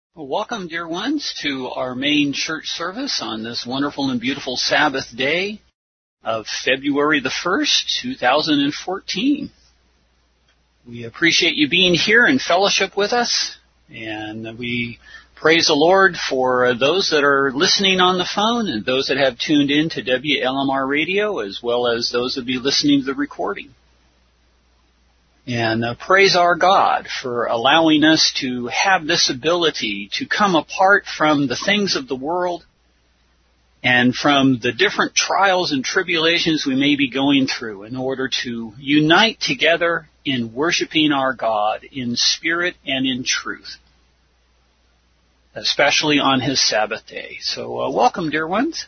Well, welcome, dear ones, to our main church service on this wonderful and beautiful Sabbath day of February the 1st, 2014. We appreciate you being here in fellowship with us, and we praise the Lord for those that are listening on the phone and those that have tuned in to WLMR radio, as well as those that will be listening to the recording. And praise our God for allowing us to have this ability to come apart from the things of the world and from the different trials and tribulations we may be going through in order to unite together in worshiping our God in spirit and in truth, especially on His Sabbath day. So welcome, dear ones.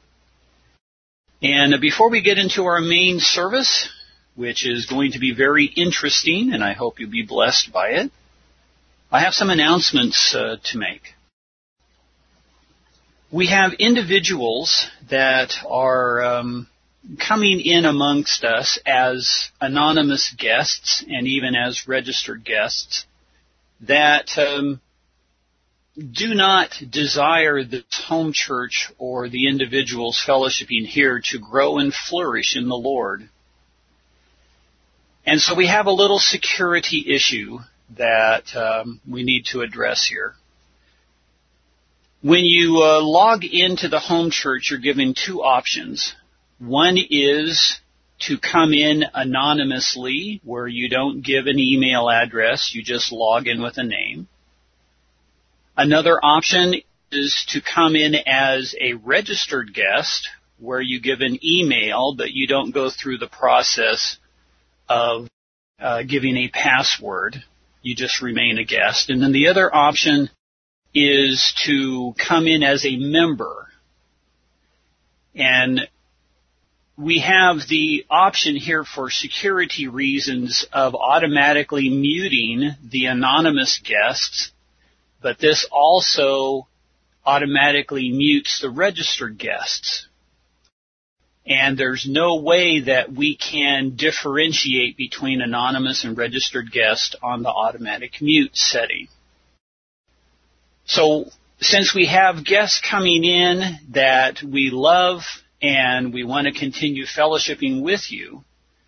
And before we get into our main service, which is going to be very interesting, and I hope you'll be blessed by it, I have some announcements to make. We have individuals that are coming in amongst us as anonymous guests and even as registered guests that do not desire the home church or the individuals fellowshipping here to grow and flourish in the Lord. And so we have a little security issue that we need to address here. When you log into the home church, you're given two options. One is to come in anonymously, where you don't give an email address, you just log in with a name. Another option is to come in as a registered guest, where you give an email, but you don't go through the process of giving a password. You just remain a guest. And then the other option is to come in as a member. And we have the option here for security reasons of automatically muting the anonymous guests, but this also automatically mutes the registered guests. And there's no way that we can differentiate between anonymous and registered guest on the automatic mute setting. So since we have guests coming in that we love and we want to continue fellowshipping with you,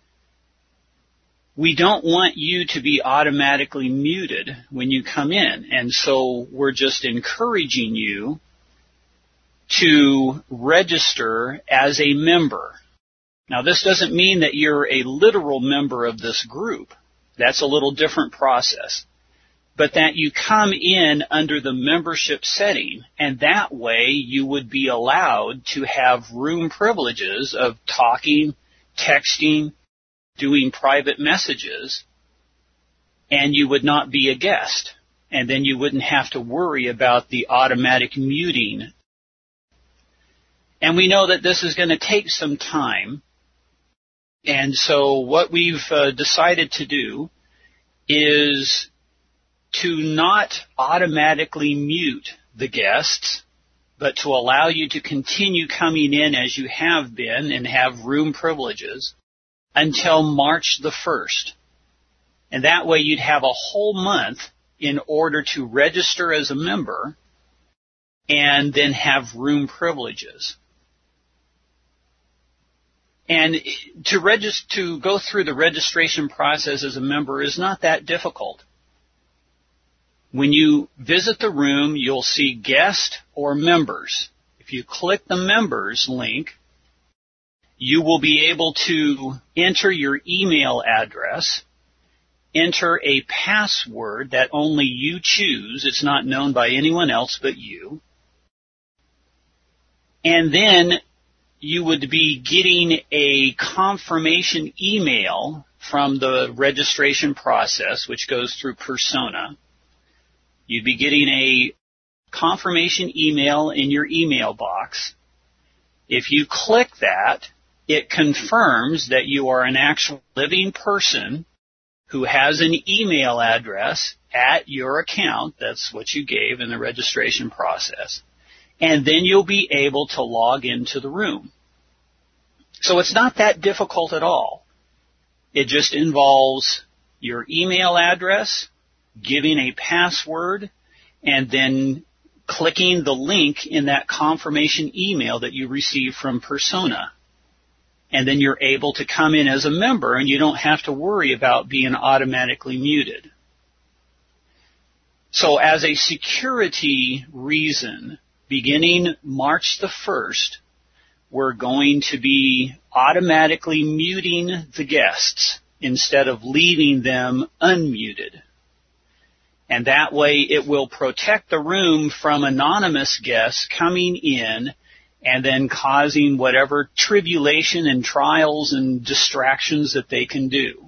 we don't want you to be automatically muted when you come in. And so we're just encouraging you to register as a member. Now, this doesn't mean that you're a literal member of this group. That's a little different process. But that you come in under the membership setting, and that way you would be allowed to have room privileges of talking, texting, doing private messages, and you would not be a guest. And then you wouldn't have to worry about the automatic muting. And we know that this is going to take some time. And so what we've decided to do is to not automatically mute the guests, but to allow you to continue coming in as you have been and have room privileges until March the 1st. And that way you'd have a whole month in order to register as a member and then have room privileges. And to go through the registration process as a member is not that difficult. When you visit the room, you'll see guest or members. If you click the members link, you will be able to enter your email address, enter a password that only you choose. It's not known by anyone else but you. And then you would be getting a confirmation email from the registration process, which goes through Persona. You'd be getting a confirmation email in your email box. If you click that, it confirms that you are an actual living person who has an email address at your account. That's what you gave in the registration process. And then you'll be able to log into the room. So it's not that difficult at all. It just involves your email address, giving a password, and then clicking the link in that confirmation email that you receive from Persona. And then you're able to come in as a member, and you don't have to worry about being automatically muted. So as a security reason, beginning March the 1st, we're going to be automatically muting the guests instead of leaving them unmuted. And that way it will protect the room from anonymous guests coming in and then causing whatever tribulation and trials and distractions that they can do.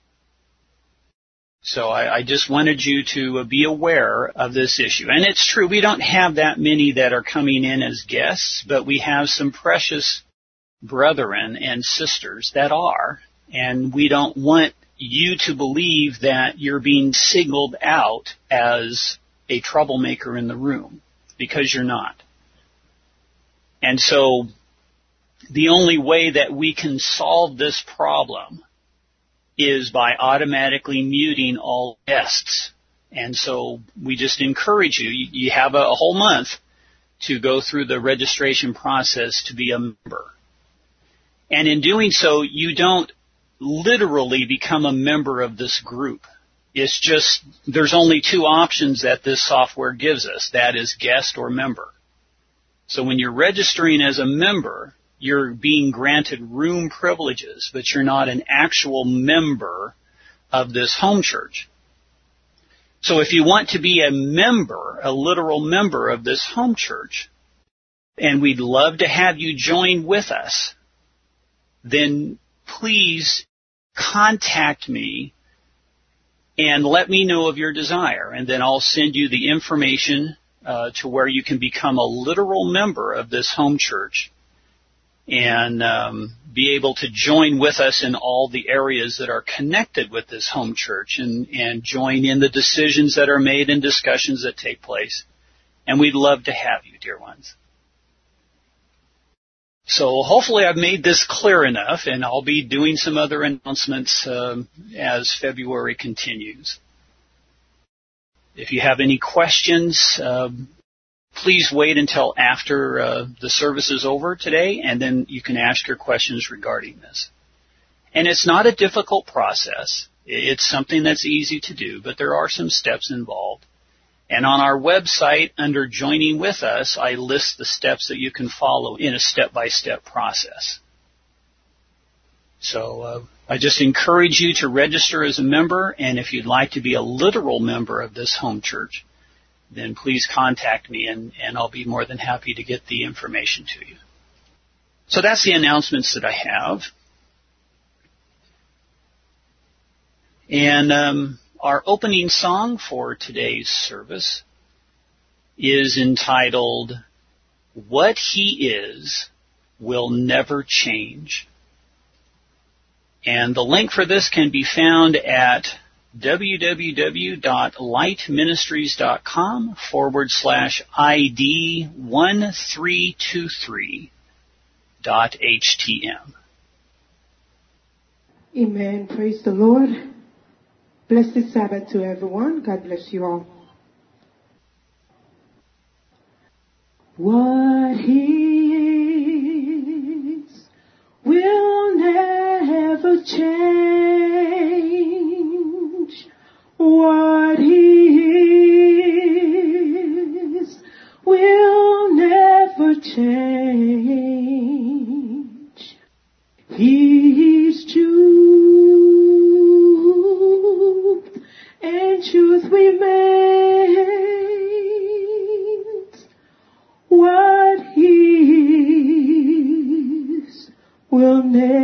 So I just wanted you to be aware of this issue. And it's true, we don't have that many that are coming in as guests, but we have some precious brethren and sisters that are. And we don't want you to believe that you're being singled out as a troublemaker in the room, because you're not. And so the only way that we can solve this problem is by automatically muting all guests. And so we just encourage you, you have a whole month to go through the registration process to be a member. And in doing so, you don't literally become a member of this group. It's just, there's only two options that this software gives us. That is guest or member. So when you're registering as a member, you're being granted room privileges, but you're not an actual member of this home church. So if you want to be a member, a literal member of this home church, and we'd love to have you join with us, then please contact me and let me know of your desire, and then I'll send you the information to where you can become a literal member of this home church and be able to join with us in all the areas that are connected with this home church and join in the decisions that are made and discussions that take place. And we'd love to have you, dear ones. So hopefully I've made this clear enough, and I'll be doing some other announcements as February continues. If you have any questions, please wait until after the service is over today, and then you can ask your questions regarding this. And it's not a difficult process. It's something that's easy to do, but there are some steps involved. And on our website, under Joining With Us, I list the steps that you can follow in a step-by-step process. So I just encourage you to register as a member, and if you'd like to be a literal member of this home church, then please contact me, and I'll be more than happy to get the information to you. So that's the announcements that I have. And our opening song for today's service is entitled, What He Is Will Never Change. And the link for this can be found at www.lightministries.com/ID1323.htm. Amen. Praise the Lord. Blessed Sabbath to everyone. God bless you all. What He is will never change. What He is will never change. He's truth, and truth remains. What He is will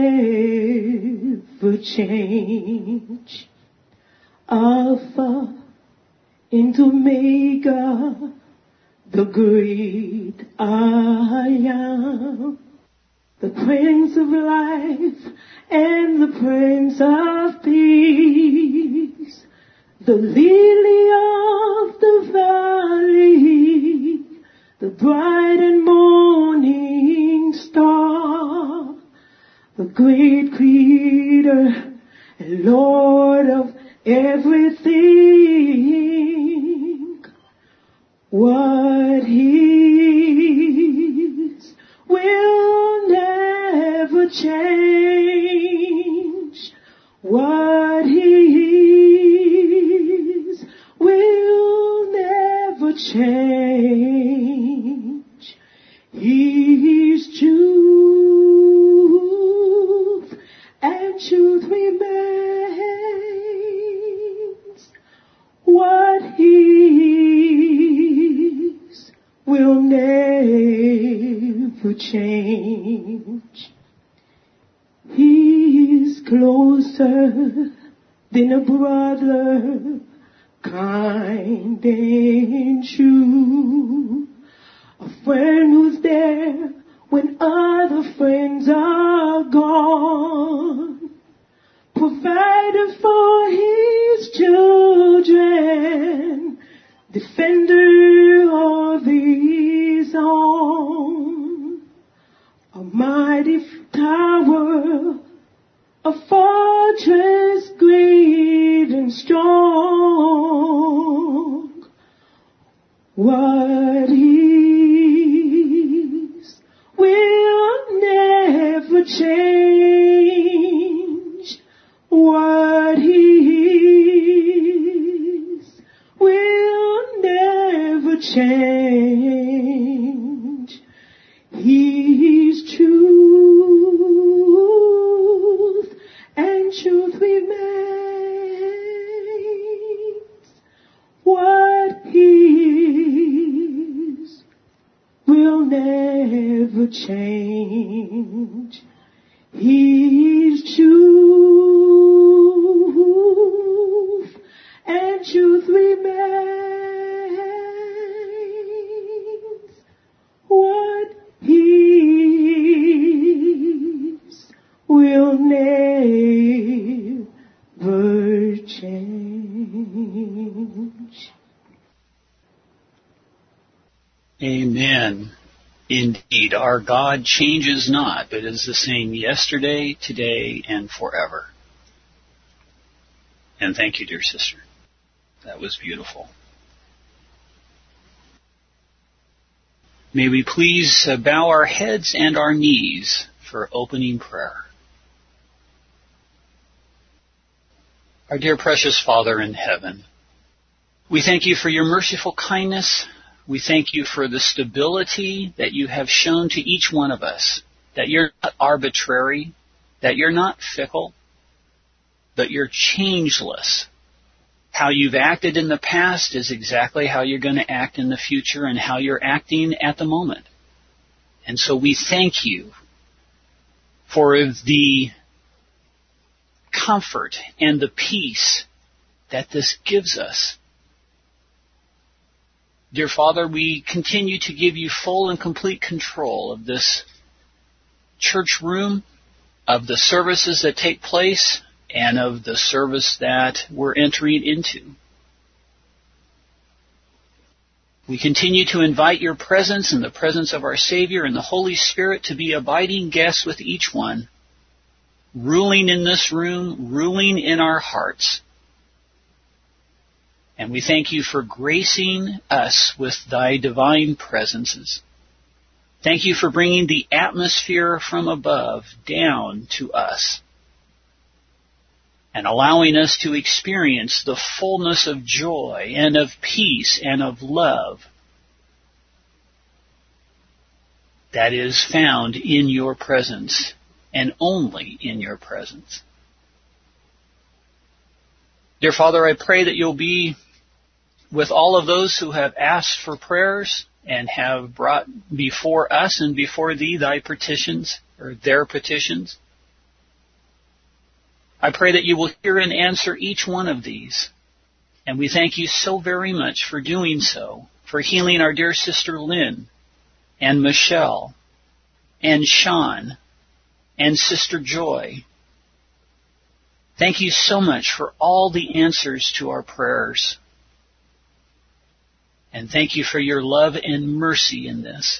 never change. Alpha and Omega, the great I am, the Prince of Life and the Prince of Peace, the lily of the valley, the bright and morning star, the great Creator and Lord of everything. What is will never change. What is will never change. He's truth, and truth remains. What is will never change. He's closer than a brother, kind and true. A friend who's there when other friends are gone. Provider for his children, defender of his own. A mighty tower, a fortress great and strong. What is will never change. What is will never change. He's truth, and truth remains. What is will never change. He's truth, and truth remains. What is will never change. Amen. Indeed, our God changes not, but is the same yesterday, today, and forever. And thank you, dear sister. That was beautiful. May we please bow our heads and our knees for opening prayer. Our dear precious Father in heaven, we thank you for your merciful kindness. We thank you for the stability that you have shown to each one of us, that you're not arbitrary, that you're not fickle, but you're changeless. How you've acted in the past is exactly how you're going to act in the future and how you're acting at the moment. And so we thank you for the comfort and the peace that this gives us. Dear Father, we continue to give you full and complete control of this church room, of the services that take place, and of the service that we're entering into. We continue to invite your presence and the presence of our Savior and the Holy Spirit to be abiding guests with each one, ruling in this room, ruling in our hearts. And we thank you for gracing us with thy divine presences. Thank you for bringing the atmosphere from above down to us and allowing us to experience the fullness of joy and of peace and of love that is found in your presence and only in your presence. Dear Father, I pray that you'll be with all of those who have asked for prayers and have brought before us and before thee thy petitions, or their petitions. I pray that you will hear and answer each one of these. And we thank you so very much for doing so, for healing our dear sister Lynn, and Michelle, and Sean, and Sister Joy. Thank you so much for all the answers to our prayers. And thank you for your love and mercy in this.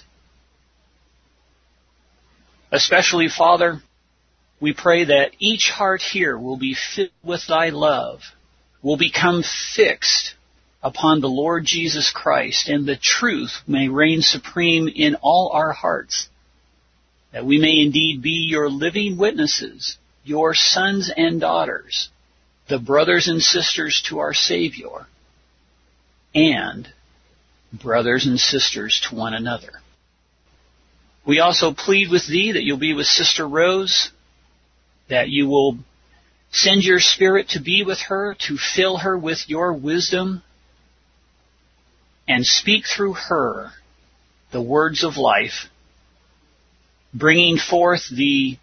Especially, Father, we pray that each heart here will be filled with thy love, will become fixed upon the Lord Jesus Christ, and the truth may reign supreme in all our hearts, that we may indeed be your living witnesses, your sons and daughters, the brothers and sisters to our Savior, and brothers and sisters to one another. We also plead with thee that you'll be with Sister Rose, that you will send your Spirit to be with her, to fill her with your wisdom, and speak through her the words of life, bringing forth the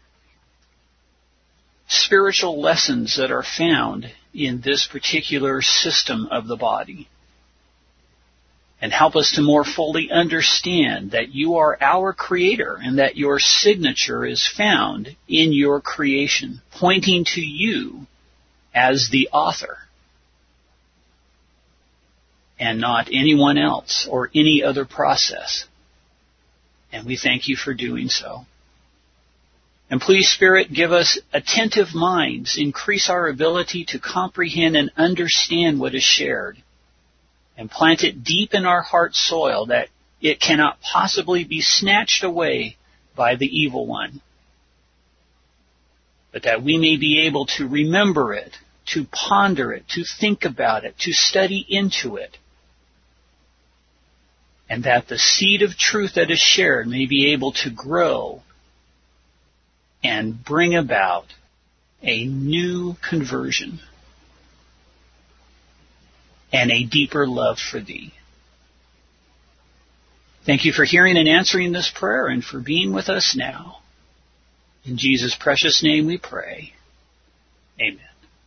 spiritual lessons that are found in this particular system of the body. And help us to more fully understand that you are our Creator and that your signature is found in your creation, pointing to you as the author and not anyone else or any other process. And we thank you for doing so. And please, Spirit, give us attentive minds, increase our ability to comprehend and understand what is shared, and plant it deep in our heart soil that it cannot possibly be snatched away by the evil one, but that we may be able to remember it, to ponder it, to think about it, to study into it, and that the seed of truth that is shared may be able to grow and bring about a new conversion and a deeper love for thee. Thank you for hearing and answering this prayer and for being with us now. In Jesus' precious name we pray. Amen.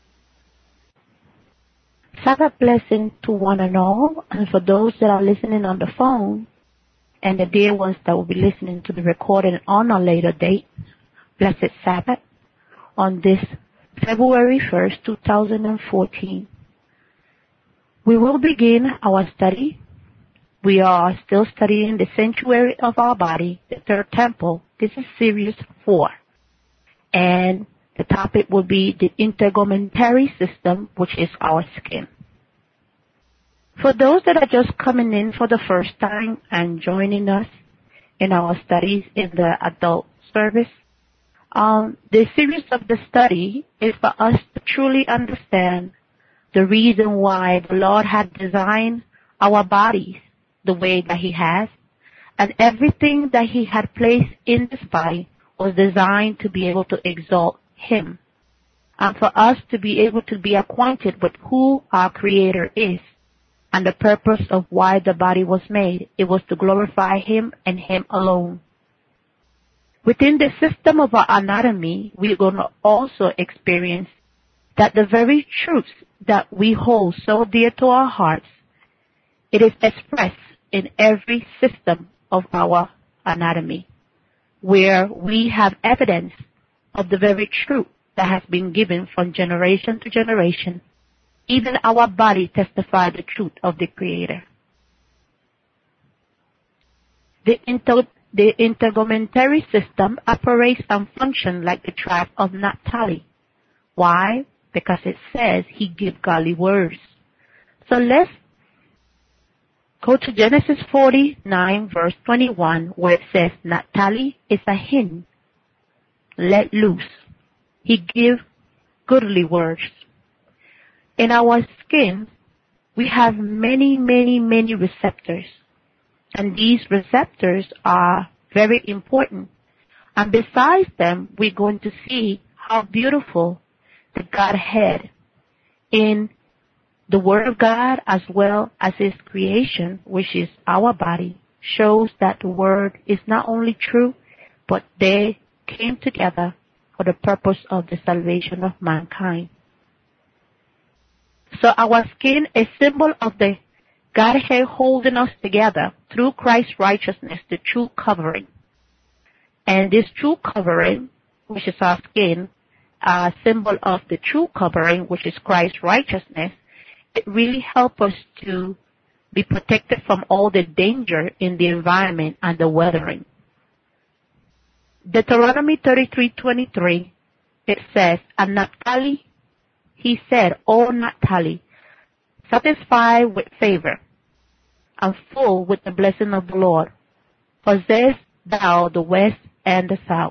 Sabbath blessing to one and all, and for those that are listening on the phone, and the dear ones that will be listening to the recording on a later date, blessed Sabbath on this February 1st, 2014. We will begin our study. We are still studying the sanctuary of our body, the third temple. This is series 4. And the topic will be the integumentary system, which is our skin. For those that are just coming in for the first time and joining us in our studies in the adult service, the series of the study is for us to truly understand the reason why the Lord had designed our bodies the way that He has, and everything that He had placed in this body was designed to be able to exalt Him, and for us to be able to be acquainted with who our Creator is and the purpose of why the body was made. It was to glorify Him and Him alone. Within the system of our anatomy, we're going to also experience that the very truths that we hold so dear to our hearts, it is expressed in every system of our anatomy, where we have evidence of the very truth that has been given from generation to generation. Even our body testifies the truth of the Creator. The integumentary system operates and functions like the tribe of Naphtali. Why? Because it says He gives godly words. So let's go to Genesis 49, verse 21, where it says, Naphtali is a hen, let loose. He gives goodly words. In our skin, we have many, many, many receptors. And these receptors are very important. And besides them, we're going to see how beautiful the Godhead in the Word of God as well as His creation, which is our body, shows that the Word is not only true, but they came together for the purpose of the salvation of mankind. So our skin is a symbol of the Godhead holding us together through Christ's righteousness, the true covering. And this true covering, which is our skin, a symbol of the true covering, which is Christ's righteousness, it really helps us to be protected from all the danger in the environment and the weathering. Deuteronomy 33:23, it says, and Naphtali, he said, O Naphtali, satisfied with favor, and full with the blessing of the Lord. Possess thou the west and the south.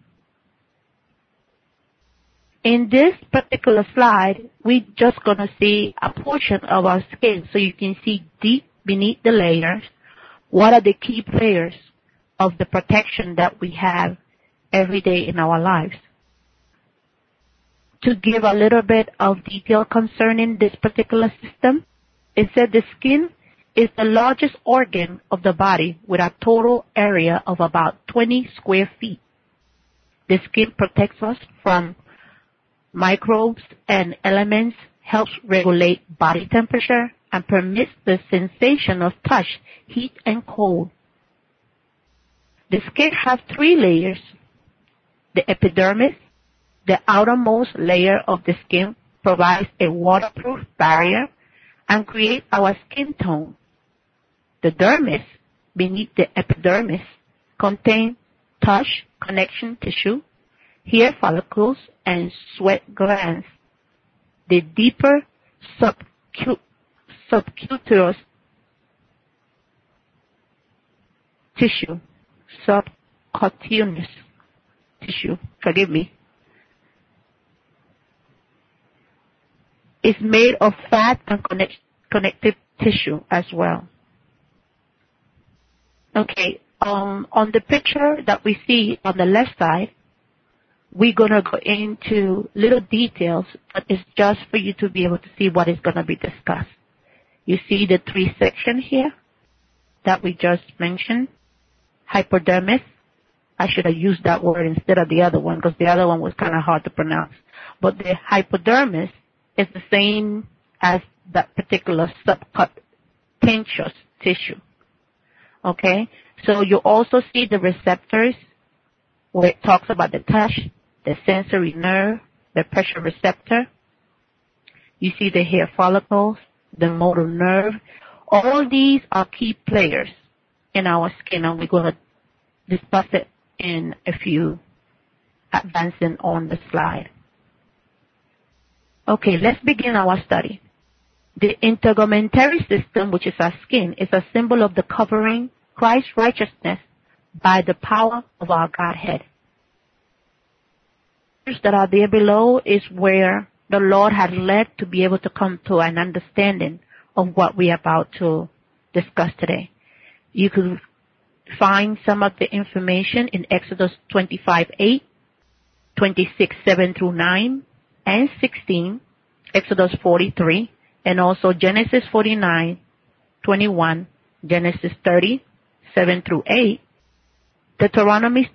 In this particular slide, we're just going to see a portion of our skin so you can see deep beneath the layers what are the key players of the protection that we have every day in our lives. To give a little bit of detail concerning this particular system, it said the skin is the largest organ of the body with a total area of about 20 square feet. The skin protects us from microbes and elements, helps regulate body temperature, and permits the sensation of touch, heat, and cold. The skin has 3 layers. The epidermis, the outermost layer of the skin, provides a waterproof barrier and creates our skin tone. The dermis, beneath the epidermis, contains touch connection tissue, hair follicles, and sweat glands. The deeper subcutaneous tissue, is made of fat and connective tissue as well. Okay, on the picture that we see on the left side, we're going to go into little details, but it's just for you to be able to see what is going to be discussed. You see the 3 sections here that we just mentioned. Hypodermis. I should have used that word instead of the other one because the other one was kind of hard to pronounce. But the hypodermis is the same as that particular subcutaneous tissue. Okay? So you also see the receptors where it talks about the touch, the sensory nerve, the pressure receptor. You see the hair follicles, the motor nerve. All these are key players in our skin, and we're going to discuss it in a few, advancing on the slide. Okay, let's begin our study. The integumentary system, which is our skin, is a symbol of the covering Christ's righteousness by the power of our Godhead. That are there below is where the Lord had led to be able to come to an understanding of what we are about to discuss today. You could find some of the information in Exodus 25:8, 26:7-9, and 16, Exodus 43, and also Genesis 49:21, Genesis 30:7-8, Deuteronomy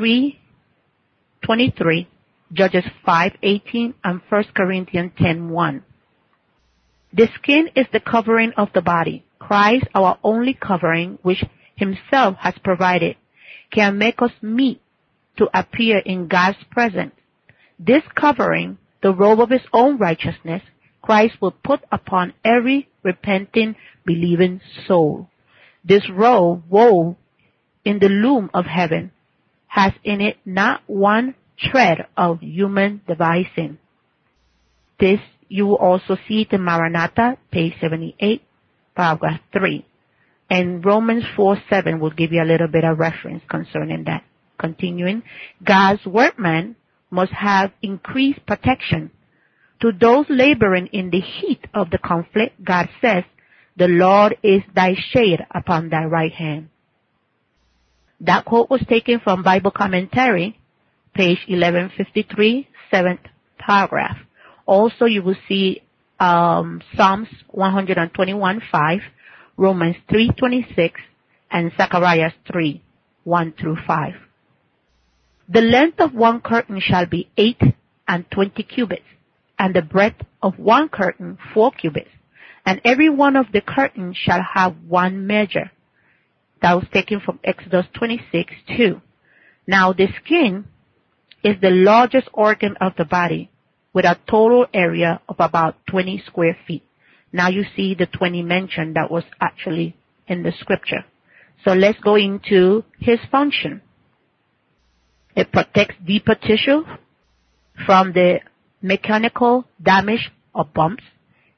33:23, Judges 5:18, and 1 Corinthians 10:1. The skin is the covering of the body. Christ, our only covering, which himself has provided, can make us meet to appear in God's presence. This covering, the robe of his own righteousness, Christ will put upon every repenting, believing soul. This robe, wove in the loom of heaven, has in it not one thread of human devising. This you will also see it in Maranatha, page 78, paragraph 3. And Romans 4:7 will give you a little bit of reference concerning that. Continuing, God's workman must have increased protection. To those laboring in the heat of the conflict, God says, "The Lord is thy shade upon thy right hand." That quote was taken from Bible Commentary, page 1153, 7th paragraph. Also, you will see Psalms 121:5, Romans 3:26, and Zechariah 3:1-5. The length of one curtain shall be 8 20 cubits, and the breadth of one curtain 4 cubits, and every one of the curtains shall have one measure. That was taken from Exodus 26:2. Now the skin is the largest organ of the body with a total area of about 20 square feet. Now you see the 20 mentioned that was actually in the scripture. So let's go into his function. It protects deeper tissue from the mechanical damage or bumps.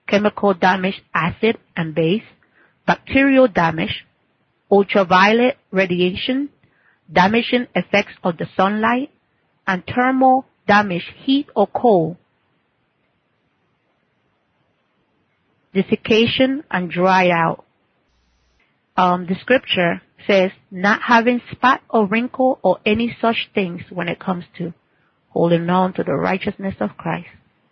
chemical damage, acid and base, bacterial damage, ultraviolet radiation, damaging effects of the sunlight, and thermal damage, heat or cold, desiccation and dry out. The scripture says not having spot or wrinkle or any such things when it comes to holding on to the righteousness of Christ.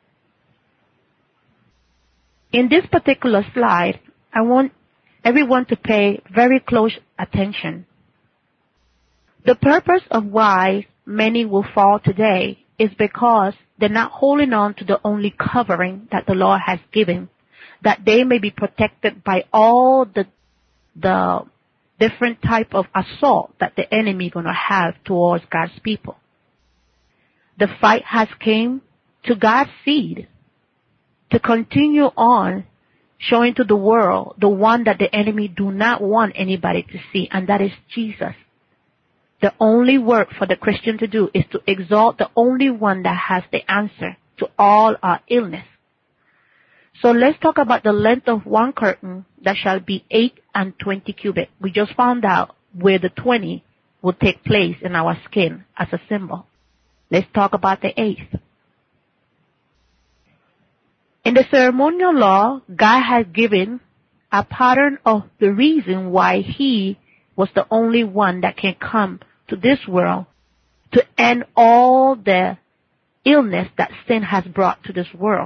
In this particular slide, I want everyone to pay very close attention. The purpose of why many will fall today is because they're not holding on to the only covering that the Lord has given, that they may be protected by all the different type of assault that the enemy is going to have towards God's people. The fight has came to God's seed to continue on showing to the world the one that the enemy do not want anybody to see, and that is Jesus. The only work for the Christian to do is to exalt the only one that has the answer to all our illness. So let's talk about the length of one curtain that shall be 8 and 20 cubit. We just found out where the 20 will take place in our skin as a symbol. Let's talk about the 8th. In the ceremonial law, God has given a pattern of the reason why He was the only one that can come to this world to end all the illness that sin has brought to this world.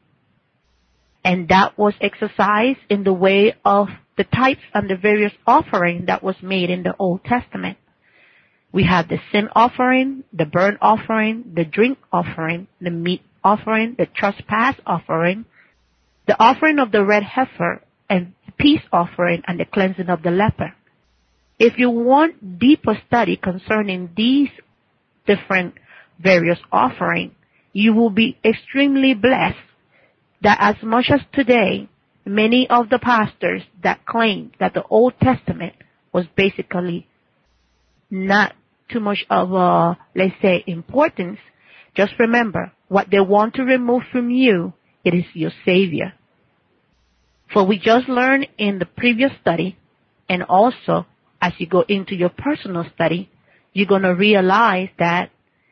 And that was exercised in the way of the types and the various offerings that was made in the Old Testament. We have the sin offering, the burnt offering, the drink offering, the meat offering, the trespass offering, the offering of the red heifer, and the peace offering, and the cleansing of the leper. If you want deeper study concerning these different various offerings, you will be extremely blessed that as much as today, many of the pastors that claim that the Old Testament was basically not too much of a, let's say, importance, just remember, what they want to remove from you, it is your Savior. For we just learned in the previous study, and also as you go into your personal study, you're going to realize that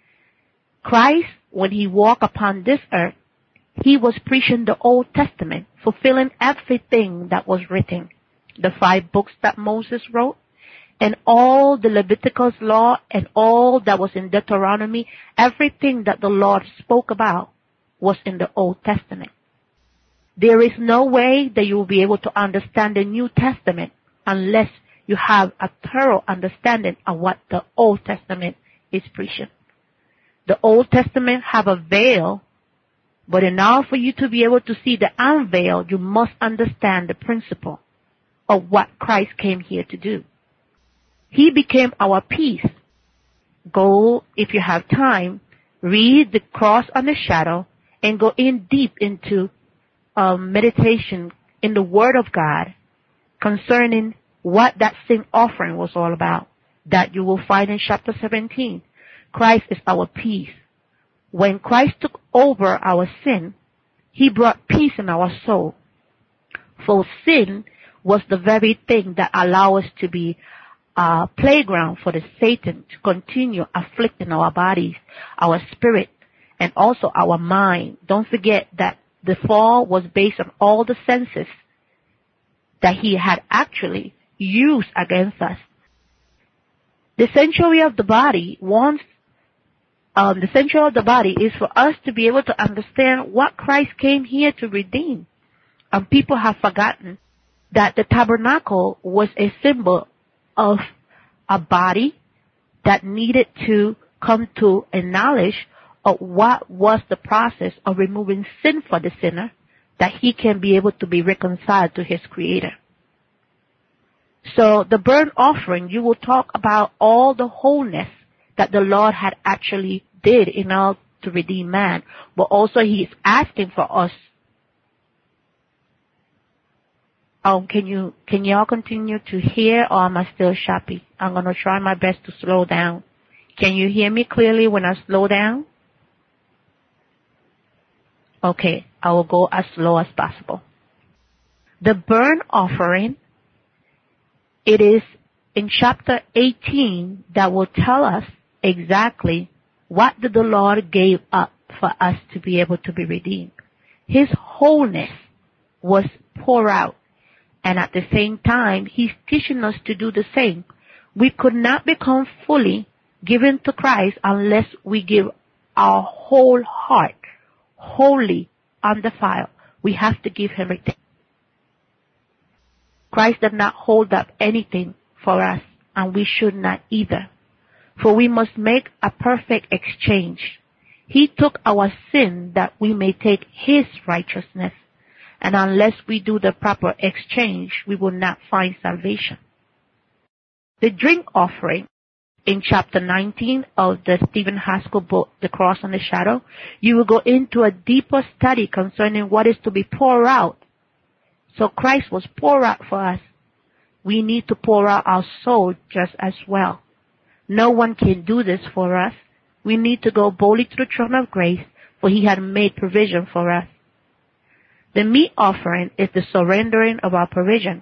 Christ, when He walked upon this earth, He was preaching the Old Testament, fulfilling everything that was written. The 5 books that Moses wrote, and all the Leviticus law, and all that was in Deuteronomy, everything that the Lord spoke about was in the Old Testament. There is no way that you will be able to understand the New Testament unless you have a thorough understanding of what the Old Testament is preaching. The Old Testament have a veil, but in order for you to be able to see the unveiled, you must understand the principle of what Christ came here to do. He became our peace. Go, if you have time, read the cross and the shadow, and go in deep into meditation in the Word of God concerning what that sin offering was all about. That you will find in chapter 17. Christ is our peace. When Christ took over our sin, He brought peace in our soul. For sin was the very thing that allowed us to be a playground for the Satan to continue afflicting our bodies, our spirit, and also our mind. Don't forget that the fall was based on all the senses that he had actually used against us. The sanctuary of the body is for us to be able to understand what Christ came here to redeem. And people have forgotten that the tabernacle was a symbol of a body that needed to come to a knowledge of what was the process of removing sin for the sinner, that he can be able to be reconciled to his Creator. So the burnt offering, you will talk about all the wholeness that the Lord had actually did in order to redeem man, but also He is asking for us. Can y'all continue to hear, or am I still choppy? I'm going to try my best to slow down. Can you hear me clearly when I slow down? Okay. I will go as slow as possible. The burnt offering, it is in chapter 18 that will tell us exactly what did the Lord gave up for us to be able to be redeemed. His wholeness was poured out. And at the same time, He's teaching us to do the same. We could not become fully given to Christ unless we give our whole heart, wholly, undefiled. We have to give Him everything. Christ did not hold up anything for us, and we should not either. For we must make a perfect exchange. He took our sin that we may take His righteousness. And unless we do the proper exchange, we will not find salvation. The drink offering in chapter 19 of the Stephen Haskell book, The Cross and the Shadow, you will go into a deeper study concerning what is to be poured out. So Christ was poured out for us. We need to pour out our soul just as well. No one can do this for us. We need to go boldly to the throne of grace, for He had made provision for us. The meat offering is the surrendering of our provision.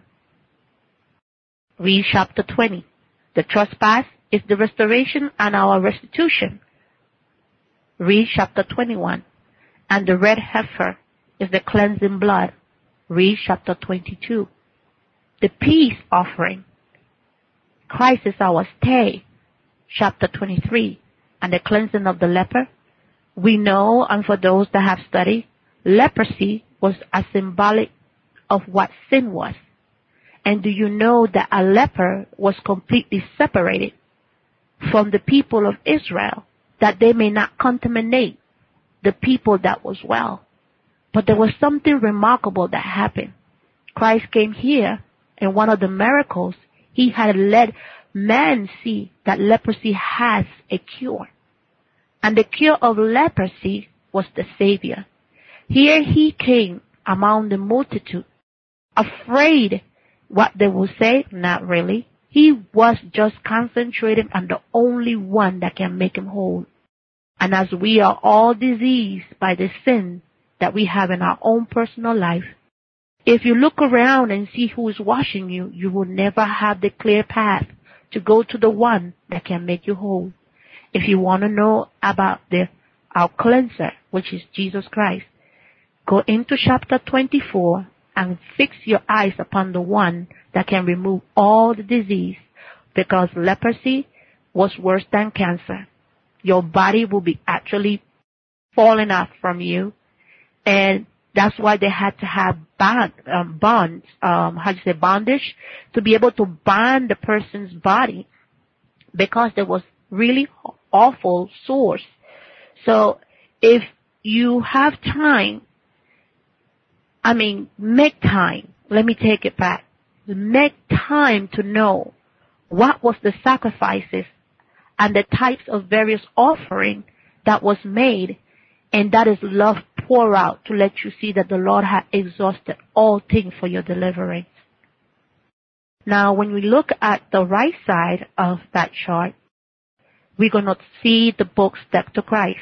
Read chapter 20. The trespass is the restoration and our restitution. Read chapter 21. And the red heifer is the cleansing blood. Read chapter 22. The peace offering. Christ is our stay. Chapter 23. And the cleansing of the leper. We know, and for those that have studied, leprosy was a symbolic of what sin was. And do you know that a leper was completely separated from the people of Israel, that they may not contaminate the people that was well? But there was something remarkable that happened. Christ came here, and one of the miracles, He had let man see that leprosy has a cure. And the cure of leprosy was the Savior. Here He came among the multitude, afraid what they would say. Not really. He was just concentrating on the only one that can make Him whole. And as we are all diseased by the sin that we have in our own personal life, if you look around and see who is washing you, you will never have the clear path to go to the one that can make you whole. If you want to know about our cleanser, which is Jesus Christ, go into chapter 24 and fix your eyes upon the one that can remove all the disease, because leprosy was worse than cancer. Your body will be actually falling off from you, and that's why they had to have bondage to be able to bind the person's body, because there was really awful sores. So if you have time, make time. Let me take it back. Make time to know what was the sacrifices and the types of various offering that was made, and that is love pour out to let you see that the Lord had exhausted all things for your deliverance. Now, when we look at the right side of that chart, we're going to see the book Step to Christ.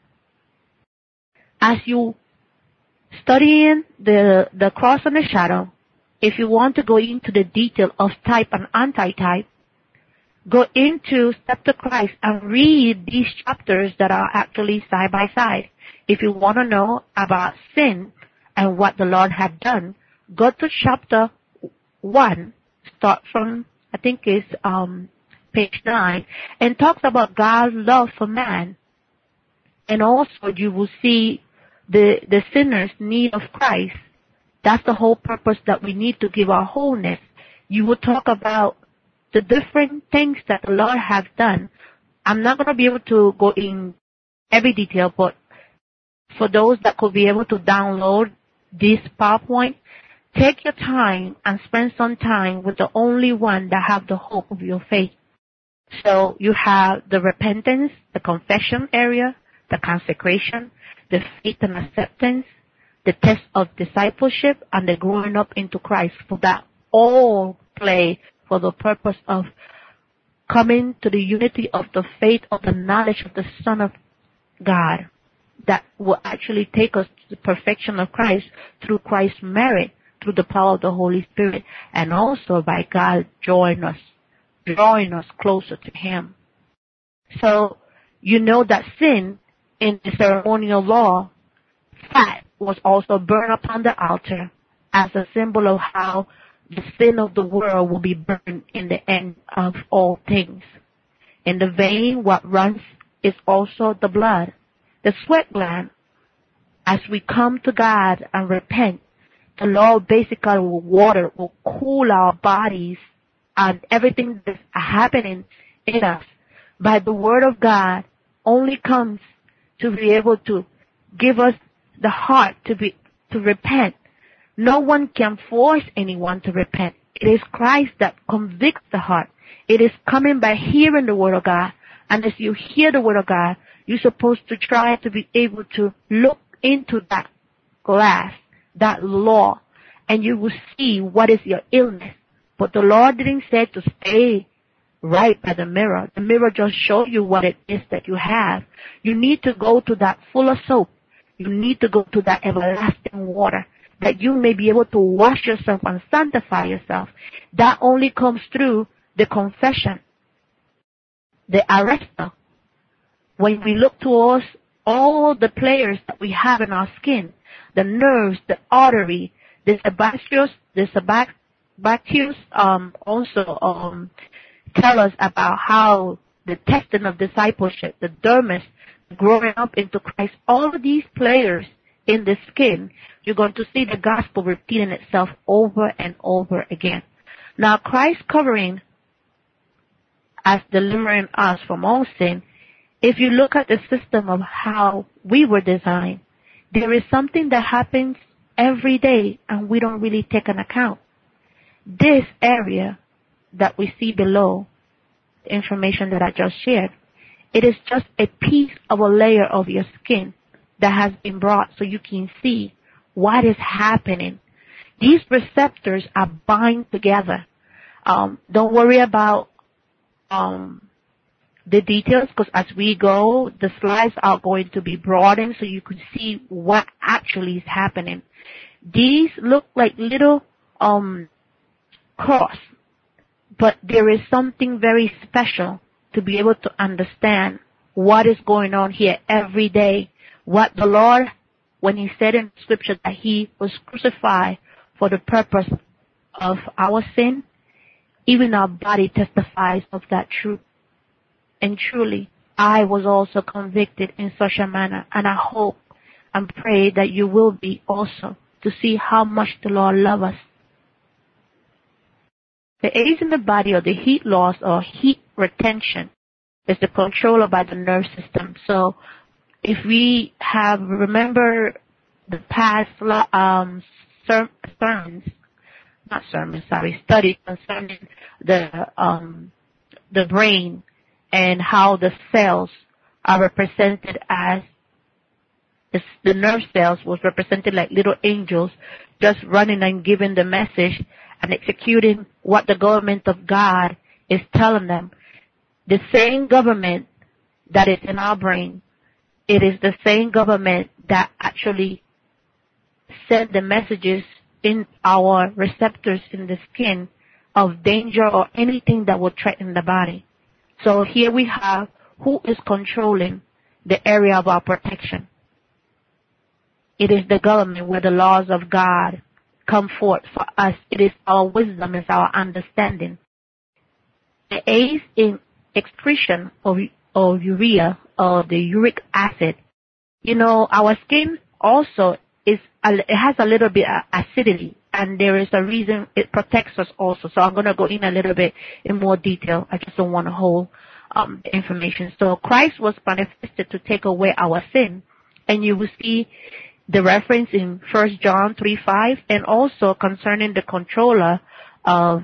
As you studying the cross and the shadow, if you want to go into the detail of type and anti-type, go into Step to Christ and read these chapters that are actually side by side. If you want to know about sin and what the Lord had done, go to chapter 1, start from, I think it's page 9, and talks about God's love for man. And also you will see the sinner's need of Christ. That's the whole purpose, that we need to give our wholeness. You will talk about the different things that the Lord has done. I'm not going to be able to go in every detail, but for those that could be able to download this PowerPoint, take your time and spend some time with the only one that have the hope of your faith. So you have the repentance, the confession area, the consecration, the faith and acceptance, the test of discipleship, and the growing up into Christ. For that all play for the purpose of coming to the unity of the faith of the knowledge of the Son of God. that will actually take us to the perfection of Christ through Christ's merit, through the power of the Holy Spirit, and also by God drawing us closer to Him. So, you know that sin in the ceremonial law, fat was also burned upon the altar as a symbol of how the sin of the world will be burned in the end of all things. In the vein, what runs is also the blood. The sweat gland, as we come to God and repent, the Lord basically will cool our bodies and everything that's happening in us by the word of God only comes to be able to give us the heart to repent. No one can force anyone to repent. It is Christ that convicts the heart. It is coming by hearing the word of God. And as you hear the word of God, you're supposed to try to be able to look into that glass, that law, and you will see what is your illness. But the Lord didn't say to stay right by the mirror. The mirror just shows you what it is that you have. You need to go to that full of soap. You need to go to that everlasting water that you may be able to wash yourself and sanctify yourself. That only comes through the confession, the arrester. When we look towards all the players that we have in our skin, the nerves, the artery, the sebaceous also tell us about how the testing of discipleship, the dermis, growing up into Christ, all of these players in the skin, you're going to see the gospel repeating itself over and over again. Now, Christ covering as delivering us from all sin, if you look at the system of how we were designed, there is something that happens every day and we don't really take an account. This area that we see below, the information that I just shared, it is just a piece of a layer of your skin that has been brought so you can see what is happening. These receptors are bind together. Don't worry about the details, because as we go, the slides are going to be broadened so you can see what actually is happening. These look like little cross, but there is something very special to be able to understand what is going on here every day. What the Lord, when He said in Scripture that He was crucified for the purpose of our sin, even our body testifies of that truth. And truly, I was also convicted in such a manner, and I hope and pray that you will be also, to see how much the Lord loves us. The aids in the body, or the heat loss or heat retention, is the control by the nerve system. So if we have, remember the past studies concerning the brain and how the cells are represented as, the nerve cells was represented like little angels just running and giving the message and executing what the government of God is telling them. The same government that is in our brain, it is the same government that actually send the messages in our receptors in the skin of danger or anything that will threaten the body. So here we have who is controlling the area of our protection. It is the government where the laws of God come forth for us. It is our wisdom, it's our understanding. The aids in excretion of urea, or the uric acid. You know, our skin also it has a little bit of acidity, and there is a reason it protects us also. So I'm going to go in a little bit in more detail. I just don't want to hold the information. So Christ was manifested to take away our sin, and you will see the reference in 1 John 3:5, and also concerning the controller of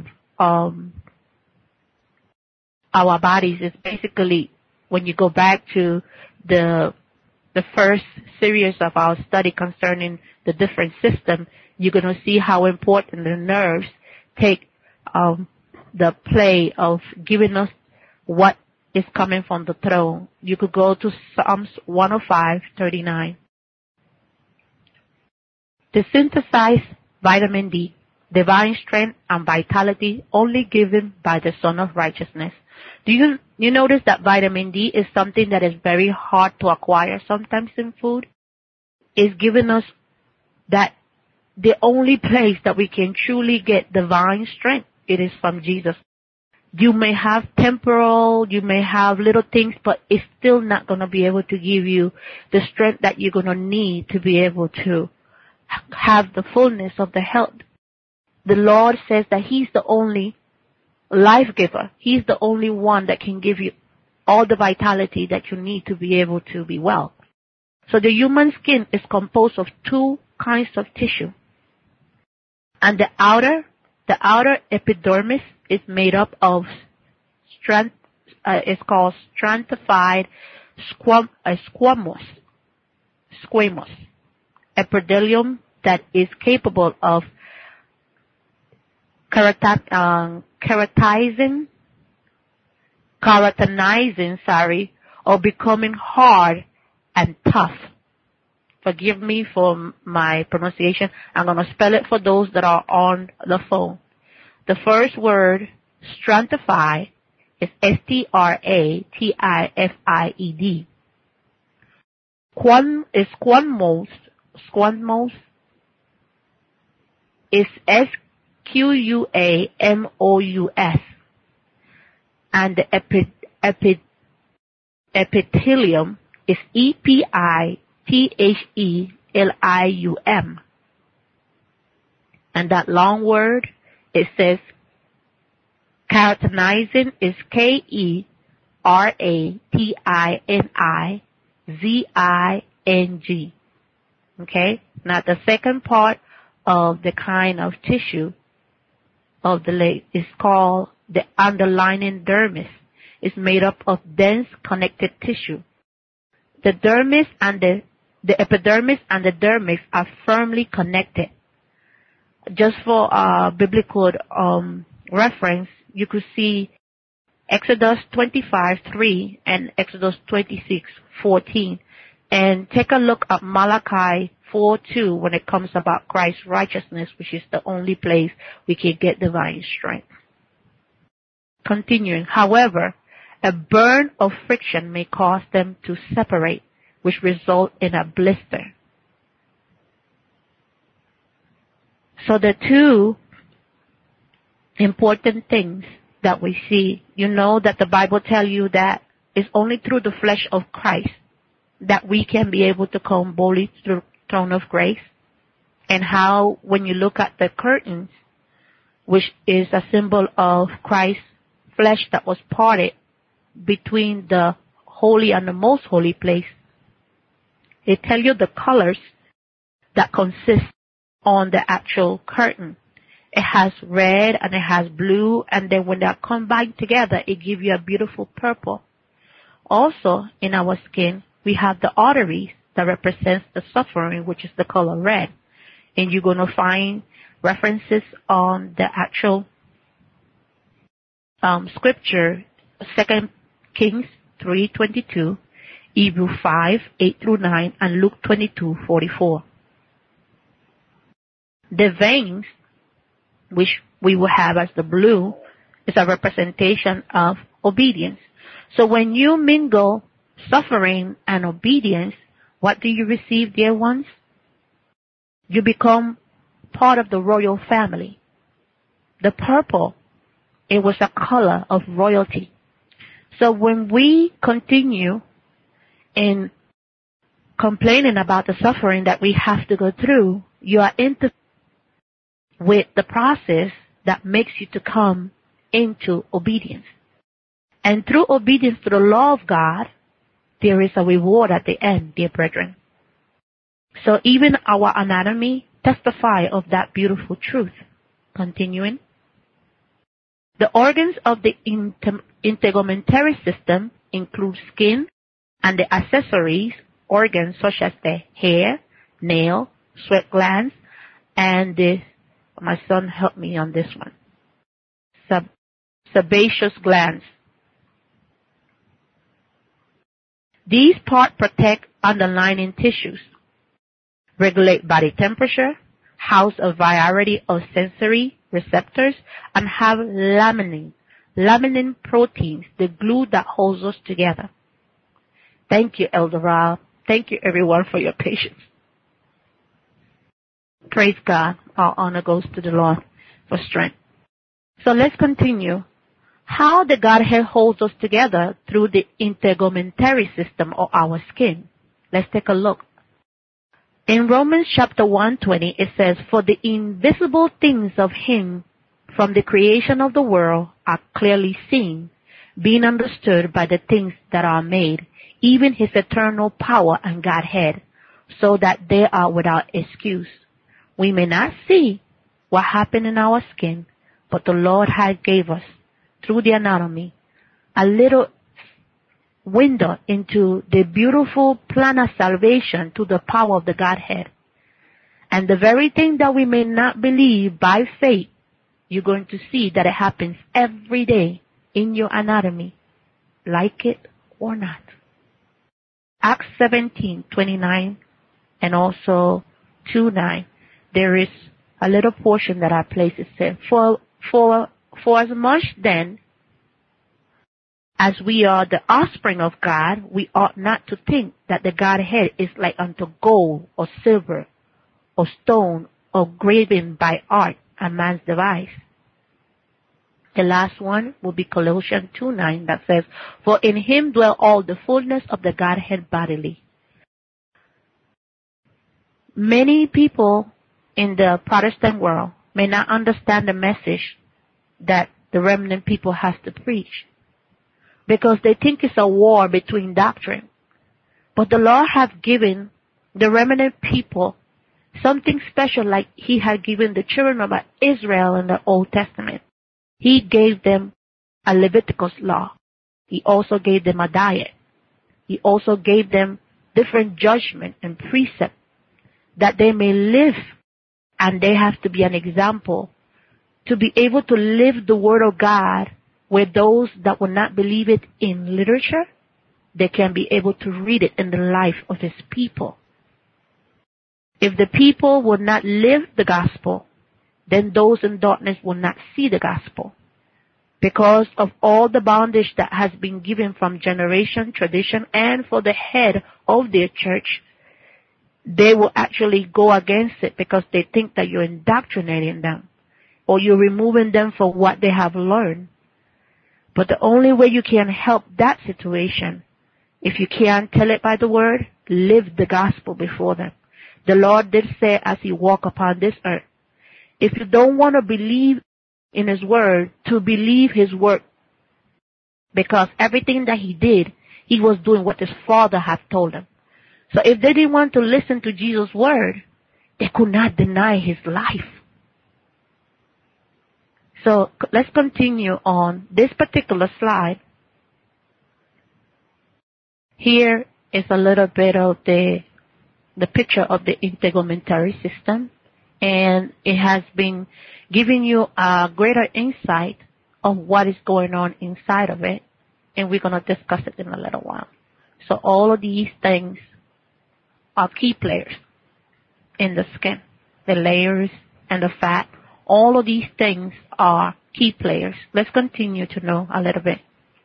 our bodies is basically, when you go back to the first series of our study concerning the different systems, you're going to see how important the nerves take the play of giving us what is coming from the throne. You could go to Psalms 105:39. The synthesized vitamin D, divine strength and vitality only given by the Son of Righteousness. Do you notice that vitamin D is something that is very hard to acquire sometimes in food? It's given us that the only place that we can truly get divine strength, it is from Jesus. You may have temporal, you may have little things, but it's still not going to be able to give you the strength that you're going to need to be able to have the fullness of the health. The Lord says that He's the only life giver. He's the only one that can give you all the vitality that you need to be able to be well. So the human skin is composed of two kinds of tissue. And the outer epidermis is made up of it's called stratified squamous epithelium that is capable of keratinizing, or becoming hard and tough. Forgive me for my pronunciation. I'm going to spell it for those that are on the phone. The first word, stratified, is STRATIFIED. Squamous is SQUAMOUS. And the epithelium is EPITHELIUM. And that long word, it says keratinizing is KERATINIZING. Okay? Now the second part of the kind of tissue of the leg is called the underlying dermis. It's made up of dense connected tissue. The dermis and the epidermis and the dermis are firmly connected. Just for biblical reference, you could see Exodus 25:3 and Exodus 26:14, and take a look at Malachi 4:2 when it comes about Christ's righteousness, which is the only place we can get divine strength. Continuing, however, a burn of friction may cause them to separate, which result in a blister. So the two important things that we see, you know that the Bible tells you that it's only through the flesh of Christ that we can be able to come boldly to the throne of grace. And how when you look at the curtains, which is a symbol of Christ's flesh that was parted between the holy and the most holy place, it tells you the colors that consist on the actual curtain. It has red and it has blue, and then when they're combined together, it gives you a beautiful purple. Also, in our skin, we have the arteries that represents the suffering, which is the color red. And you're going to find references on the actual scripture, 2 Kings 3:22, Hebrews 5:8-9, and Luke 22:44. The veins, which we will have as the blue, is a representation of obedience. So when you mingle suffering and obedience, what do you receive, dear ones? You become part of the royal family. The purple, it was a color of royalty. So when we continue in complaining about the suffering that we have to go through, you are with the process that makes you to come into obedience. And through obedience to the law of God, there is a reward at the end, dear brethren. So even our anatomy testify of that beautiful truth. Continuing. The organs of the integumentary system include skin and the accessories organs such as the hair, nail, sweat glands, and my son helped me on this one, sebaceous glands. These parts protect underlying tissues, regulate body temperature, house a variety of sensory receptors, and have laminin proteins, the glue that holds us together. Thank you, Elder Rob. Thank you, everyone, for your patience. Praise God. Our honor goes to the Lord for strength. So let's continue. How the Godhead holds us together through the integumentary system of our skin. Let's take a look. In Romans chapter 1:20, it says, "For the invisible things of him from the creation of the world are clearly seen, being understood by the things that are made, even his eternal power and Godhead, so that they are without excuse." We may not see what happened in our skin, but the Lord has gave us, through the anatomy, a little window into the beautiful plan of salvation to the power of the Godhead. And the very thing that we may not believe by faith, you're going to see that it happens every day in your anatomy, like it or not. Acts 17:29 and also 2:9. There is a little portion that I place. It says, For as much then as we are the offspring of God, we ought not to think that the Godhead is like unto gold or silver or stone or graven by art and man's device. The last one will be Colossians 2:9 that says, "For in him dwell all the fullness of the Godhead bodily." Many people in the Protestant world may not understand the message that the remnant people has to preach, because they think it's a war between doctrine. But the Lord have given the remnant people something special, like he had given the children of Israel in the Old Testament. He gave them a Leviticus law. He also gave them a diet. He also gave them different judgment and precept that they may live, and they have to be an example to be able to live the Word of God, where those that will not believe it in literature, they can be able to read it in the life of his people. If the people will not live the gospel, then those in darkness will not see the gospel. Because of all the bondage that has been given from generation, tradition, and for the head of their church, they will actually go against it because they think that you're indoctrinating them or you're removing them from what they have learned. But the only way you can help that situation, if you can't tell it by the word, live the gospel before them. The Lord did say as he walked upon this earth, if you don't want to believe in his word, to believe his work, because everything that he did, he was doing what his Father had told him. So if they didn't want to listen to Jesus' word, they could not deny his life. So let's continue on this particular slide. Here is a little bit of the picture of the integumentary system, and it has been giving you a greater insight of what is going on inside of it, and we're going to discuss it in a little while. So all of these things are key players in the skin, the layers and the fat. All of these things are key players. Let's continue to know a little bit.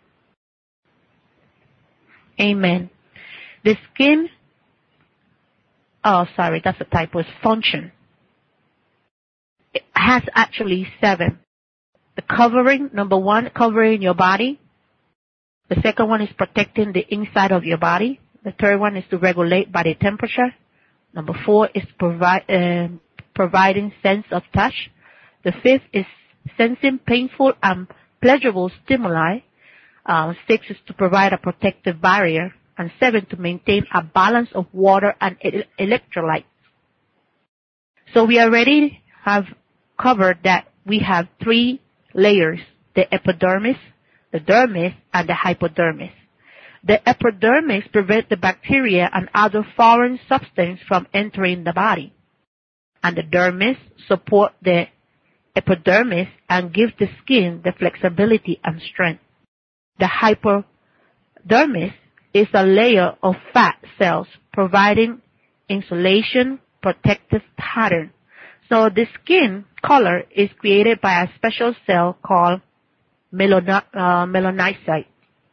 Amen. The skin, that's a typo, it's function. It has actually 7. The covering, number 1, covering your body. The second one is protecting the inside of your body. The third one is to regulate body temperature. Number 4 is providing sense of touch. The 5th is sensing painful and pleasurable stimuli. 6 is to provide a protective barrier. And 7, to maintain a balance of water and electrolytes. So we already have covered that we have 3 layers: the epidermis, the dermis, and the hypodermis. The epidermis prevents the bacteria and other foreign substance from entering the body. And the dermis support the epidermis and gives the skin the flexibility and strength. The hypodermis is a layer of fat cells providing insulation protective pattern. So the skin color is created by a special cell called melanocytes,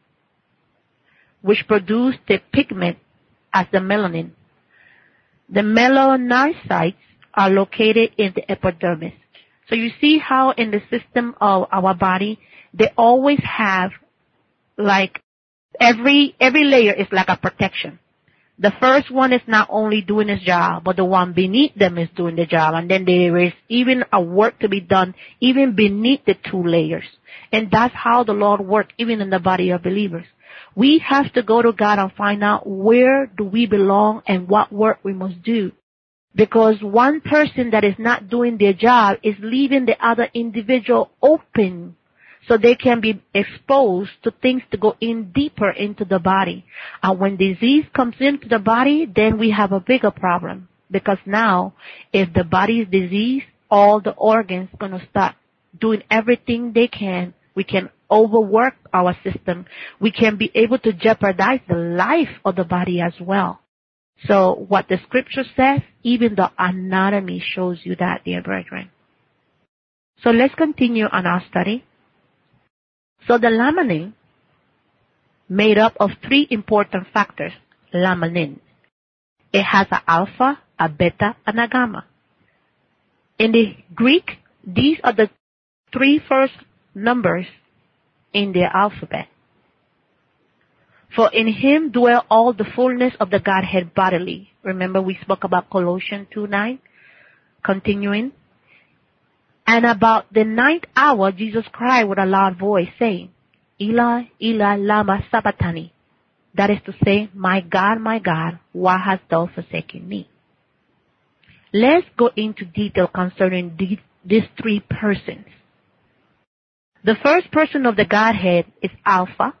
which produce the pigment as the melanin. The melanocytes are located in the epidermis. So you see how in the system of our body, they always have like every layer is like a protection. The first one is not only doing its job, but the one beneath them is doing the job. And then there is even a work to be done even beneath the two layers. And that's how the Lord works even in the body of believers. We have to go to God and find out where do we belong and what work we must do. Because one person that is not doing their job is leaving the other individual open so they can be exposed to things to go in deeper into the body. And when disease comes into the body, then we have a bigger problem. Because now, if the body is diseased, all the organs are going to start doing everything they can. We can overwork our system. We can be able to jeopardize the life of the body as well. So what the scripture says, even the anatomy shows you that, dear brethren. So let's continue on our study. So the laminin, made up of three important factors, laminin. It has an alpha, a beta, and a gamma. In the Greek, these are the three first numbers in the alphabet. For in him dwell all the fullness of the Godhead bodily. Remember we spoke about Colossians 2:9. Continuing. And about the ninth hour, Jesus cried with a loud voice, saying, Eli, Eli, lama sabachthani. That is to say, my God, why hast thou forsaken me? Let's go into detail concerning these three persons. The first person of the Godhead is Alpha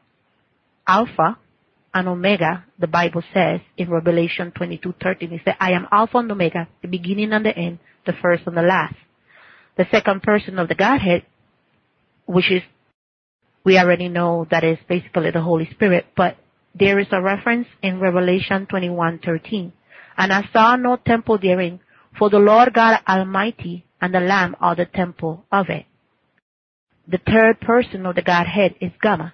and Omega, the Bible says in Revelation 22:13. It says, I am Alpha and Omega, the beginning and the end, the first and the last. The second person of the Godhead, which is, we already know that is basically the Holy Spirit, but there is a reference in Revelation 21:13. And I saw no temple therein, for the Lord God Almighty and the Lamb are the temple of it. The third person of the Godhead is Gamma.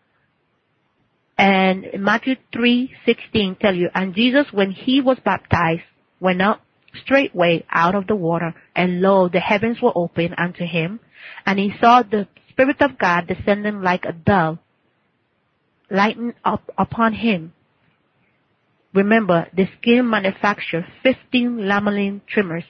And Matthew 3:16 tell you, and Jesus, when he was baptized, went up straightway out of the water, and lo, the heavens were opened unto him, and he saw the Spirit of God descending like a dove, lighting up upon him. Remember, the skin manufactured 15 lamellin trimmers.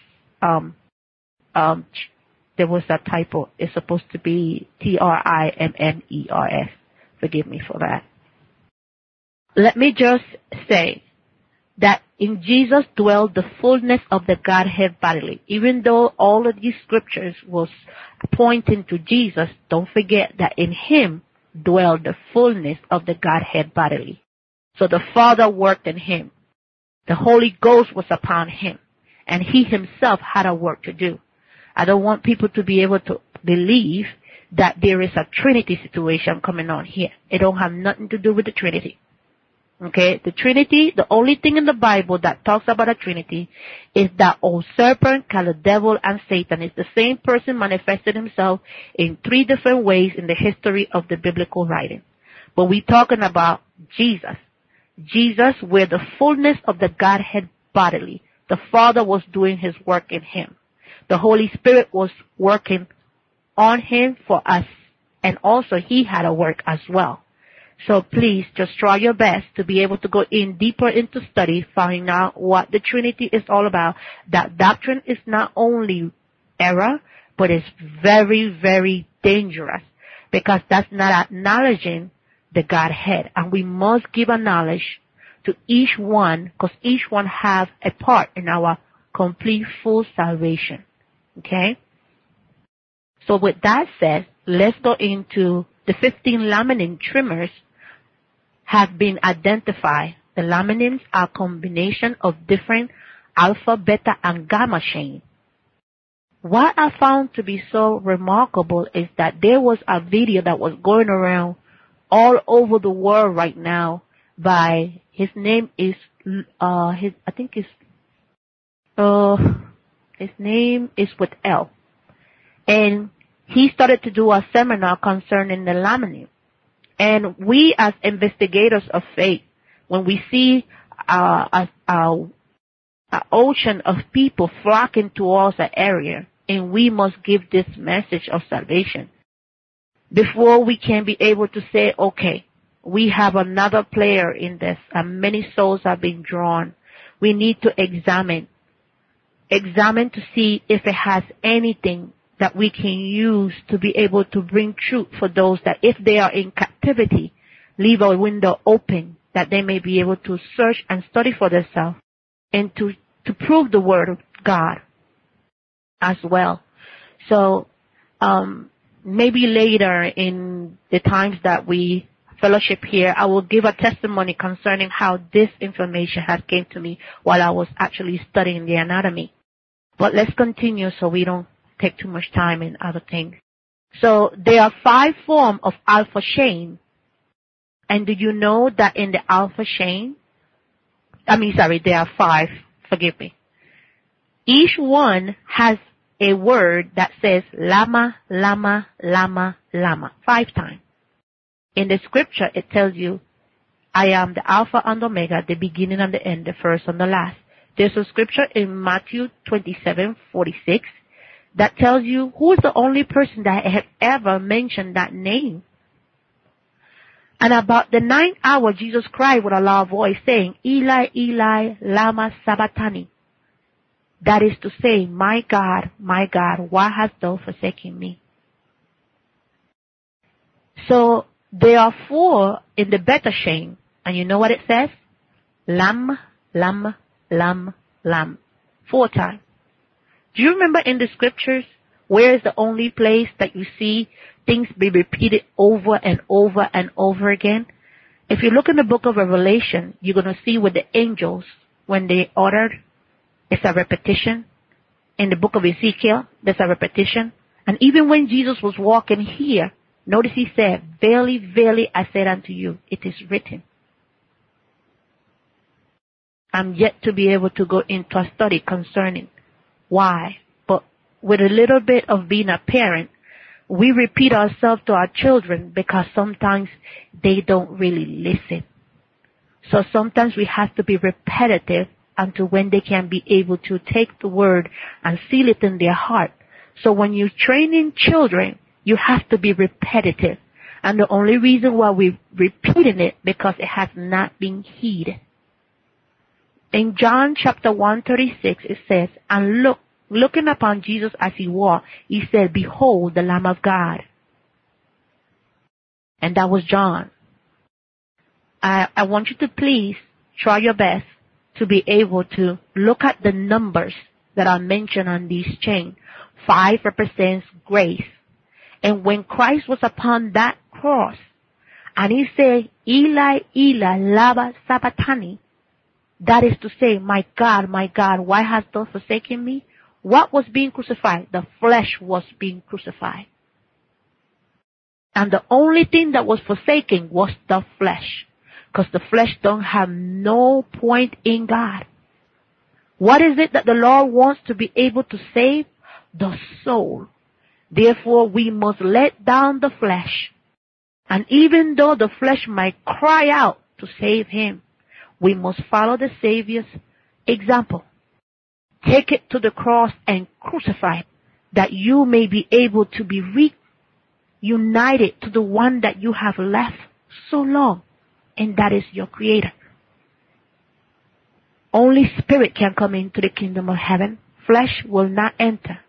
There was a typo. It's supposed to be TRIMMERS. Forgive me for that. Let me just say that in Jesus dwelled the fullness of the Godhead bodily. Even though all of these scriptures was pointing to Jesus, don't forget that in him dwelled the fullness of the Godhead bodily. So the Father worked in him. The Holy Ghost was upon him. And he himself had a work to do. I don't want people to be able to believe that there is a Trinity situation coming on here. It don't have nothing to do with the Trinity. Okay, the Trinity, the only thing in the Bible that talks about a Trinity is that old serpent called the devil and Satan is the same person manifested himself in three different ways in the history of the biblical writing. But we're talking about Jesus. Jesus, where the fullness of the Godhead bodily. The Father was doing his work in him. The Holy Spirit was working on him for us. And also he had a work as well. So please just try your best to be able to go in deeper into study, find out what the Trinity is all about. That doctrine is not only error, but it's very, very dangerous because that's not acknowledging the Godhead. And we must give a knowledge to each one because each one has a part in our complete full salvation. Okay? So with that said, let's go into the 15 laminin trimmers have been identified. The laminins are a combination of different alpha, beta, and gamma chains. What I found to be so remarkable is that there was a video that was going around all over the world right now by, his name is, his name is with L. And he started to do a seminar concerning the laminin. And we as investigators of faith, when we see an ocean of people flocking towards an area, and we must give this message of salvation, before we can be able to say, okay, we have another player in this, and many souls are being drawn, we need to examine to see if it has anything that we can use to be able to bring truth for those that if they are in captivity, leave a window open that they may be able to search and study for themselves and to prove the word of God as well. So, maybe later in the times that we fellowship here, I will give a testimony concerning how this information has came to me while I was actually studying the anatomy. But let's continue so we don't take too much time in other things. So there are 5 forms of alpha chain. And did you know that in the alpha chain, there are 5, forgive me. Each one has a word that says lama, lama, lama, lama, 5 times. In the scripture, it tells you, I am the Alpha and Omega, the beginning and the end, the first and the last. There's a scripture in Matthew 27:46 that tells you who is the only person that has ever mentioned that name. And about the 9th hour, Jesus cried with a loud voice saying, Eli, Eli, lama sabachthani. That is to say, my God, why hast thou forsaken me? So there are 4 in the beta chain. And you know what it says? Lam, lam, lam, lam. 4 times. Do you remember in the scriptures where is the only place that you see things be repeated over and over and over again? If you look in the book of Revelation, you're going to see with the angels, when they ordered, it's a repetition. In the book of Ezekiel, there's a repetition. And even when Jesus was walking here, notice he said, Verily, verily, I said unto you, it is written. I'm yet to be able to go into a study concerning why. But with a little bit of being a parent, we repeat ourselves to our children because sometimes they don't really listen. So sometimes we have to be repetitive until when they can be able to take the word and seal it in their heart. So when you're training children, you have to be repetitive. And the only reason why we're repeating it because it has not been heeded. In John chapter 1:36, it says, and looking upon Jesus as he walked, he said, Behold the Lamb of God. And that was John. I want you to please try your best to be able to look at the numbers that are mentioned on this chain. 5 represents grace. And when Christ was upon that cross, and he said, Eli, Eli, lama sabachthani, that is to say, my God, why hast thou forsaken me? What was being crucified? The flesh was being crucified. And the only thing that was forsaken was the flesh. Because the flesh don't have no point in God. What is it that the Lord wants to be able to save? The soul. Therefore, we must let down the flesh. And even though the flesh might cry out to save him, we must follow the Savior's example. Take it to the cross and crucify it, that you may be able to be reunited to the one that you have left so long, and that is your Creator. Only spirit can come into the kingdom of heaven. Flesh will not enter.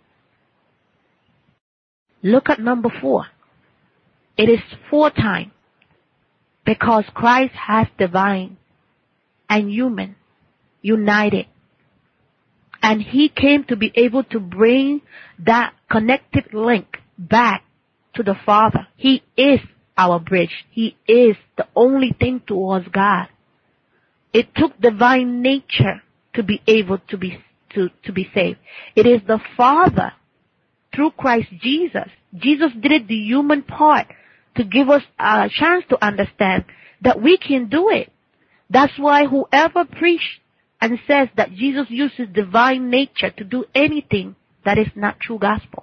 Look at number 4. It is 4 times because Christ has divine and human united. And he came to be able to bring that connected link back to the Father. He is our bridge. He is the only thing towards God. It took divine nature to be able to be saved. It is the Father through Christ Jesus. Jesus did the human part to give us a chance to understand that we can do it. That's why whoever preached and says that Jesus uses divine nature to do anything, that is not true gospel.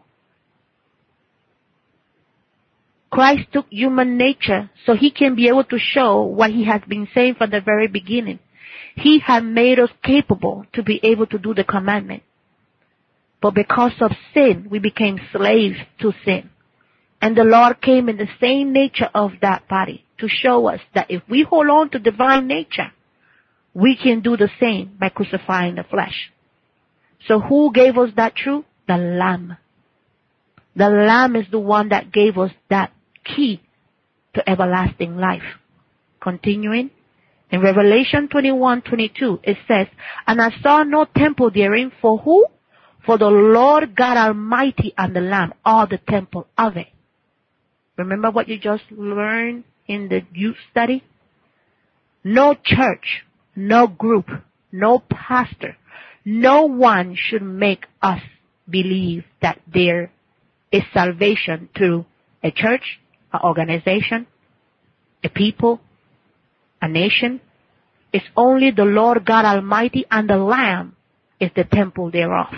Christ took human nature so he can be able to show what he has been saying from the very beginning. He had made us capable to be able to do the commandment. But because of sin, we became slaves to sin. And the Lord came in the same nature of that body to show us that if we hold on to divine nature, we can do the same by crucifying the flesh. So who gave us that truth? The Lamb. The Lamb is the one that gave us that key to everlasting life. Continuing, in Revelation 21:22, it says, "And I saw no temple therein for who? For the Lord God Almighty and the Lamb are the temple of it." Remember what you just learned in the youth study? No church, no group, no pastor, no one should make us believe that there is salvation through a church, an organization, a people, a nation. It's only the Lord God Almighty and the Lamb is the temple thereof.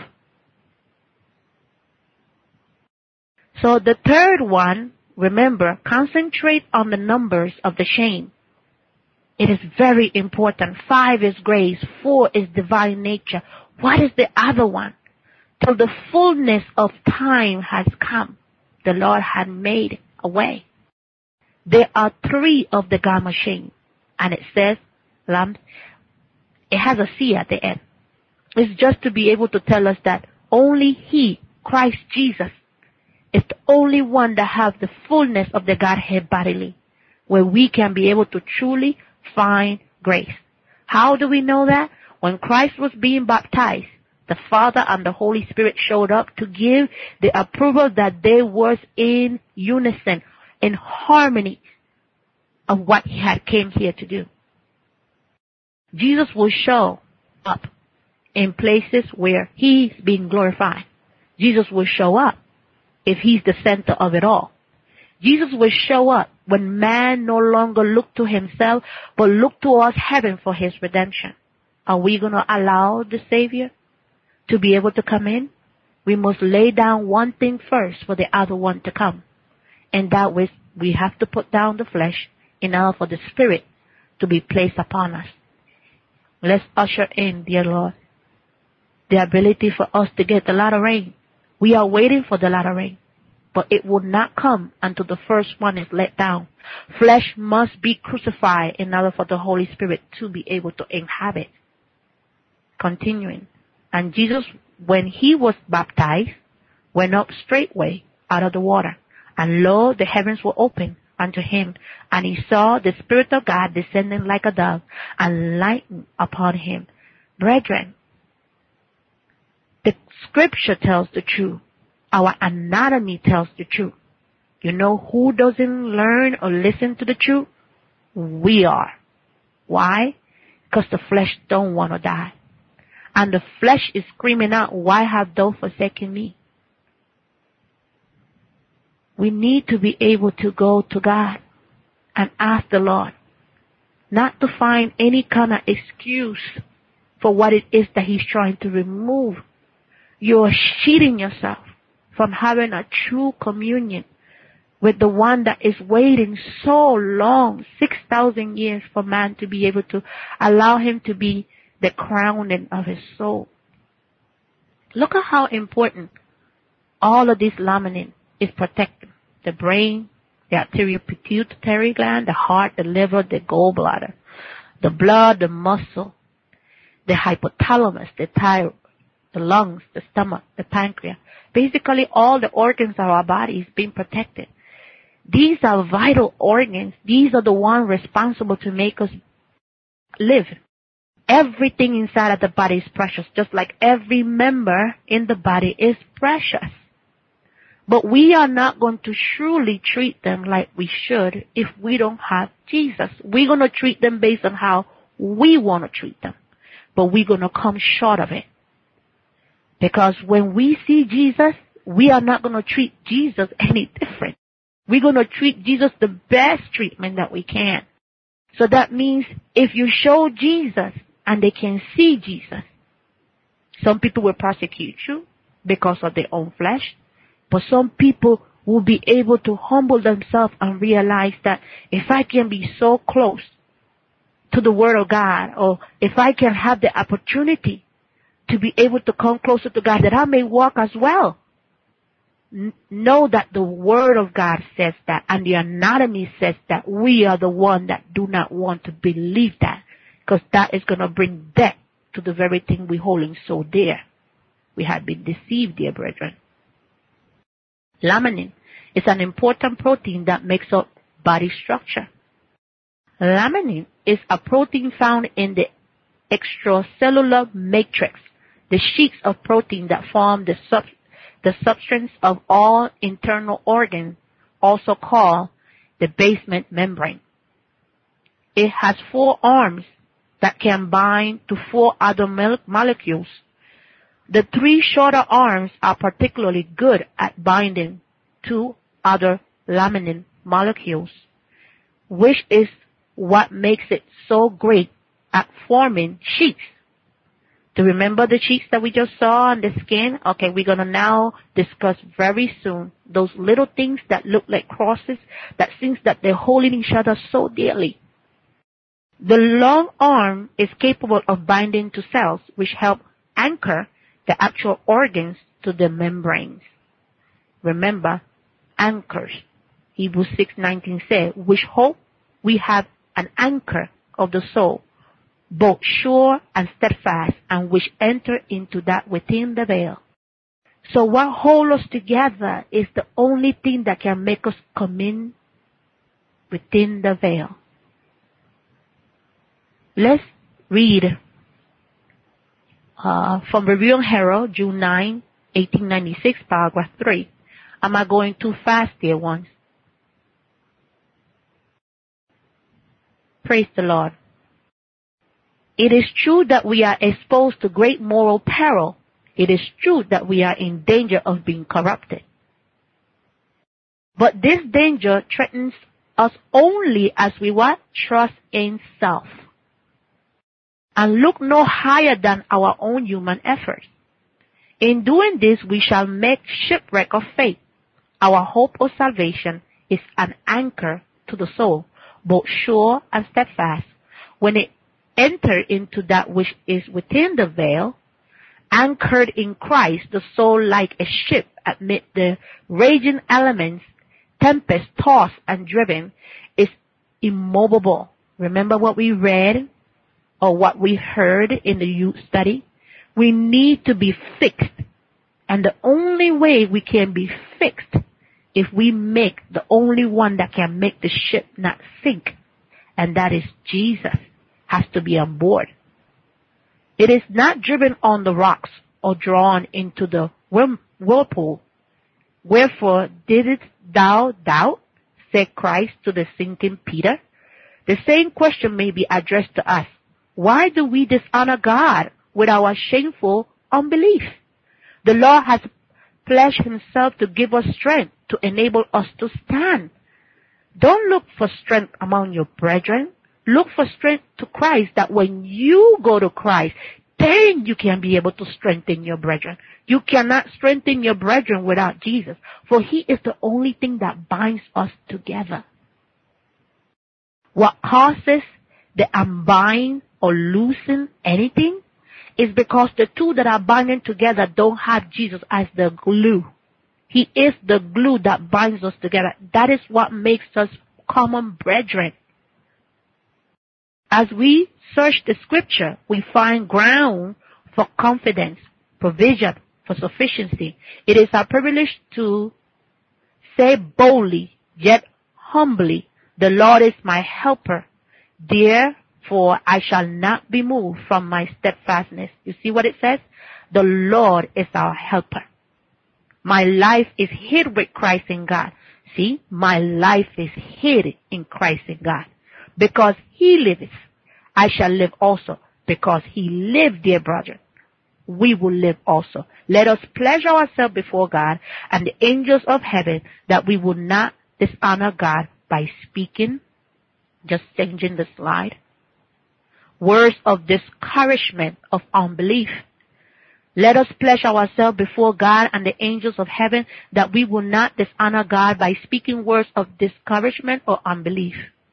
So the third one, remember, concentrate on the numbers of the chain. It is very important. 5 is grace. 4 is divine nature. What is the other one? Till the fullness of time has come, the Lord had made a way. There are 3 of the gamma chain. And it says, lamb, it has a C at the end. It's just to be able to tell us that only He, Christ Jesus, is the only one that has the fullness of the Godhead bodily, where we can be able to truly find grace. How do we know that? When Christ was being baptized, the Father and the Holy Spirit showed up to give the approval that they was in unison, in harmony of what He had came here to do. Jesus will show up in places where He's being glorified. Jesus will show up if He's the center of it all. Jesus will show up when man no longer look to himself, but look towards heaven for his redemption. Are we going to allow the Savior to be able to come in? We must lay down one thing first for the other one to come. And that was, we have to put down the flesh in order for the Spirit to be placed upon us. Let's usher in, dear Lord, the ability for us to get the latter rain. We are waiting for the latter rain, but it will not come until the first one is let down. Flesh must be crucified in order for the Holy Spirit to be able to inhabit. Continuing. And Jesus, when He was baptized, went up straightway out of the water. And lo, the heavens were opened unto Him. And He saw the Spirit of God descending like a dove and lighting upon Him. Brethren, the Scripture tells the truth. Our anatomy tells the truth. You know who doesn't learn or listen to the truth? We are. Why? Because the flesh don't want to die. And the flesh is screaming out, why have thou forsaken me? We need to be able to go to God and ask the Lord not to find any kind of excuse for what it is that He's trying to remove. You're cheating yourself from having a true communion with the one that is waiting so long, 6,000 years for man to be able to allow Him to be the crowning of his soul. Look at how important all of this laminin is protecting. The brain, the arterial pituitary gland, the heart, the liver, the gallbladder, the blood, the muscle, the hypothalamus, the thyroid, the lungs, the stomach, the pancreas. Basically all the organs of our body is being protected. These are vital organs. These are the ones responsible to make us live. Everything inside of the body is precious, just like every member in the body is precious. But we are not going to truly treat them like we should if we don't have Jesus. We're going to treat them based on how we want to treat them. But we're going to come short of it. Because when we see Jesus, we are not going to treat Jesus any different. We're going to treat Jesus the best treatment that we can. So that means if you show Jesus and they can see Jesus, some people will persecute you because of their own flesh, but some people will be able to humble themselves and realize that if I can be so close to the Word of God, or if I can have the opportunity to be able to come closer to God, that I may walk as well. Know that the Word of God says that, and the anatomy says that. We are the one that do not want to believe that, because that is going to bring death to the very thing we're holding so dear. We have been deceived, dear brethren. Laminin is an important protein that makes up body structure. Laminin is a protein found in the extracellular matrix, the sheets of protein that form the substance of all internal organs, also called the basement membrane. It has 4 arms that can bind to 4 other molecules. The 3 shorter arms are particularly good at binding to other laminin molecules, which is what makes it so great at forming sheets. Do you remember the sheets that we just saw on the skin? Okay, we're going to now discuss very soon those little things that look like crosses, that seems that they're holding each other so dearly. The long arm is capable of binding to cells, which help anchor the actual organs to the membranes. Remember, anchors. Hebrews 6:19 says, which hope we have an anchor of the soul, both sure and steadfast, and which enter into that within the veil. So what holds us together is the only thing that can make us come in within the veil. Let's read from Review and Herald, June 9, 1896, paragraph 3. Am I going too fast, dear ones? Praise the Lord. It is true that we are exposed to great moral peril. It is true that we are in danger of being corrupted. But this danger threatens us only as we what? Trust in self. And look no higher than our own human efforts. In doing this, we shall make shipwreck of faith. Our hope of salvation is an anchor to the soul, both sure and steadfast. When it enters into that which is within the veil, anchored in Christ, the soul like a ship amid the raging elements, tempest tossed and driven, is immovable. Remember what we read or what we heard in the youth study? We need to be fixed. And the only way we can be fixed if we make the only one that can make the ship not sink, and that is Jesus, has to be on board. It is not driven on the rocks or drawn into the whirlpool. Wherefore didst thou doubt, said Christ to the sinking Peter? The same question may be addressed to us. Why do we dishonor God with our shameful unbelief? The Lord has pledged himself to give us strength to enable us to stand. Don't look for strength among your brethren. Look for strength to Christ, that when you go to Christ, then you can be able to strengthen your brethren. You cannot strengthen your brethren without Jesus, for he is the only thing that binds us together. What causes the unbind or loosen anything is because the two that are binding together don't have Jesus as the glue. He is the glue that binds us together. That is what makes us common brethren. As we search the scripture, we find ground for confidence, provision, for sufficiency. It is our privilege to say boldly, yet humbly, the Lord is my helper. Therefore, I shall not be moved from my steadfastness. You see what it says? The Lord is our helper. My life is hid with Christ in God. See, my life is hid in Christ in God. Because he liveth, I shall live also. Because he lived, dear brethren, we will live also. Let us pledge ourselves before God and the angels of heaven that we will not dishonor God by speaking Just changing the slide. Words of discouragement, of unbelief. Let us pledge ourselves before God and the angels of heaven that we will not dishonor God by speaking words of discouragement or unbelief.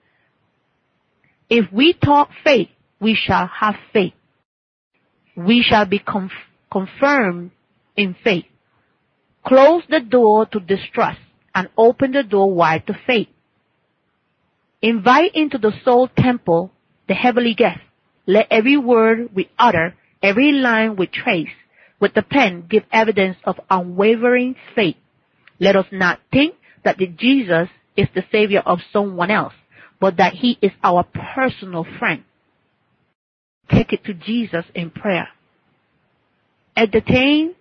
If we talk faith, we shall have faith. We shall be confirmed in faith. Close the door to distrust and open the door wide to faith. Invite into the soul temple the heavenly guest. Let every word we utter, every line we trace, with the pen give evidence of unwavering faith. Let us not think that Jesus is the Savior of someone else, but that He is our personal friend. Take it to Jesus in prayer. Entering,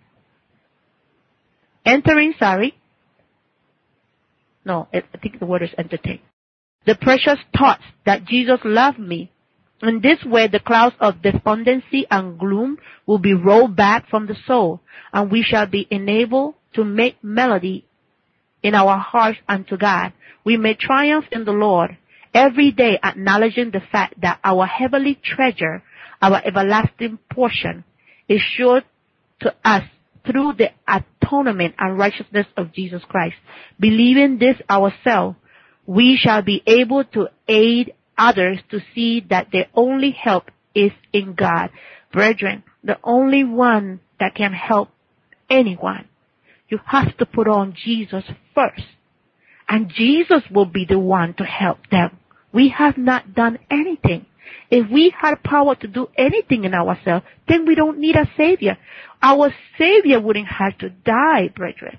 No, I think the word is entertain. The precious thoughts that Jesus loved me. In this way, the clouds of despondency and gloom will be rolled back from the soul, and we shall be enabled to make melody in our hearts unto God. We may triumph in the Lord every day, acknowledging the fact that our heavenly treasure, our everlasting portion, is sure to us through the atonement and righteousness of Jesus Christ. Believing this ourselves, we shall be able to aid others to see that their only help is in God. Brethren, the only one that can help anyone, you have to put on Jesus first. And Jesus will be the one to help them. We have not done anything. If we had power to do anything in ourselves, then we don't need a Savior. Our Savior wouldn't have to die, brethren.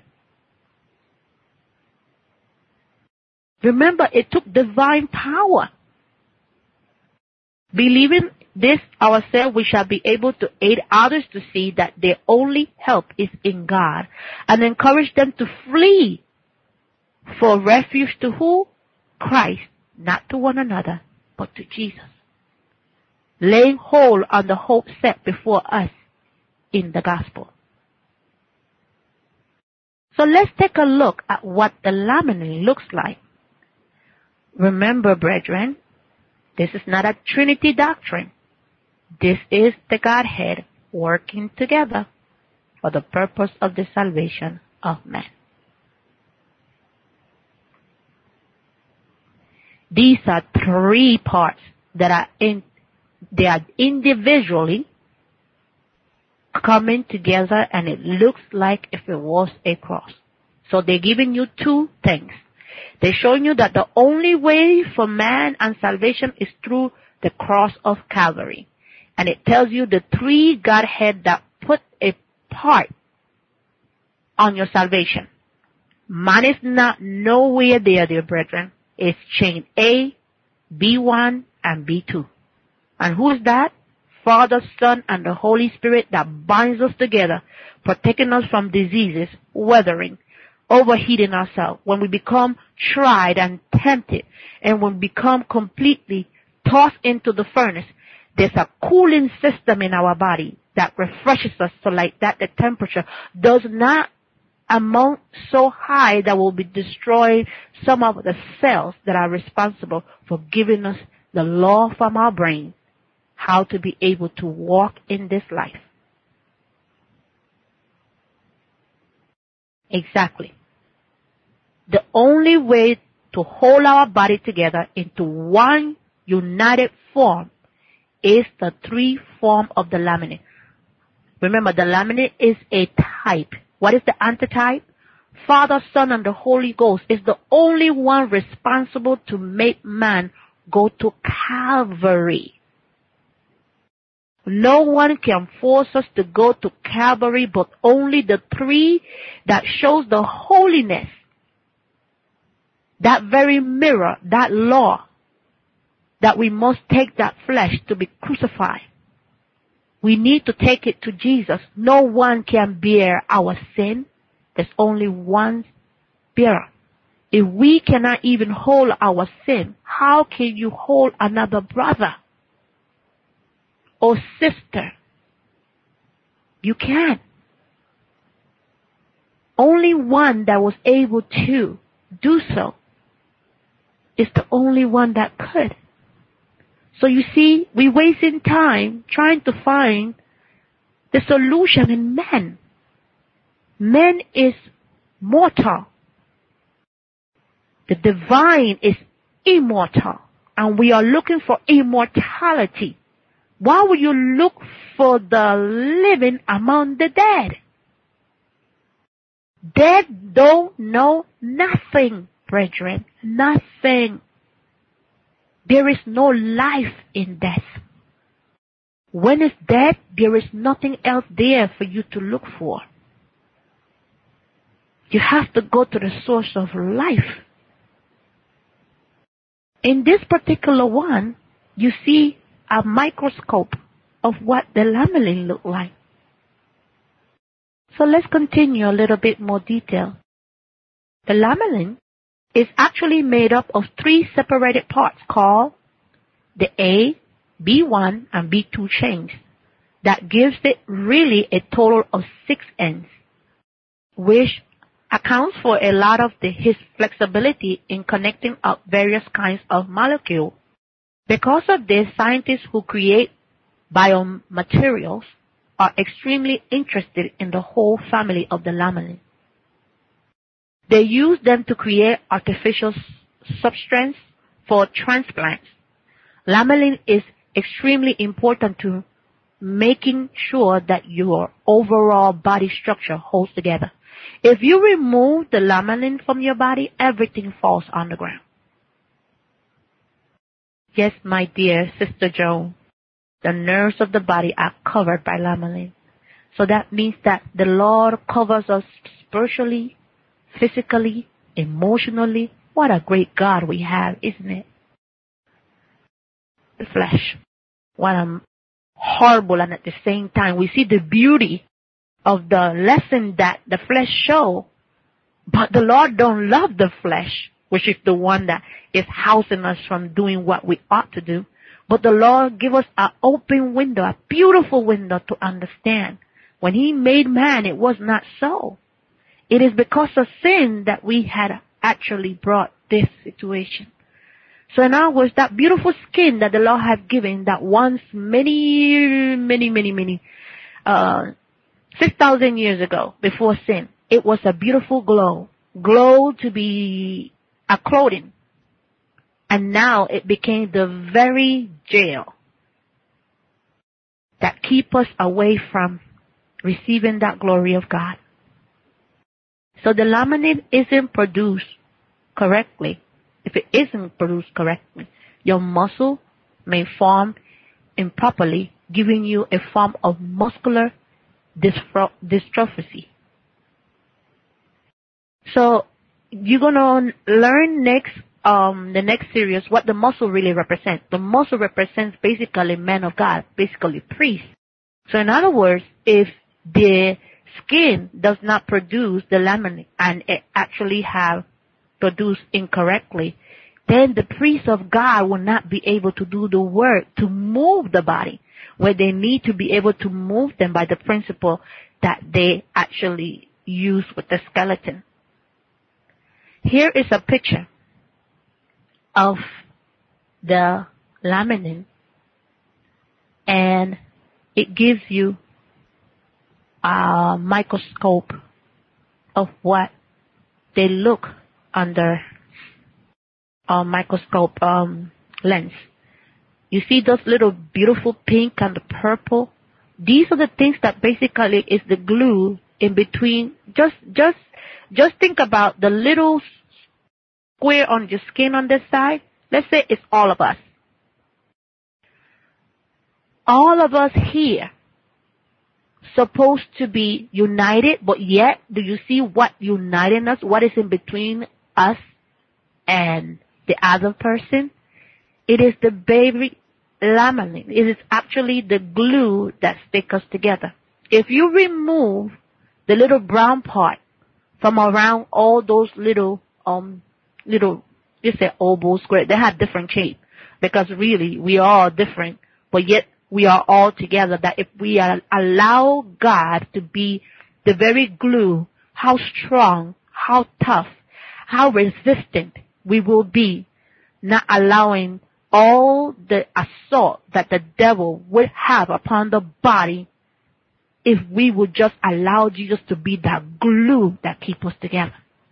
Remember, it took divine power. Believing this ourselves, we shall be able to aid others to see that their only help is in God, and encourage them to flee for refuge to who? Christ, not to one another, but to Jesus. Laying hold on the hope set before us in the gospel. So let's take a look at what the laminate looks like. Remember, brethren, this is not a Trinity doctrine. This is the Godhead working together for the purpose of the salvation of man. These are three parts that are individually coming together, and it looks like if it was a cross. So they're giving you two things. They're showing you that the only way for man and salvation is through the cross of Calvary. And it tells you the three Godhead that put a part on your salvation. Man is not nowhere there, dear brethren. It's chain A, B1, and B2. And who is that? Father, Son, and the Holy Spirit that binds us together, protecting us from diseases, weathering, overheating ourselves. When we become tried and tempted, and when we become completely tossed into the furnace, there's a cooling system in our body that refreshes us so like that the temperature does not amount so high that will be destroying some of the cells that are responsible for giving us the law from our brain, how to be able to walk in this life. Exactly. The only way to hold our body together into one united form is the three form of the laminate. Remember, the laminate is a type. What is the antitype? Father, Son, and the Holy Ghost is the only one responsible to make man go to Calvary. No one can force us to go to Calvary, but only the three that shows the holiness, that very mirror, that law, that we must take that flesh to be crucified. We need to take it to Jesus. No one can bear our sin. There's only one bearer. If we cannot even hold our sin, how can you hold another brother or sister? You can't. Only one that was able to do so is the only one that could. So you see, we're wasting time trying to find the solution in man. Man is mortal. The divine is immortal. And we are looking for immortality. Why would you look for the living among the dead? Dead don't know nothing, brethren. Nothing. There is no life in death. When it's dead, there is nothing else there for you to look for. You have to go to the source of life. In this particular one, you see a microscope of what the lamellin look like. So let's continue a little bit more detail. The lamellin is actually made up of 3 separated parts called the A, B1, and B2 chains. That gives it really a total of 6 ends, which accounts for a lot of his flexibility in connecting up various kinds of molecules. Because of this, scientists who create biomaterials are extremely interested in the whole family of the lamellin. They use them to create artificial substances for transplants. Lamellin is extremely important to making sure that your overall body structure holds together. If you remove the lamellin from your body, everything falls on the ground. Yes, my dear Sister Joan, the nerves of the body are covered by lamellin. So that means that the Lord covers us spiritually, physically, emotionally. What a great God we have, isn't it? The flesh. What a horrible, and at the same time we see the beauty of the lesson that the flesh show. But the Lord don't love the flesh, which is the one that is housing us from doing what we ought to do. But the Lord give us an open window, a beautiful window to understand. When He made man, it was not so. It is because of sin that we had actually brought this situation. So in other words, that beautiful skin that the Lord has given, that once many 6,000 years ago, before sin, it was a beautiful glow to be a clothing. And now it became the very jail that keep us away from receiving that glory of God. So the lamellin isn't produced correctly. If it isn't produced correctly, your muscle may form improperly, giving you a form of muscular dystrophy. So you're going to learn next, the next series, what the muscle really represents. The muscle represents basically men of God, basically priests. So in other words, if the skin does not produce the lamellin and it actually have produced incorrectly, then the priests of God will not be able to do the work to move the body, where they need to be able to move them by the principle that they actually use with the skeleton. Here is a picture of the lamellin, and it gives you a microscope of what they look under a microscope lens. You see those little beautiful pink and the purple? These are the things that basically is the glue in between. Just think about the little square on your skin on this side. Let's say it's all of us. All of us here supposed to be united, but yet, do you see what uniting us? What is in between us and the other person? It is the baby lamellin. It is actually the glue that sticks us together. If you remove the little brown part from around all those little, you say oval, square, they have different shape, because really we are all different, but yet we are all together. That if we allow God to be the very glue, how strong, how tough, how resistant we will be, not allowing all the assault that the devil would have upon the body if we would just allow Jesus to be that glue that keeps us together.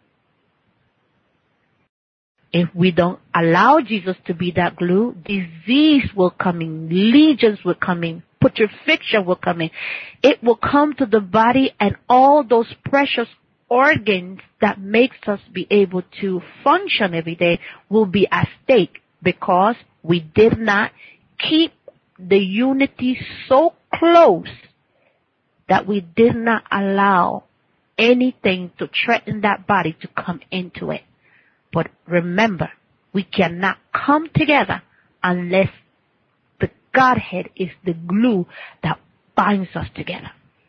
If we don't allow Jesus to be that glue, disease will come in, legions will come in, putrefaction will come in. It will come to the body, and all those precious organs that makes us be able to function every day will be at stake because we did not keep the unity so close that we did not allow anything to threaten that body to come into it. But remember, we cannot come together unless the Godhead is the glue that binds us together.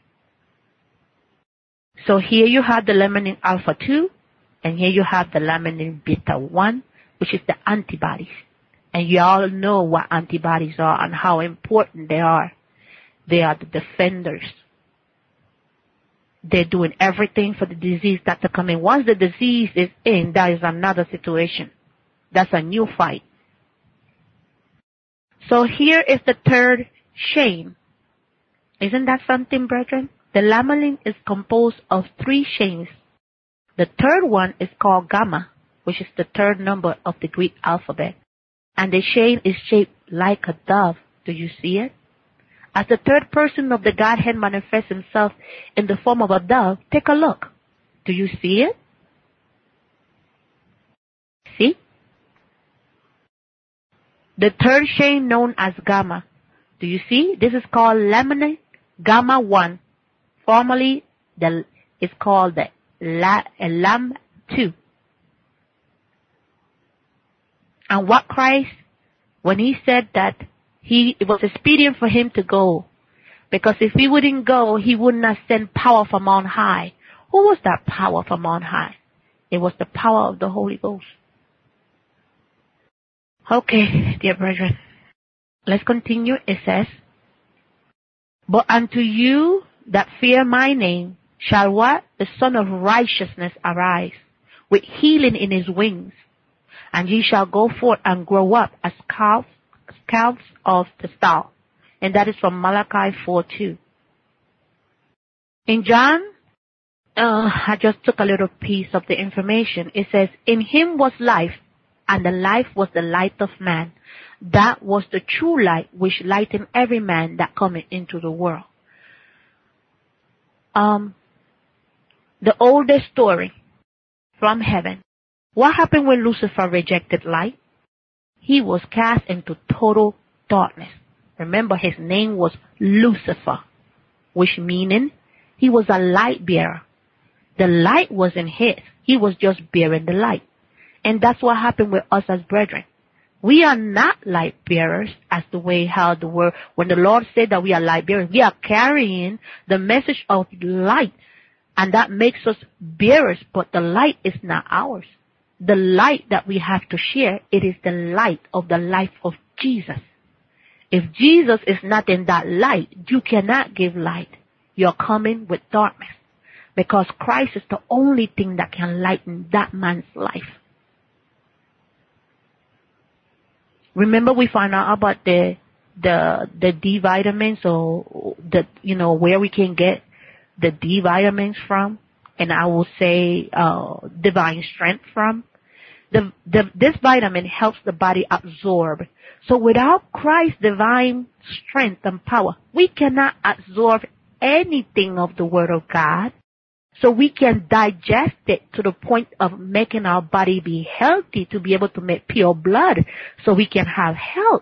So here you have the laminin alpha 2, and here you have the laminin beta 1, which is the antibodies. And you all know what antibodies are and how important they are. They are the defenders. They're doing everything for the disease not to come in. Once the disease is in, that is another situation. That's a new fight. So here is the third chain. Isn't that something, brethren? The laminin is composed of 3 chains. The third one is called gamma, which is the third number of the Greek alphabet. And the chain is shaped like a dove. Do you see it? As the third person of the Godhead manifests himself in the form of a dove, take a look. Do you see it? See? The third chain known as gamma. Do you see? This is called laminin gamma 1. Formerly, it's called the lam 2. And what Christ, when he said that it was expedient for him to go, because if he wouldn't go, he would not send power from on high. Who was that power from on high? It was the power of the Holy Ghost. Okay, dear brethren, let's continue. It says, but unto you that fear my name shall what? The Son of Righteousness arise, with healing in his wings. And ye shall go forth and grow up as calves of the stall. And that is from Malachi 4:2. In John, I just took a little piece of the information. It says, in him was life, and the life was the light of man. That was the true light which lightened every man that cometh into the world. The oldest story from heaven. What happened when Lucifer rejected light? He was cast into total darkness. Remember, his name was Lucifer, which meaning he was a light bearer. The light wasn't his. He was just bearing the light. And that's what happened with us as brethren. We are not light bearers as the way how the word, when the Lord said that we are light bearers, we are carrying the message of light. And that makes us bearers, but the light is not ours. The light that we have to share, it is the light of the life of Jesus. If Jesus is not in that light, you cannot give light. You're coming with darkness. Because Christ is the only thing that can lighten that man's life. Remember we found out about the D vitamins, or where we can get the D vitamins from, and I will say divine strength from. This vitamin helps the body absorb. So without Christ's divine strength and power, we cannot absorb anything of the Word of God. So we can digest it to the point of making our body be healthy, to be able to make pure blood so we can have health.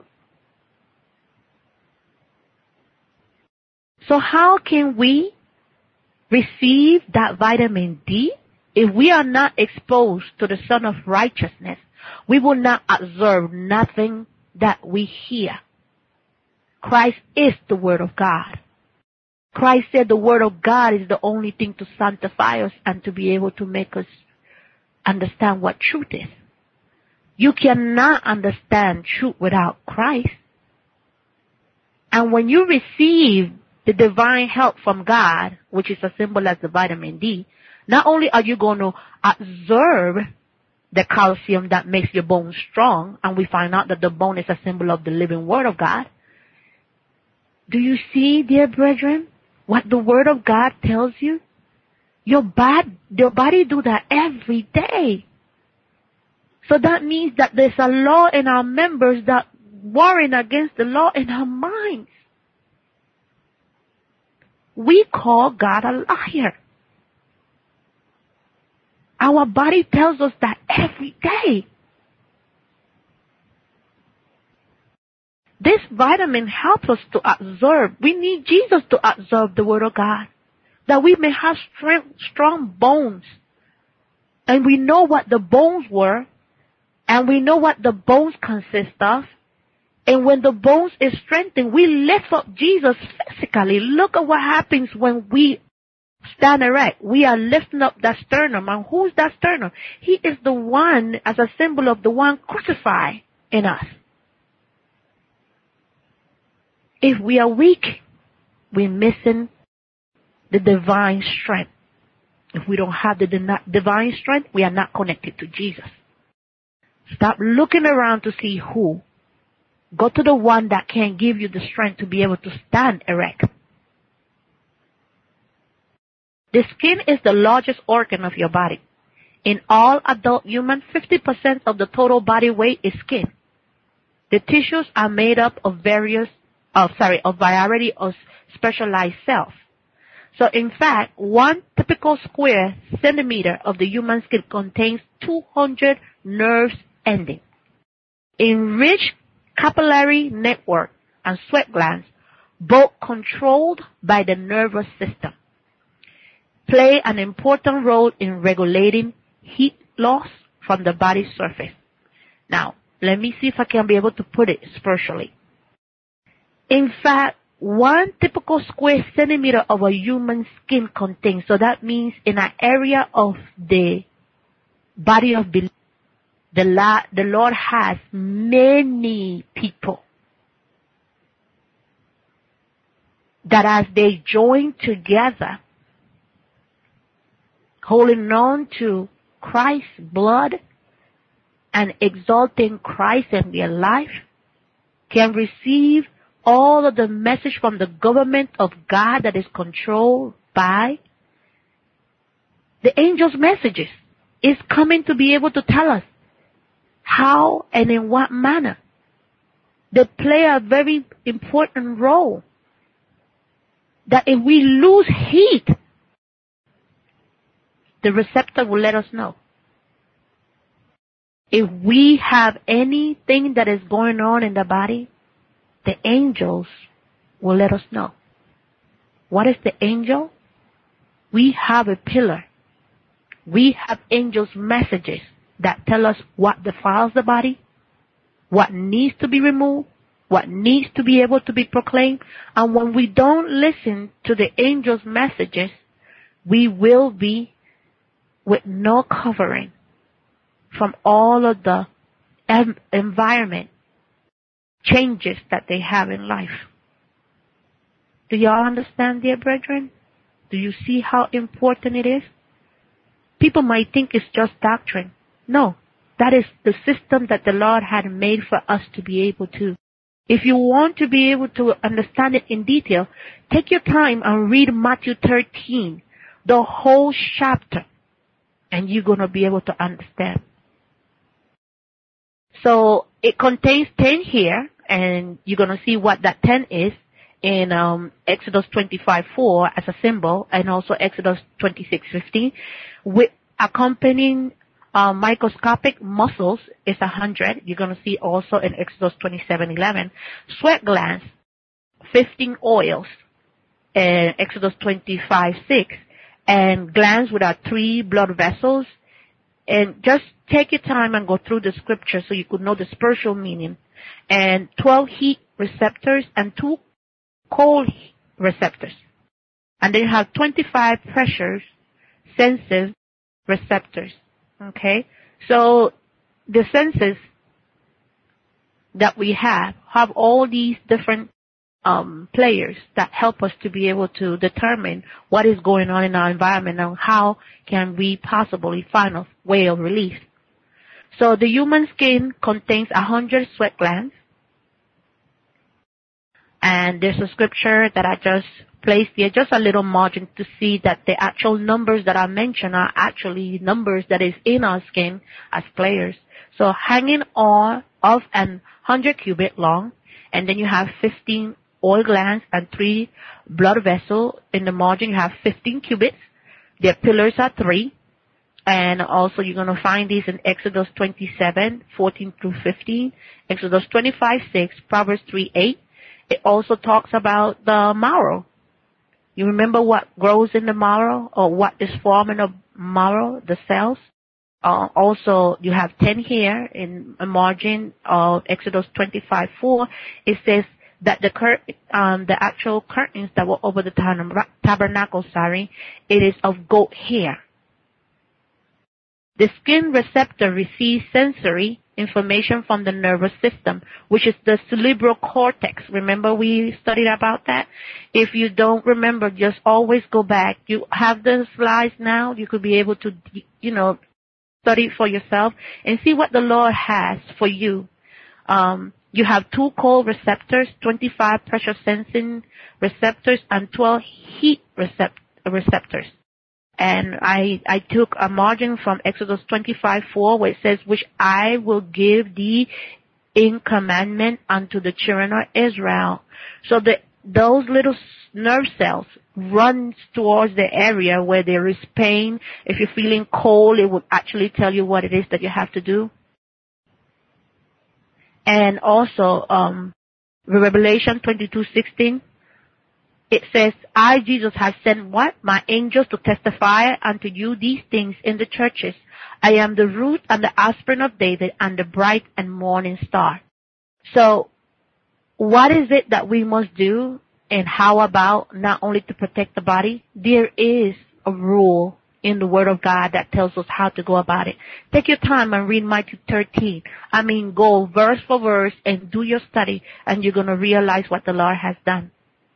So how can we receive that vitamin D? If we are not exposed to the Son of Righteousness, we will not absorb nothing that we hear. Christ is the Word of God. Christ said the Word of God is the only thing to sanctify us and to be able to make us understand what truth is. You cannot understand truth without Christ. And when you receive the divine help from God, which is a symbol as the vitamin D, not only are you going to absorb the calcium that makes your bones strong, and we find out that the bone is a symbol of the living Word of God. Do you see, dear brethren, what the Word of God tells you? Your body do that every day. So that means that there's a law in our members that warring against the law in our minds. We call God a liar. Our body tells us that every day. This vitamin helps us to absorb. We need Jesus to absorb the Word of God, that we may have strong bones. And we know what the bones were, and we know what the bones consist of. And when the bones is strengthened, we lift up Jesus physically. Look at what happens when we stand erect. We are lifting up that sternum. And who's that sternum? He is the one, as a symbol of the one crucified in us. If we are weak, we're missing the divine strength. If we don't have the divine strength, we are not connected to Jesus. Stop looking around to see who. Go to the one that can give you the strength to be able to stand erect. The skin is the largest organ of your body. In all adult humans, 50% of the total body weight is skin. The tissues are made up of variety of specialized cells. So in fact, one typical square centimeter of the human skin contains 200 nerve endings. In rich capillary network and sweat glands, both controlled by the nervous system, play an important role in regulating heat loss from the body's surface. Now, let me see if I can be able to put it spiritually. In fact, one typical square centimeter of a human skin contains, so that means in an area of the body of belief, the Lord has many people that as they join together, holding on to Christ's blood and exalting Christ in their life, can receive all of the message from the government of God that is controlled by the angels' messages. Is coming to be able to tell us how and in what manner. They play a very important role. That if we lose heat, the receptor will let us know. If we have anything that is going on in the body, the angels will let us know. What is the angel? We have a pillar. We have angels' messages that tell us what defiles the body, what needs to be removed, what needs to be able to be proclaimed. And when we don't listen to the angels' messages, we will be with no covering from all of the environment changes that they have in life. Do y'all understand, dear brethren? Do you see how important it is? People might think it's just doctrine. No, that is the system that the Lord had made for us to be able to. If you want to be able to understand it in detail, take your time and read Matthew 13, the whole chapter, and you're going to be able to understand. So it contains 10 here, and you're going to see what that 10 is in Exodus 25:4 as a symbol, and also Exodus 26:15, with accompanying microscopic muscles is 100. You're going to see also in Exodus 27:11. Sweat glands, 15 oils, in Exodus 25:6, and glands without 3 blood vessels. And just take your time and go through the scripture so you could know the spiritual meaning. And 12 heat receptors and 2 cold receptors. And then you have 25 pressure sensitive receptors. Okay? So the senses that we have all these different players that help us to be able to determine what is going on in our environment and how can we possibly find a way of relief. So the human skin contains 100 sweat glands. And there's a scripture that I just placed here, just a little margin to see that the actual numbers that I mentioned are actually numbers that is in our skin as players. So hanging on of an 100 cubit long, and then you have 15 oil glands and 3 blood vessels. In the margin you have 15 cubits. Their pillars are 3. And also you're going to find these in Exodus 27, 14 through 15, Exodus 25, 6, Proverbs 3, 8. It also talks about the marrow. You remember what grows in the marrow, or what is forming the marrow, the cells? Also, you have 10 here in a margin of Exodus 25, 4. It says that the actual curtains that were over the tabernacle, it is of goat hair. The skin receptor receives sensory information from the nervous system, which is the cerebral cortex. Remember we studied about that? If you don't remember, just always go back. You have the slides now. You could be able to, study for yourself and see what the Lord has for you. You have 2 cold receptors, 25 pressure sensing receptors, and 12 heat receptors. And I took a margin from Exodus 25:4 where it says, which I will give thee in commandment unto the children of Israel. So those little nerve cells run towards the area where there is pain. If you're feeling cold, it would actually tell you what it is that you have to do. And also, Revelation 22:16. It says, I, Jesus, have sent what? My angels to testify unto you these things in the churches. I am the root and the offspring of David and the bright and morning star. So, what is it that we must do, and how about not only to protect the body? There is a rule in the Word of God that tells us how to go about it. Take your time and read Matthew 13. Go verse for verse and do your study, and you're going to realize what the Lord has done.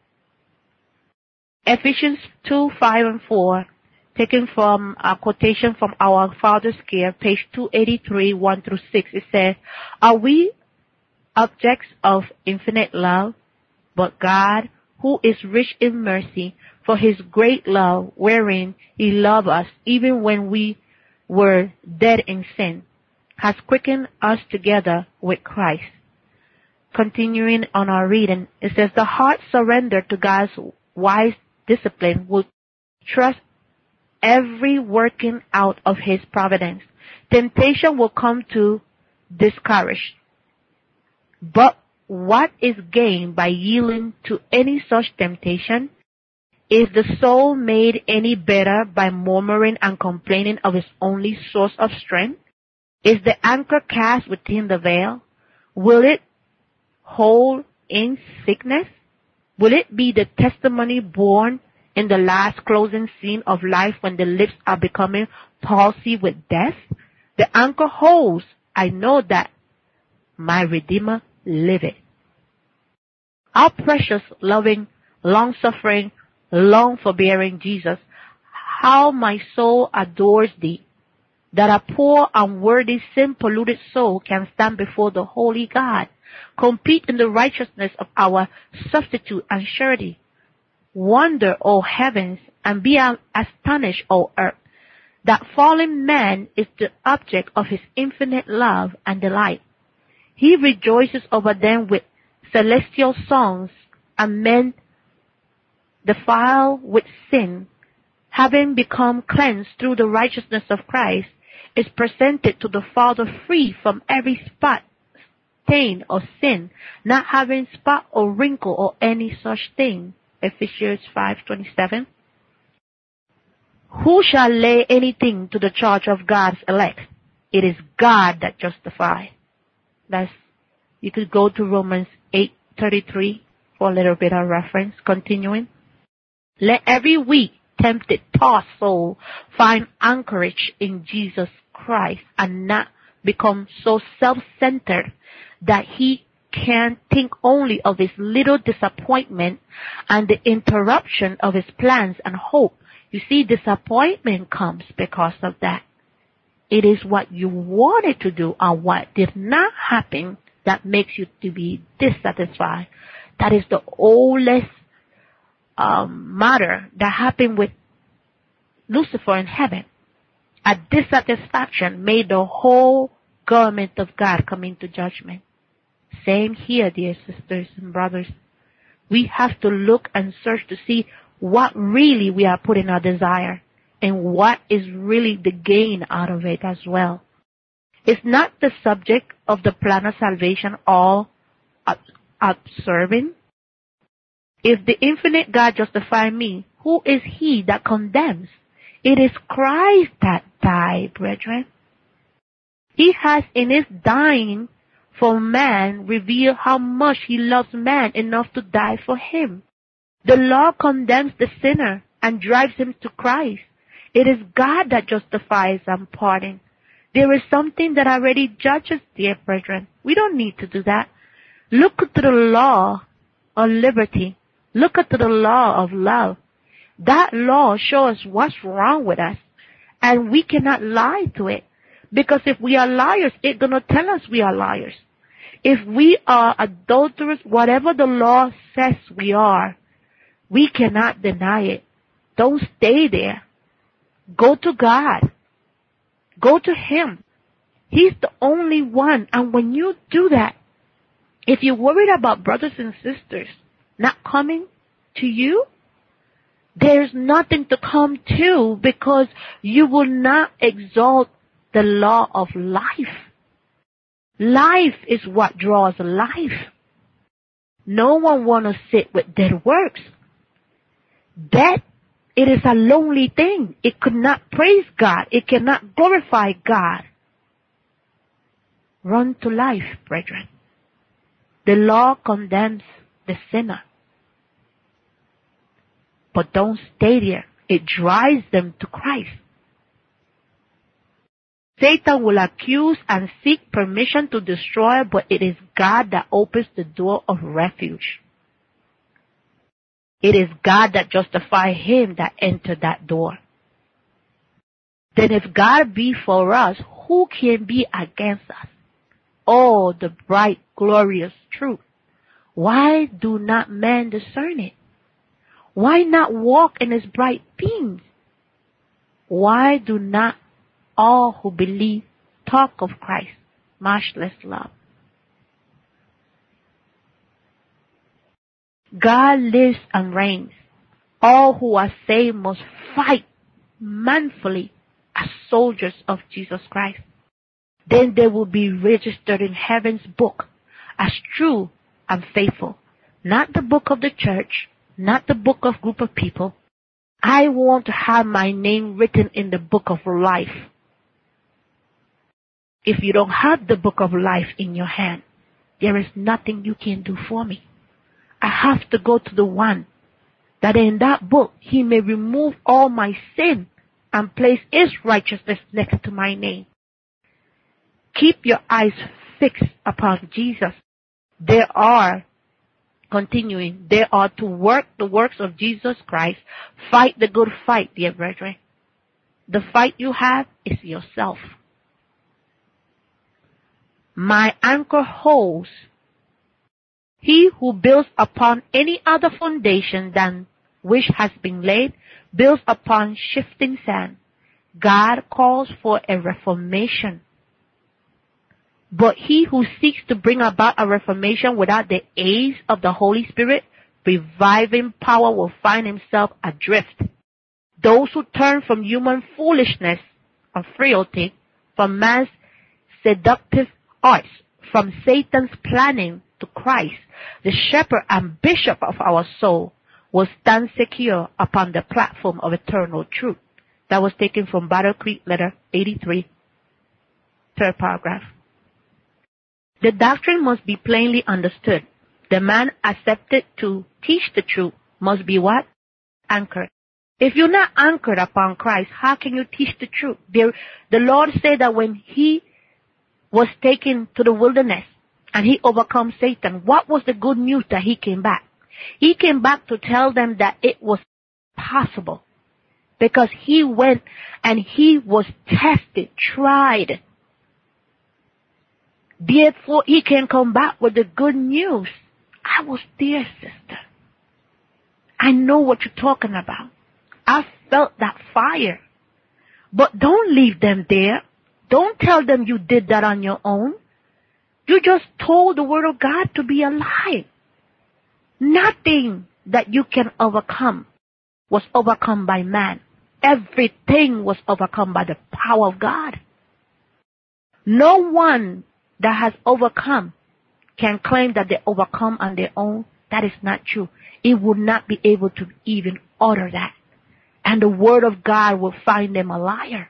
Ephesians 2, 5, and 4, taken from a quotation from Our Father's Care, page 283, 1 through 6. It says, are we objects of infinite love? But God, who is rich in mercy, for his great love, wherein he loved us, even when we were dead in sin, has quickened us together with Christ. Continuing on our reading, it says, the heart surrendered to God's wise discipline will trust every working out of his providence. Temptation will come to discourage. But what is gained by yielding to any such temptation? Is the soul made any better by murmuring and complaining of its only source of strength? Is the anchor cast within the veil? Will it hold in sickness? Will it be the testimony born in the last closing scene of life when the lips are becoming palsy with death? The anchor holds, I know that my Redeemer liveth. Our precious, loving, long-suffering, long-forbearing Jesus, how my soul adores thee, that a poor, unworthy, sin-polluted soul can stand before the holy God, compete in the righteousness of our substitute and surety. Wonder, O heavens, and be astonished, O earth, that fallen man is the object of his infinite love and delight. He rejoices over them with celestial songs, and men defiled with sin, having become cleansed through the righteousness of Christ, is presented to the Father free from every spot, stain, or sin, not having spot or wrinkle or any such thing. Ephesians 5:27. Who shall lay anything to the charge of God's elect? It is God that justifies. You could go to Romans 8:33 for a little bit of reference. Continuing. Let every weak, tempted, tossed soul find anchorage in Jesus Christ and not become so self-centered that he can think only of his little disappointment and the interruption of his plans and hope. You see, disappointment comes because of that. It is what you wanted to do or what did not happen that makes you to be dissatisfied. That is the oldest matter that happened with Lucifer in heaven. A dissatisfaction made the whole government of God come into judgment. Same here, dear sisters and brothers. We have to look and search to see what really we are putting our desire and what is really the gain out of it as well. Is not the subject of the plan of salvation all observing? If the infinite God justify me, who is he that condemns? It is Christ that died, brethren. He has in his dying for man revealed how much he loves man enough to die for him. The law condemns the sinner and drives him to Christ. It is God that justifies and pardons. There is something that already judges, dear brethren. We don't need to do that. Look to the law of liberty. Look to the law of love. That law shows what's wrong with us, and we cannot lie to it. Because if we are liars, it's going to tell us we are liars. If we are adulterers, whatever the law says we are, we cannot deny it. Don't stay there. Go to God. Go to Him. He's the only one. And when you do that, if you're worried about brothers and sisters not coming to you, there's nothing to come to, because you will not exalt the law of life. Life is what draws life. No one wants to sit with dead works. Death, it is a lonely thing. It could not praise God. It cannot glorify God. Run to life, brethren. The law condemns the sinner. But don't stay there. It drives them to Christ. Satan will accuse and seek permission to destroy, but it is God that opens the door of refuge. It is God that justifies him that entered that door. Then if God be for us, who can be against us? Oh, the bright, glorious truth. Why do not men discern it? Why not walk in his bright beams? Why do not all who believe talk of Christ, matchless love? God lives and reigns. All who are saved must fight manfully as soldiers of Jesus Christ. Then they will be registered in heaven's book as true and faithful. Not the book of the church, not the book of group of people. I want to have my name written in the book of life. If you don't have the book of life in your hand, there is nothing you can do for me. I have to go to the one that in that book he may remove all my sin and place his righteousness next to my name. Keep your eyes fixed upon Jesus. They are to work the works of Jesus Christ. Fight the good fight, dear brethren. The fight you have is yourself. My anchor holds. He who builds upon any other foundation than which has been laid, builds upon shifting sand. God calls for a reformation. But he who seeks to bring about a reformation without the aid of the Holy Spirit, reviving power, will find himself adrift. Those who turn from human foolishness and frailty, from man's seductive arts, from Satan's planning to Christ, the shepherd and bishop of our soul, will stand secure upon the platform of eternal truth. That was taken from Battle Creek Letter 83, third paragraph. The doctrine must be plainly understood. The man accepted to teach the truth must be what? Anchored. If you're not anchored upon Christ, how can you teach the truth? The Lord said that when he was taken to the wilderness and he overcome Satan, what was the good news that he came back? He came back to tell them that it was possible. because he went and he was tested, tried. Therefore, he can come back with the good news. I was there, sister. I know what you're talking about. I felt that fire. But don't leave them there. Don't tell them you did that on your own. You just told the word of God to be a lie. Nothing that you can overcome was overcome by man. Everything was overcome by the power of God. No one that has overcome can claim that they overcome on their own. That is not true. It would not be able to even utter that. And the word of God will find them a liar.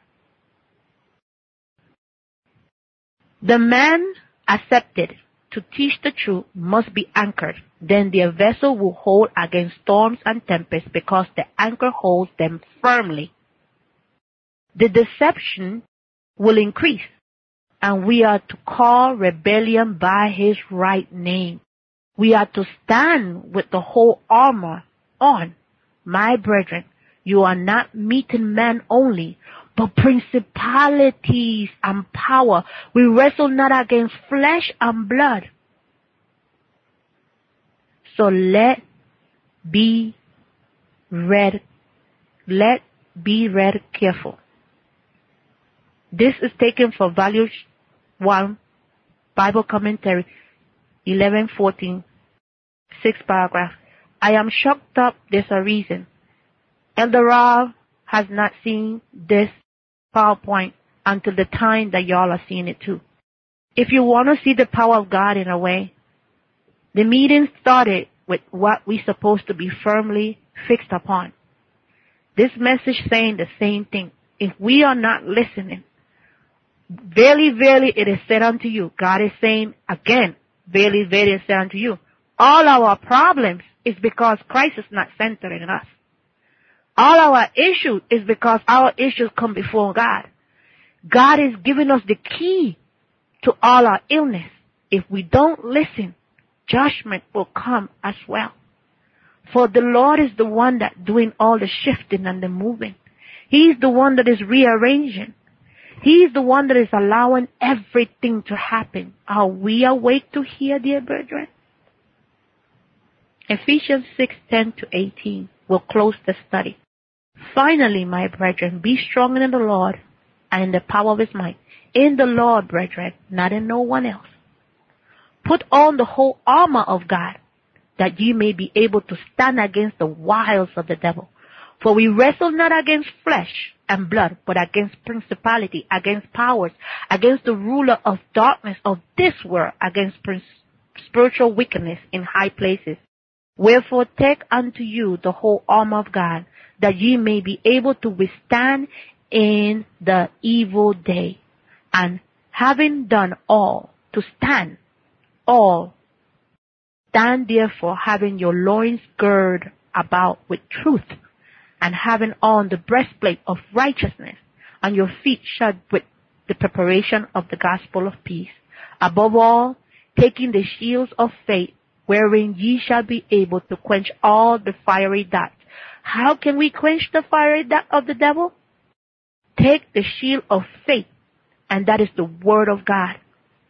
The man accepted to teach the truth must be anchored. Then their vessel will hold against storms and tempests because the anchor holds them firmly. The deception will increase, and we are to call rebellion by his right name. We are to stand with the whole armor on. My brethren, you are not meeting men only, but principalities and power. We wrestle not against flesh and blood. So let be read careful. This is taken from Volume 1, Bible Commentary, 1114, 6th paragraph. I am shocked up, there's a reason. Elder Rob has not seen this PowerPoint until the time that y'all are seeing it too. If you want to see the power of God in a way, the meeting started with what we're supposed to be firmly fixed upon. This message saying the same thing. If we are not listening, verily, verily, it is said unto you. God is saying again, verily, verily, it is said unto you. All our problems is because Christ is not centered in us. All our issues is because our issues come before God. God is giving us the key to all our illness. If we don't listen, judgment will come as well. For the Lord is the one that doing all the shifting and the moving. He's the one that is rearranging. He's the one that is allowing everything to happen. Are we awake to hear, dear brethren? Ephesians 6:10-18 will close the study. Finally, my brethren, be strong in the Lord and in the power of his might. In the Lord, brethren, not in no one else. Put on the whole armor of God, that ye may be able to stand against the wiles of the devil. For we wrestle not against flesh and blood, but against principality, against powers, against the ruler of darkness of this world, against spiritual wickedness in high places. Wherefore take unto you the whole armor of God, that ye may be able to withstand in the evil day. And having done all, to stand, all. Stand therefore, having your loins girded about with truth, and having on the breastplate of righteousness, and your feet shod with the preparation of the gospel of peace. Above all, taking the shields of faith, wherein ye shall be able to quench all the fiery darts. How can we quench the fiery dart of the devil? Take the shield of faith, and that is the word of God.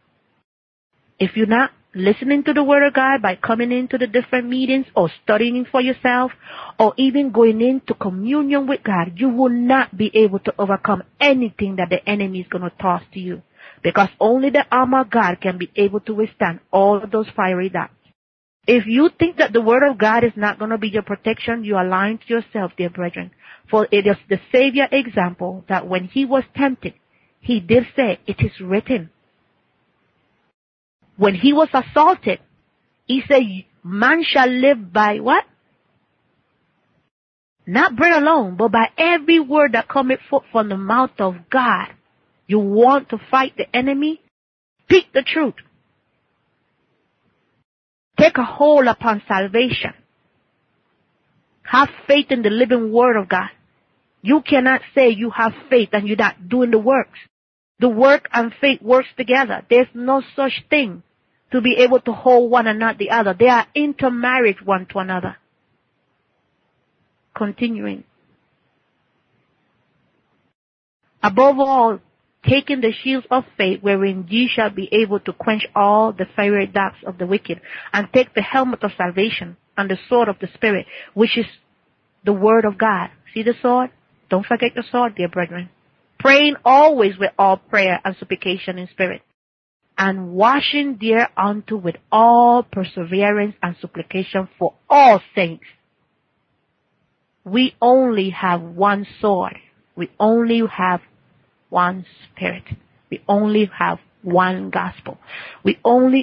If you're not listening to the word of God by coming into the different meetings or studying for yourself or even going into communion with God, you will not be able to overcome anything that the enemy is going to toss to you, because only the armor of God can be able to withstand all of those fiery darts. If you think that the word of God is not going to be your protection, you are lying to yourself, dear brethren. For it is the Savior example that when he was tempted, he did say, it is written. When he was assaulted, he said, man shall live by what? Not bread alone, but by every word that cometh forth from the mouth of God. You want to fight the enemy? Speak the truth. Take a hold upon salvation. Have faith in the living word of God. You cannot say you have faith and you're not doing the works. The work and faith works together. There's no such thing to be able to hold one and not the other. They are intermarried one to another. Continuing. Above all, taking the shield of faith, wherein ye shall be able to quench all the fiery darts of the wicked, and take the helmet of salvation and the sword of the Spirit, which is the word of God. See the sword? Don't forget your sword, dear brethren. Praying always with all prayer and supplication in spirit, and washing thereunto with all perseverance and supplication for all saints. We only have one sword. We only have one Spirit. We only have one gospel. We only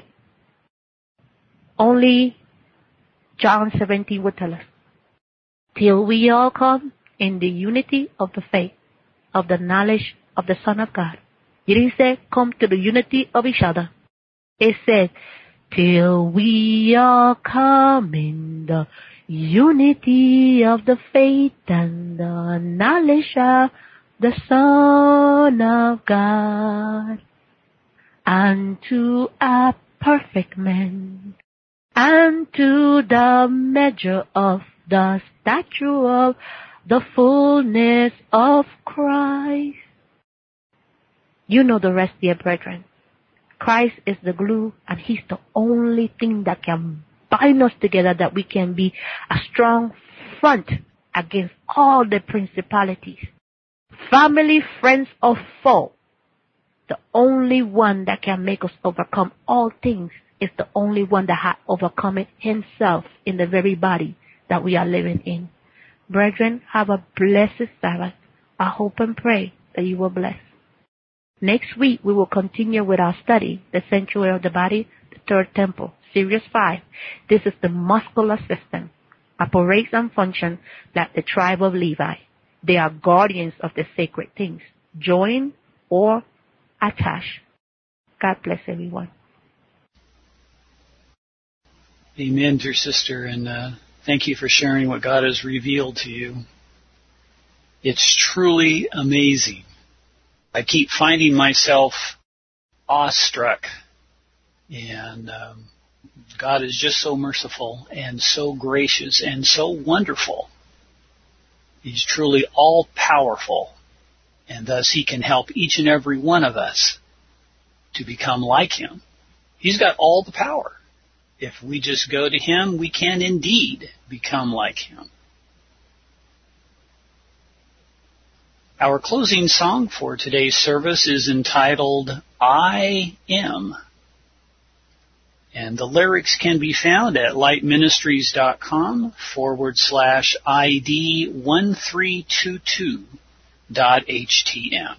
John 17 would tell us, till we all come in the unity of the faith, of the knowledge of the Son of God. It didn't say come to the unity of each other. It said, till we all come in the unity of the faith and the knowledge of the Son of God, and to a perfect man, and to the measure of the stature of the fullness of Christ. You know the rest, dear brethren. Christ is the glue, and He's the only thing that can bind us together, that we can be a strong front against all the principalities. Family, friends, or foe, the only one that can make us overcome all things is the only one that has overcome it Himself in the very body that we are living in. Brethren, have a blessed Sabbath. I hope and pray that you will bless. Next week, we will continue with our study, the sanctuary of the body, the third temple, Series 5. This is the muscular system, operates and functions like the tribe of Levi. They are guardians of the sacred things, join or attach. God bless everyone. Amen, dear sister, and thank you for sharing what God has revealed to you. It's truly amazing. I keep finding myself awestruck, and God is just so merciful and so gracious and so wonderful. He's truly all-powerful, and thus He can help each and every one of us to become like Him. He's got all the power. If we just go to Him, we can indeed become like Him. Our closing song for today's service is entitled, I Am. And the lyrics can be found at lightministries.com/ID1322.htm.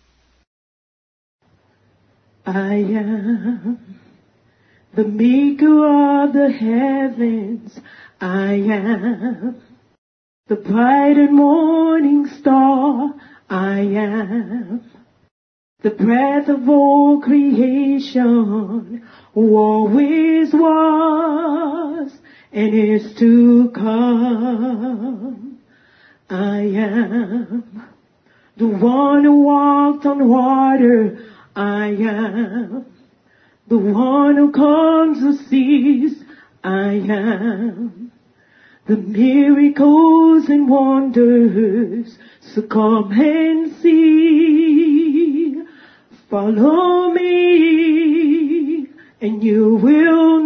I am the maker of the heavens. I am the bright and morning star. I am the breath of all creation, who always was and is to come. I am the one who walked on water. I am the one who calms the seas. I am the miracles and wonders. So come and see. Follow me, and you will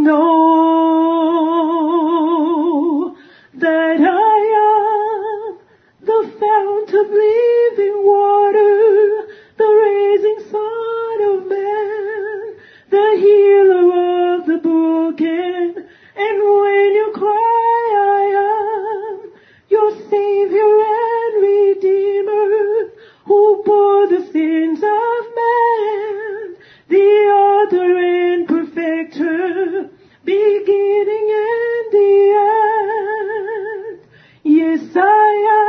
know that I am the fount of living water, the rising Son of Man, the healer of the broken. And when you cry, I am your Savior and Redeemer, who bore the sins of man, the author and perfecter, beginning and the end. Yes, I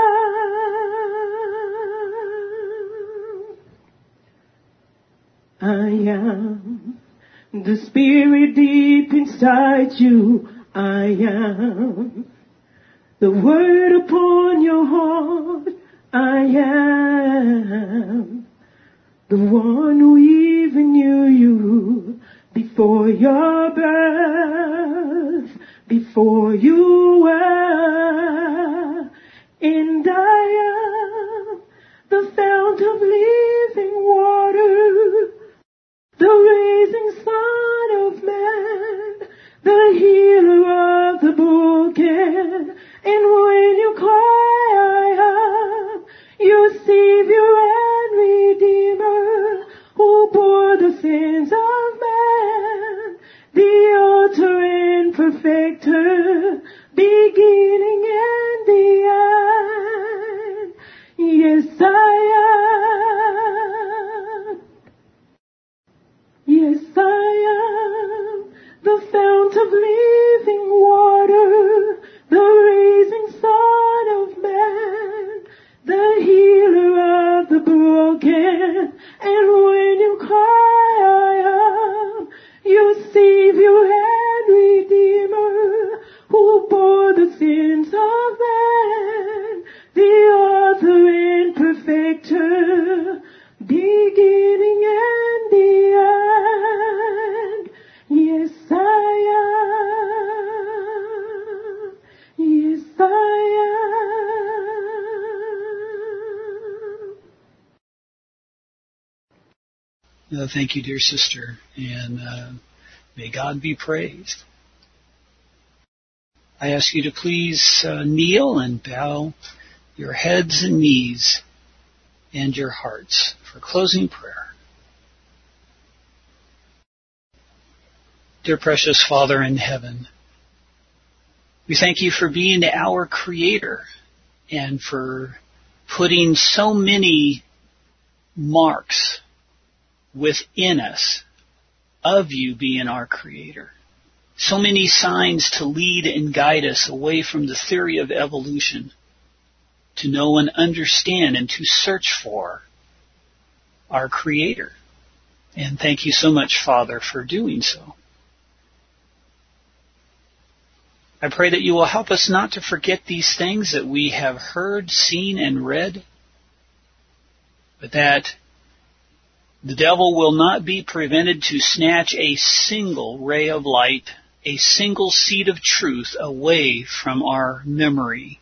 am. I am the Spirit deep inside you. I am the Word upon your heart. I am the one who even knew you before your birth, before you were. And I am the fount of living healer of the broken. And when you cry, I am your Savior and Redeemer, who bore the sins of man, the author and perfecter, beginning and the end. Yes, I am. Yes, I am the fount of living water, the rising Son of Man, the healer of the broken. And when you cry, I am your Savior and Redeemer, who bore the sins of man, the author and perfecter, beginning and the end. Yes, I am. Yes, I am. Thank you, dear sister, and may God be praised. I ask you to please kneel and bow your heads and knees and your hearts for closing prayer. Dear precious Father in heaven, we thank you for being our Creator and for putting so many marks within us of you being our Creator. So many signs to lead and guide us away from the theory of evolution, to know and understand and to search for our Creator. And thank you so much, Father, for doing so. I pray that you will help us not to forget these things that we have heard, seen, and read, but that the devil will not be prevented to snatch a single ray of light, a single seed of truth away from our memory.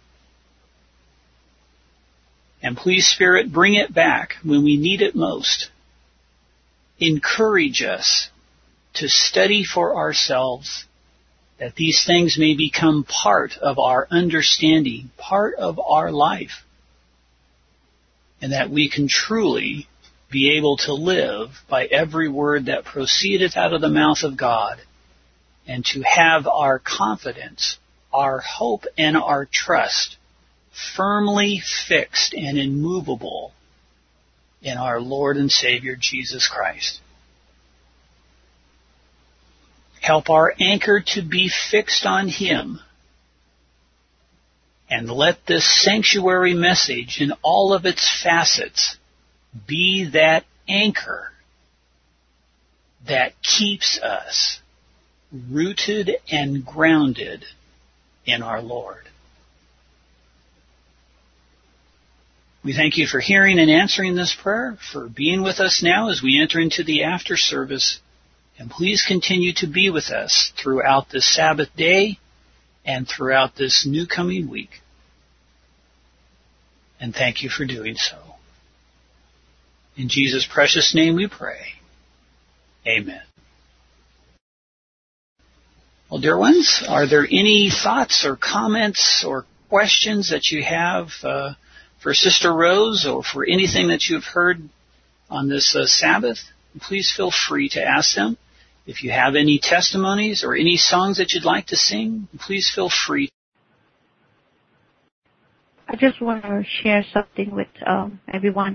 And please, Spirit, bring it back when we need it most. Encourage us to study for ourselves, that these things may become part of our understanding, part of our life, and that we can truly be able to live by every word that proceedeth out of the mouth of God, and to have our confidence, our hope, and our trust firmly fixed and immovable in our Lord and Savior Jesus Christ. Help our anchor to be fixed on Him, and let this sanctuary message in all of its facets be that anchor that keeps us rooted and grounded in our Lord. We thank you for hearing and answering this prayer, for being with us now as we enter into the after service, and please continue to be with us throughout this Sabbath day and throughout this new coming week. And thank you for doing so. In Jesus' precious name we pray. Amen. Well, dear ones, are there any thoughts or comments or questions that you have for Sister Rose or for anything that you've heard on this Sabbath? Please feel free to ask them. If you have any testimonies or any songs that you'd like to sing, please feel free. I just want to share something with everyone.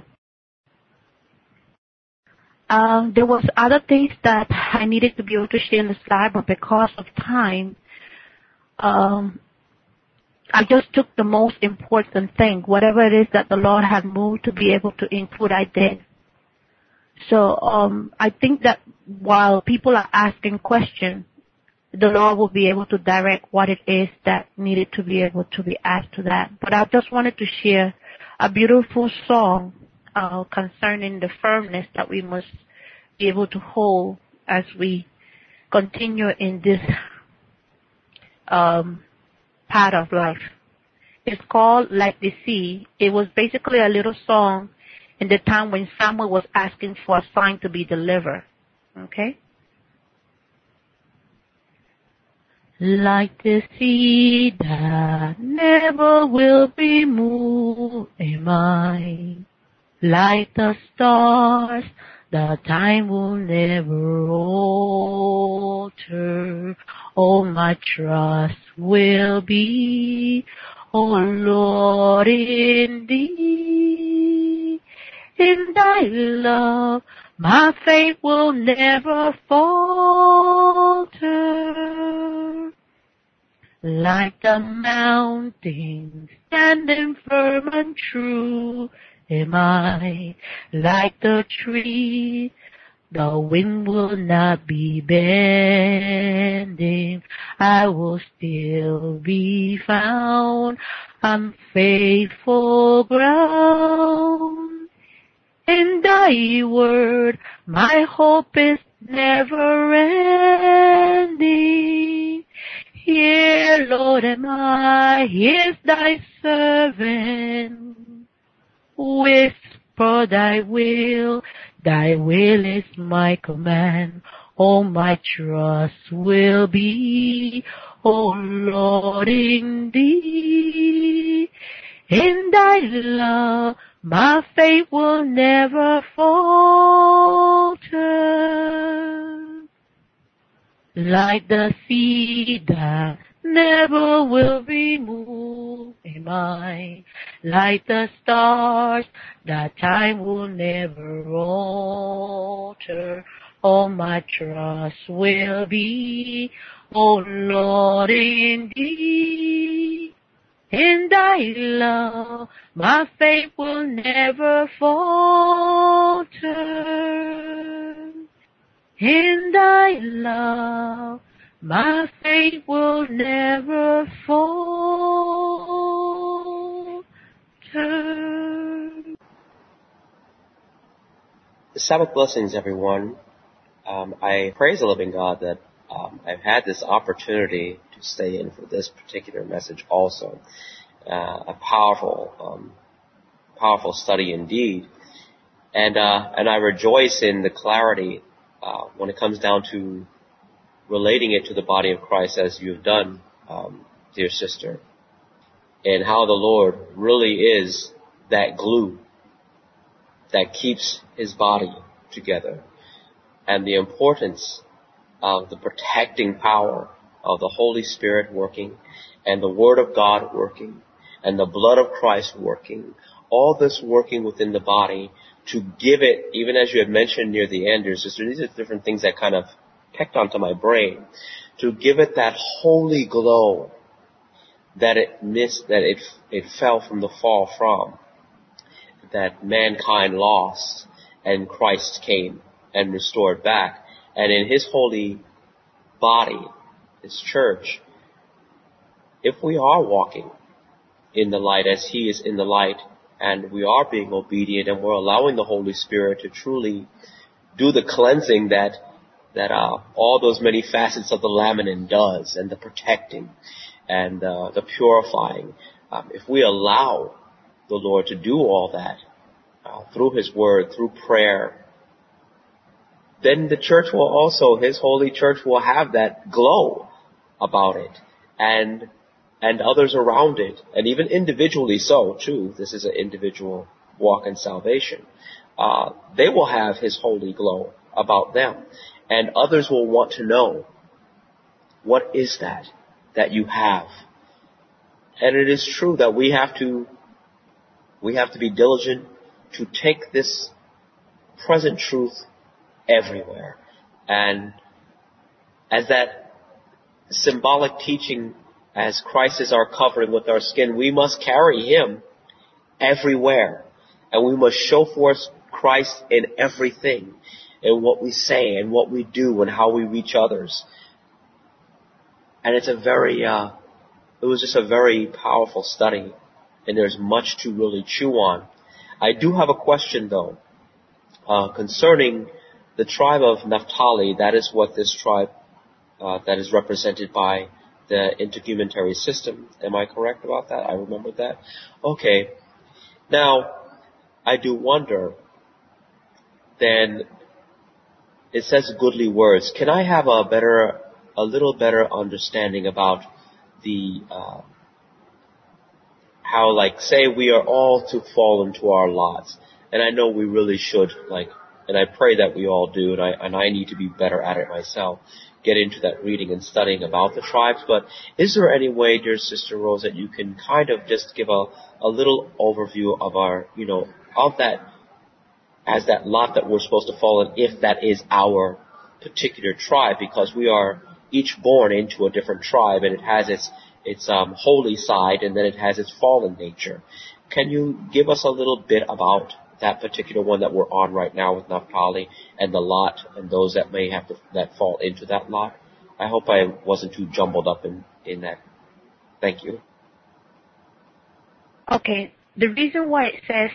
There was other things that I needed to be able to share in the slide, but because of time, I just took the most important thing. Whatever it is that the Lord had moved to be able to include, I did. So I think that while people are asking questions, the Lord will be able to direct what it is that needed to be able to be asked to that. But I just wanted to share a beautiful song concerning the firmness that we must be able to hold as we continue in this part of life. It's called Like the Sea. It was basically a little song in the time when Samuel was asking for a sign to be delivered. Okay? Like the sea that never will be moved am I. Like the stars, the time will never alter. All my trust will be, oh Lord, in Thee. In Thy love, my faith will never falter. Like the mountains standing firm and true am I. Like the tree, the wind will not be bending. I will still be found on faithful ground. In Thy word, my hope is never ending. Here, Lord, am I, here's Thy servant. Whisper Thy will is my command. All my trust will be, oh Lord, in Thee. In Thy love, my faith will never falter. Like the sea that never will be moved am I. Like the stars that time will never alter. All my trust will be, oh Lord, in Thee. In Thy love, my faith will never falter. In Thy love, my faith will never falter. Sabbath blessings, everyone. I praise the living God that I've had this opportunity to stay in for this particular message also. A powerful study indeed. And I rejoice in the clarity when it comes down to relating it to the body of Christ as you've done, dear sister, and how the Lord really is that glue that keeps His body together, and the importance of the protecting power of the Holy Spirit working, and the Word of God working, and the blood of Christ working, all this working within the body to give it, even as you had mentioned near the end, dear sister, these are different things that kind of pecked onto my brain, to give it that holy glow that it missed, that it fell from the fall from, that mankind lost, and Christ came and restored back. And in His holy body, His church, if we are walking in the light as He is in the light, and we are being obedient, and we're allowing the Holy Spirit to truly do the cleansing that all those many facets of the laminin does, and the protecting, and the purifying. If we allow the Lord to do all that through His Word, through prayer, then the church will also, His holy church will have that glow about it, and others around it, and even individually so too. This is an individual walk in salvation. They will have His holy glow about them, and others will want to know, what is that you have? And it is true that we have to be diligent to take this present truth everywhere. And as that symbolic teaching, as Christ is our covering with our skin, we must carry Him everywhere. And we must show forth Christ in everything, in what we say and what we do and how we reach others. And it was just a very powerful study, and there's much to really chew on. I do have a question though, concerning the tribe of Naphtali. That is what this tribe, that is represented by the intercomunitary system. Am I correct about that? I remember that. Okay. Now, I do wonder, then, it says goodly words. Can I have a better a little better understanding about the how, like, say we are all to fall into our lots, and I know we really should, like, and I pray that we all do, and I need to be better at it myself, get into that reading and studying about the tribes. But is there any way, dear Sister Rose, that you can kind of just give a little overview of our, of that, as that lot that we're supposed to fall in, if that is our particular tribe, because we are each born into a different tribe, and it has its holy side, and then it has its fallen nature. Can you give us a little bit about that particular one that we're on right now with Naphtali, and the lot, and those that may have that fall into that lot? I hope I wasn't too jumbled up in that. Thank you. Okay. The reason why it says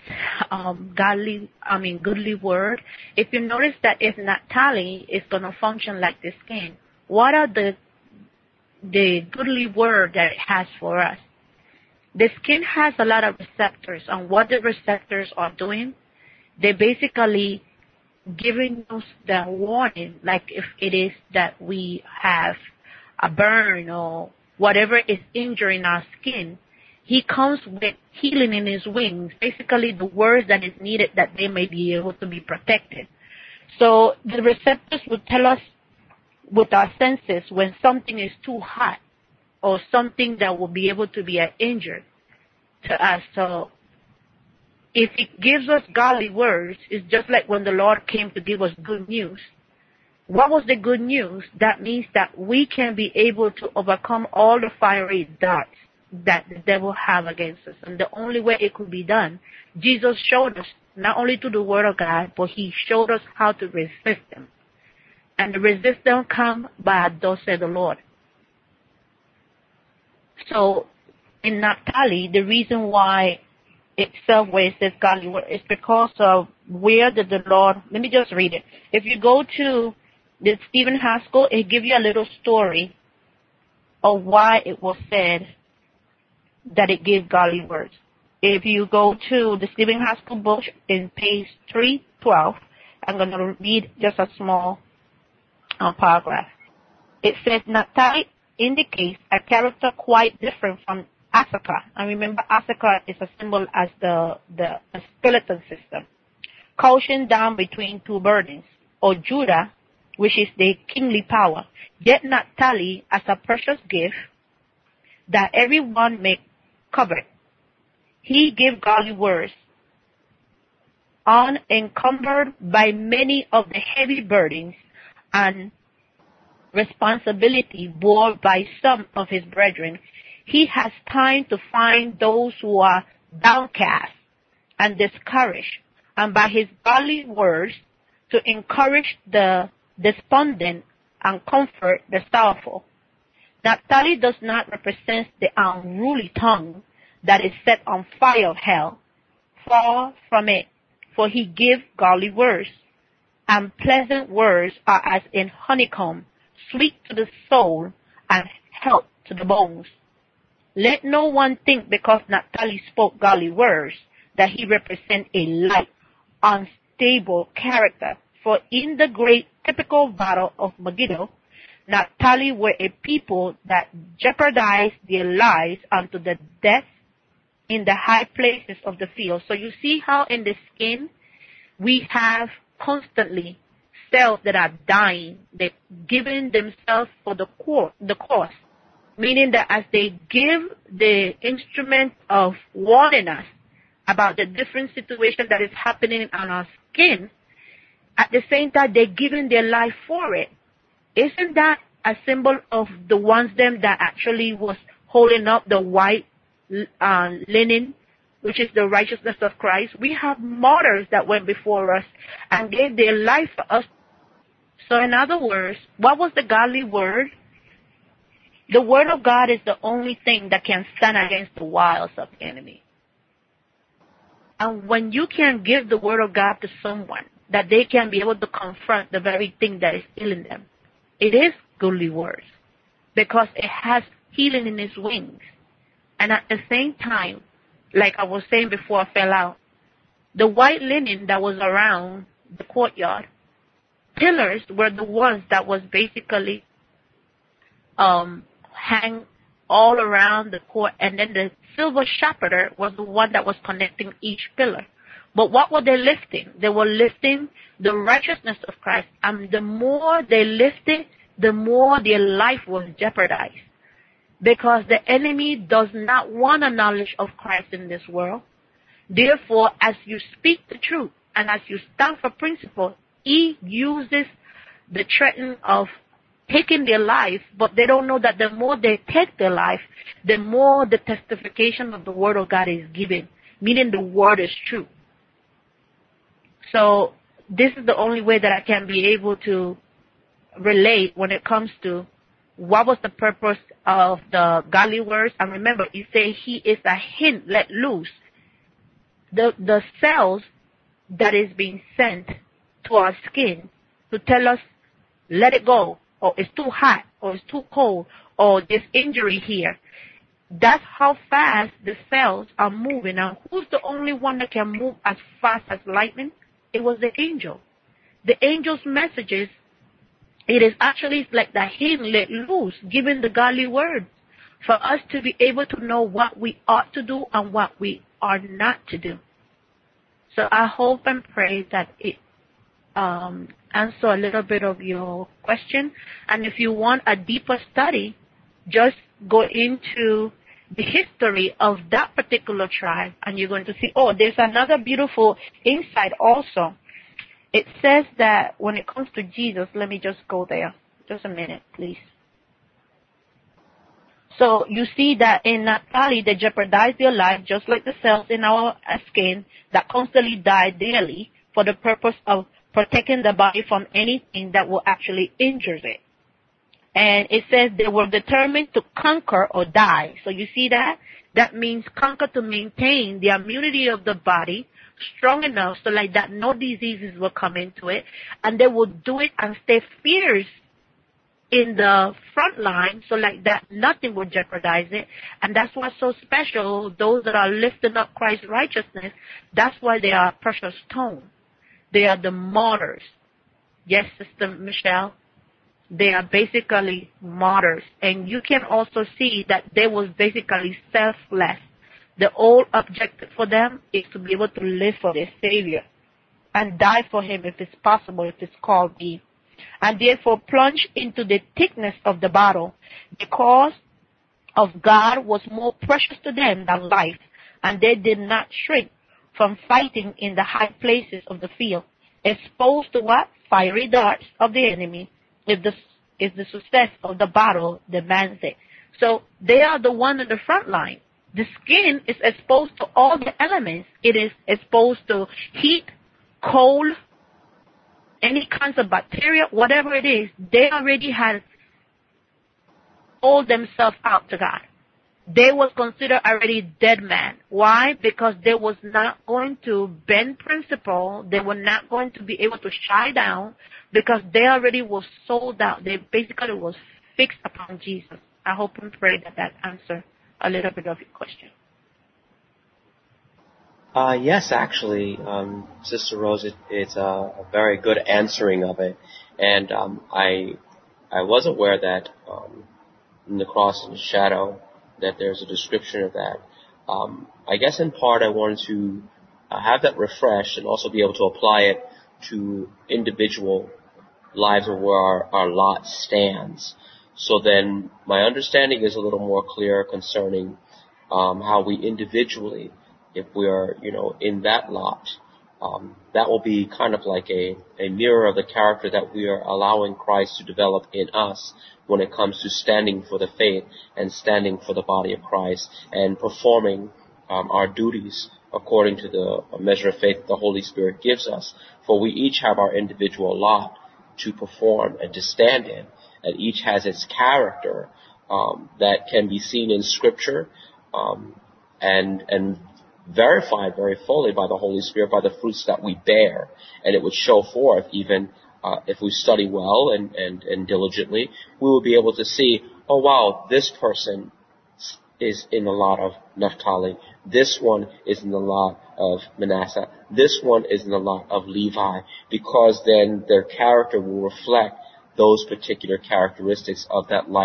goodly word, if you notice that if Naphtali is going to function like the skin, what are the goodly word that it has for us? The skin has a lot of receptors, and what the receptors are doing, they're basically giving us the warning, like if it is that we have a burn or whatever is injuring our skin, he comes with healing in his wings, basically the words that is needed that they may be able to be protected. So the receptors will tell us with our senses when something is too hot or something that will be able to be an injury to us. So if it gives us godly words, it's just like when the Lord came to give us good news. What was the good news? That means that we can be able to overcome all the fiery darts that the devil have against us. And the only way it could be done, Jesus showed us, not only to the Word of God, but he showed us how to resist them. And the resistance come by thus said the Lord. So in Naphtali, the reason why itself where it says godly word is because of where did the Lord, let me just read it. If you go to the Stephen Haskell, it gives you a little story of why it was said that it gave godly words. If you go to the Stephen Haskell book in page 312, I'm going to read just a small paragraph. It says, Naphtali indicates a character quite different from Issachar. And remember, Issachar is a symbol as the skeleton system. Caution down between two burdens. Or Judah, which is the kingly power. Yet Naphtali as a precious gift that everyone may covet. He gave godly words, unencumbered by many of the heavy burdens and responsibility borne by some of his brethren. He has time to find those who are downcast and discouraged, and by his godly words to encourage the despondent and comfort the sorrowful. Naphtali does not represent the unruly tongue that is set on fire of hell. Far from it, for he gives godly words, and pleasant words are as in honeycomb, sweet to the soul and health to the bones. Let no one think because Naphtali spoke godly words that he represents a light, unstable character. For in the great typical battle of Megiddo, Naphtali were a people that jeopardized their lives unto the death in the high places of the field. So you see how in the skin we have constantly cells that are dying. They're giving themselves for the cause. Meaning that as they give the instrument of warning us about the different situation that is happening on our skin, at the same time they're giving their life for it. Isn't that a symbol of the ones them that actually was holding up the white linen, which is the righteousness of Christ? We have martyrs that went before us and gave their life for us. So in other words, what was the godly word? The word of God is the only thing that can stand against the wiles of the enemy. And when you can give the word of God to someone, that they can be able to confront the very thing that is killing them, it is godly words, because it has healing in its wings. And at the same time, like I was saying before I fell out, the white linen that was around the courtyard, pillars were the ones that was basically hang all around the court, and then the silver scapular was the one that was connecting each pillar. But what were they lifting? They were lifting the righteousness of Christ, and the more they lifted, the more their life was jeopardized. Because the enemy does not want a knowledge of Christ in this world. Therefore, as you speak the truth and as you stand for principle, he uses the threatening of taking their life, but they don't know that the more they take their life, the more the testification of the word of God is given, meaning the word is true. So this is the only way that I can be able to relate when it comes to what was the purpose of the godly words. And remember, you say he is a hint let loose. The cells that is being sent to our skin to tell us, let it go, or it's too hot, or it's too cold, or there's injury here. That's how fast the cells are moving. Now, who's the only one that can move as fast as lightning? It was the angel. The angel's messages, it is actually like the hint let loose, giving the godly word for us to be able to know what we ought to do and what we are not to do. So I hope and pray that it answer a little bit of your question. And if you want a deeper study, just go into the history of that particular tribe, and you're going to see, oh, there's another beautiful insight also. It says that when it comes to Jesus, let me just go there. Just a minute, please. So you see that in Naphtali, they jeopardize their life just like the cells in our skin that constantly die daily for the purpose of protecting the body from anything that will actually injure it. And it says they were determined to conquer or die. So you see that? That means conquer, to maintain the immunity of the body strong enough so like that no diseases will come into it. And they will do it and stay fierce in the front line so like that nothing will jeopardize it. And that's what's so special. Those that are lifting up Christ's righteousness, that's why they are precious stone. They are the martyrs. Yes, Sister Michelle, they are basically martyrs. And you can also see that they was basically selfless. The whole objective for them is to be able to live for their Savior and die for him if it's possible, if it's called be. And therefore plunge into the thickness of the battle. The cause of God was more precious to them than life, and they did not shrink from fighting in the high places of the field, exposed to what? Fiery darts of the enemy, if the success of the battle demands it. So they are the one in the front line. The skin is exposed to all the elements. It is exposed to heat, cold, any kinds of bacteria, whatever it is. They already had sold themselves out to God. They was considered already dead man. Why? Because they was not going to bend principle. They were not going to be able to shy down because they already was sold out. They basically was fixed upon Jesus. I hope and pray that answer a little bit of your question. Yes, actually, Sister Rose, it's a very good answering of it. And I was aware that in the cross and the shadow, that there's a description of that. I guess in part I wanted to have that refreshed and also be able to apply it to individual lives or where our lot stands. So then my understanding is a little more clear concerning how we individually, if we are, in that lot, that will be kind of like a mirror of the character that we are allowing Christ to develop in us when it comes to standing for the faith and standing for the body of Christ and performing our duties according to the measure of faith that the Holy Spirit gives us. For we each have our individual lot to perform and to stand in, and each has its character that can be seen in Scripture and verified very fully by the Holy Spirit by the fruits that we bear. And it would show forth even if we study well and diligently, we will be able to see, oh wow, this person is in the lot of Naphtali. This one is in the lot of Manasseh. This one is in the lot of Levi, because then their character will reflect those particular characteristics of that life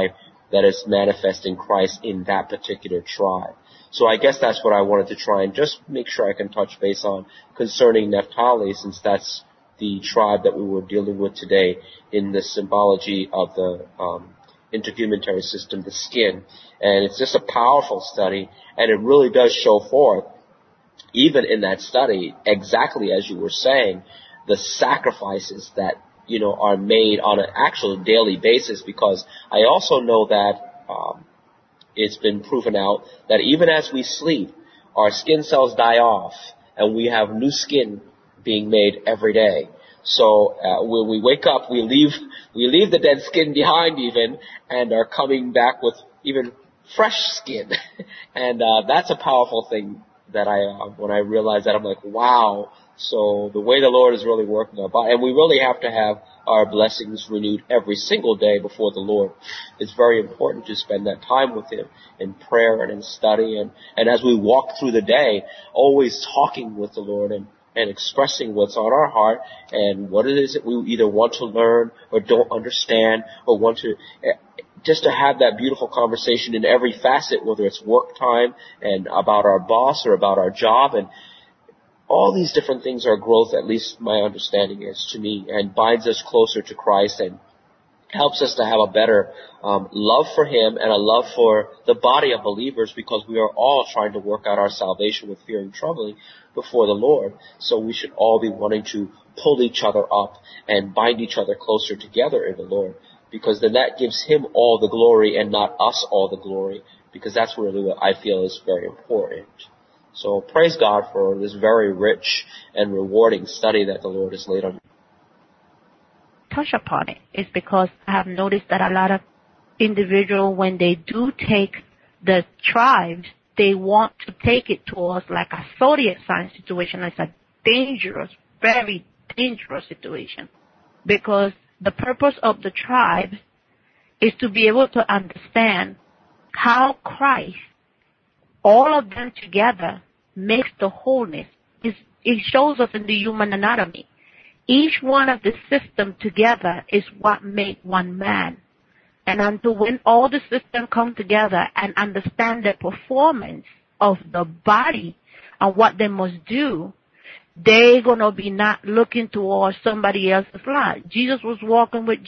that is manifesting Christ in that particular tribe. So I guess that's what I wanted to try and just make sure I can touch base on concerning Naphtali, since that's the tribe that we were dealing with today in the symbology of the integumentary system, the skin. And it's just a powerful study, and it really does show forth, even in that study, exactly as you were saying, the sacrifices that, are made on an actual daily basis, because I also know that it's been proven out that even as we sleep, our skin cells die off, and we have new skin being made every day. So when we wake up, we leave the dead skin behind even, and are coming back with even fresh skin. And that's a powerful thing that when I realized that, I'm like, wow. So the way the Lord is really working our body, and we really have to have our blessings renewed every single day before the Lord. It's very important to spend that time with Him in prayer and in study, and as we walk through the day, always talking with the Lord and expressing what's on our heart and what it is that we either want to learn or don't understand or want to, just to have that beautiful conversation in every facet, whether it's work time and about our boss or about our job, and all these different things are growth, at least my understanding is to me, and binds us closer to Christ and helps us to have a better love for Him and a love for the body of believers, because we are all trying to work out our salvation with fear and trembling before the Lord. So we should all be wanting to pull each other up and bind each other closer together in the Lord, because then that gives Him all the glory and not us all the glory, because that's really what I feel is very important. So praise God for this very rich and rewarding study that the Lord has laid on me. Touch upon it is because I have noticed that a lot of individuals, when they do take the tribes, they want to take it towards like a zodiac sign situation. It's a dangerous, very dangerous situation, because the purpose of the tribe is to be able to understand how Christ, all of them together, makes the wholeness. It shows us in the human anatomy. Each one of the systems together is what make one man. And until when all the systems come together and understand the performance of the body and what they must do, they're going to be not looking towards somebody else's life. Jesus was walking with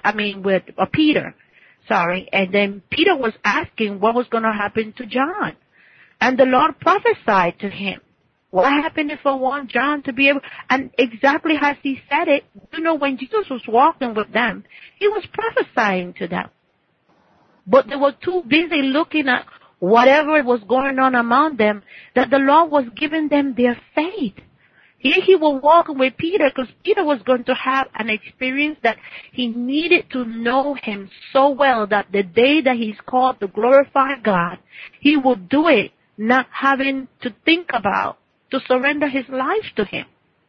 Peter, and then Peter was asking what was going to happen to John. And the Lord prophesied to him. What happened if I want John to be able, and exactly as He said it, when Jesus was walking with them, He was prophesying to them. But they were too busy looking at whatever was going on among them that the Lord was giving them their faith. Here He was walking with Peter, because Peter was going to have an experience that he needed to know Him so well that the day that he's called to glorify God, he would do it not having to think about, to surrender his life to Him.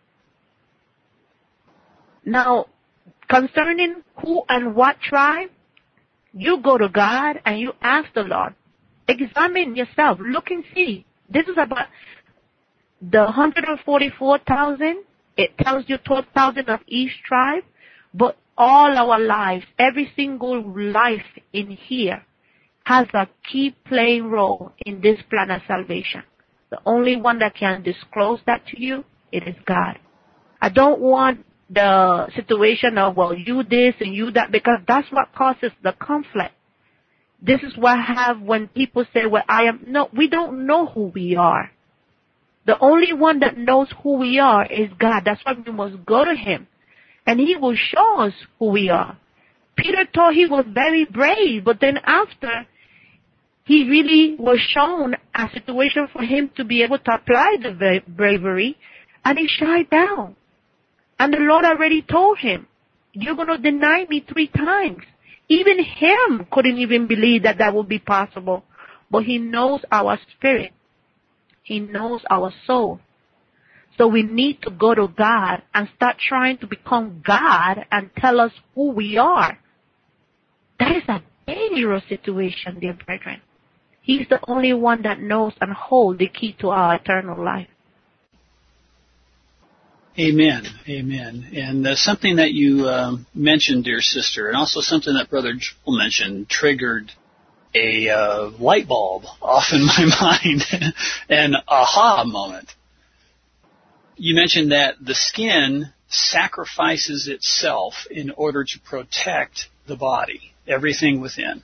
Now, concerning who and what tribe, you go to God and you ask the Lord. Examine yourself. Look and see. This is about the 144,000. It tells you 12,000 of each tribe. But all our lives, every single life in here, has a key playing role in this plan of salvation. The only one that can disclose that to you, it is God. I don't want the situation of, you this and you that, because that's what causes the conflict. This is what I have when people say, we don't know who we are. The only one that knows who we are is God. That's why we must go to Him, and He will show us who we are. Peter thought he was very brave, but then after, he really was shown a situation for him to be able to apply the bravery, and he shied down. And the Lord already told him, you're going to deny me 3 times. Even him couldn't even believe that would be possible. But He knows our spirit. He knows our soul. So we need to go to God and start trying to become God and tell us who we are. That is a dangerous situation, dear brethren. He's the only one that knows and holds the key to our eternal life. Amen. Amen. And something that you mentioned, dear sister, and also something that Brother Joel mentioned triggered a light bulb off in my mind, an aha moment. You mentioned that the skin sacrifices itself in order to protect the body, everything within.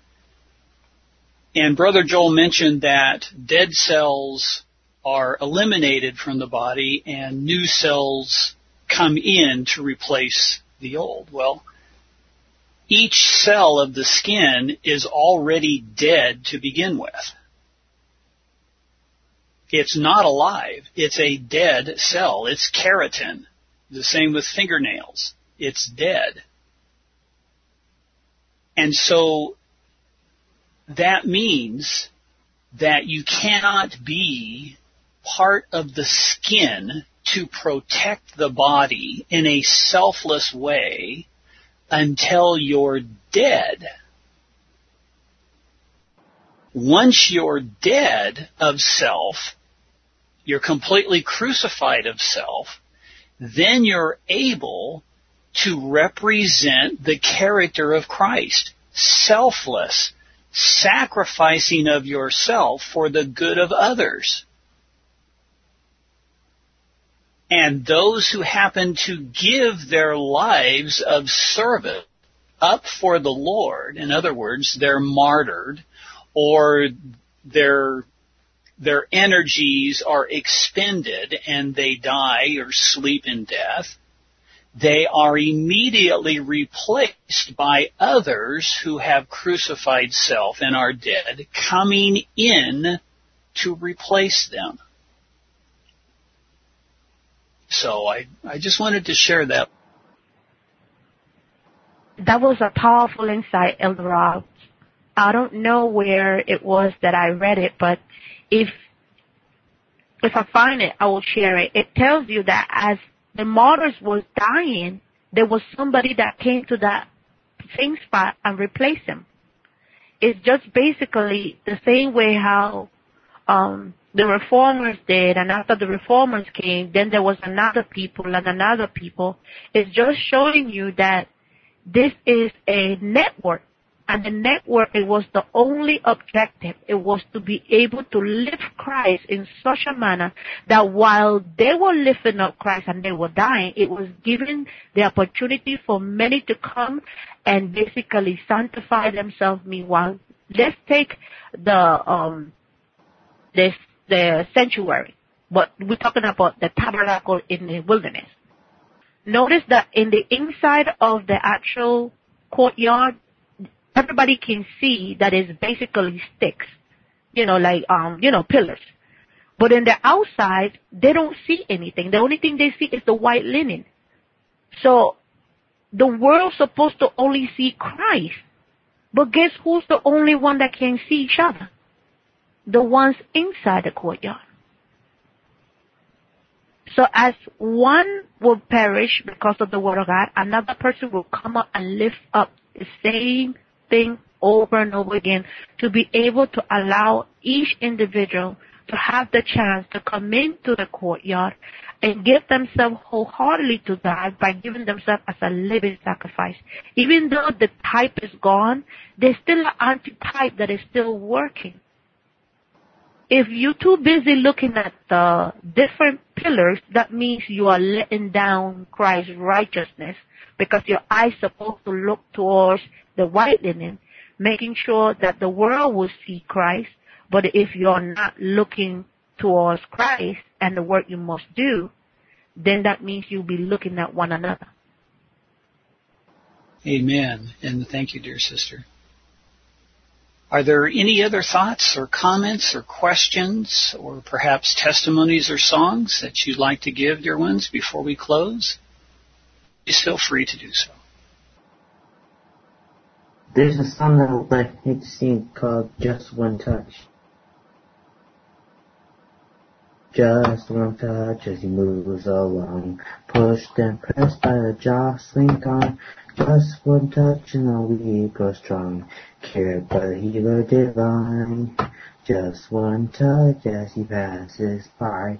And Brother Joel mentioned that dead cells are eliminated from the body and new cells come in to replace the old. Well, each cell of the skin is already dead to begin with. It's not alive. It's a dead cell. It's keratin. The same with fingernails. It's dead. And so that means that you cannot be part of the skin to protect the body in a selfless way until you're dead. Once you're dead of self, you're completely crucified of self, then you're able to represent the character of Christ, selfless, sacrificing of yourself for the good of others. And those who happen to give their lives of service up for the Lord, in other words, they're martyred, or their energies are expended and they die or sleep in death, they are immediately replaced by others who have crucified self and are dead, coming in to replace them. So I just wanted to share that. That was a powerful insight, Elder Rob. I don't know where it was that I read it, but if I find it, I will share it. It tells you that as the martyrs was dying, there was somebody that came to that same spot and replaced them. It's just basically the same way how the reformers did, and after the reformers came, then there was another people and another people. It's just showing you that this is a network, and the network, it was the only objective. It was to be able to lift Christ in such a manner that while they were lifting up Christ and they were dying, it was giving the opportunity for many to come and basically sanctify themselves. Meanwhile, let's take the sanctuary, but we're talking about the tabernacle in the wilderness. Notice that in the inside of the actual courtyard, everybody can see that it's basically sticks, pillars. But in the outside, they don't see anything. The only thing they see is the white linen. So the world's supposed to only see Christ. But guess who's the only one that can see each other? The ones inside the courtyard. So as one will perish because of the word of God, another person will come up and lift up the same thing over and over again to be able to allow each individual to have the chance to come into the courtyard and give themselves wholeheartedly to God by giving themselves as a living sacrifice. Even though the type is gone, there's still an anti-type that is still working. If you're too busy looking at the different pillars, that means you are letting down Christ's righteousness, because your eyes are supposed to look towards the white linen, making sure that the world will see Christ. But if you're not looking towards Christ and the work you must do, then that means you'll be looking at one another. Amen. And thank you, dear sister. Are there any other thoughts or comments or questions or perhaps testimonies or songs that you'd like to give, dear ones, before we close? Please feel free to do so. There's a song that I would like to sing called Just One Touch. Just one touch as he moves along, pushed and pressed by a jostling throng. Just one touch and all we grow strong, cared by the healer divine. Just one touch as he passes by,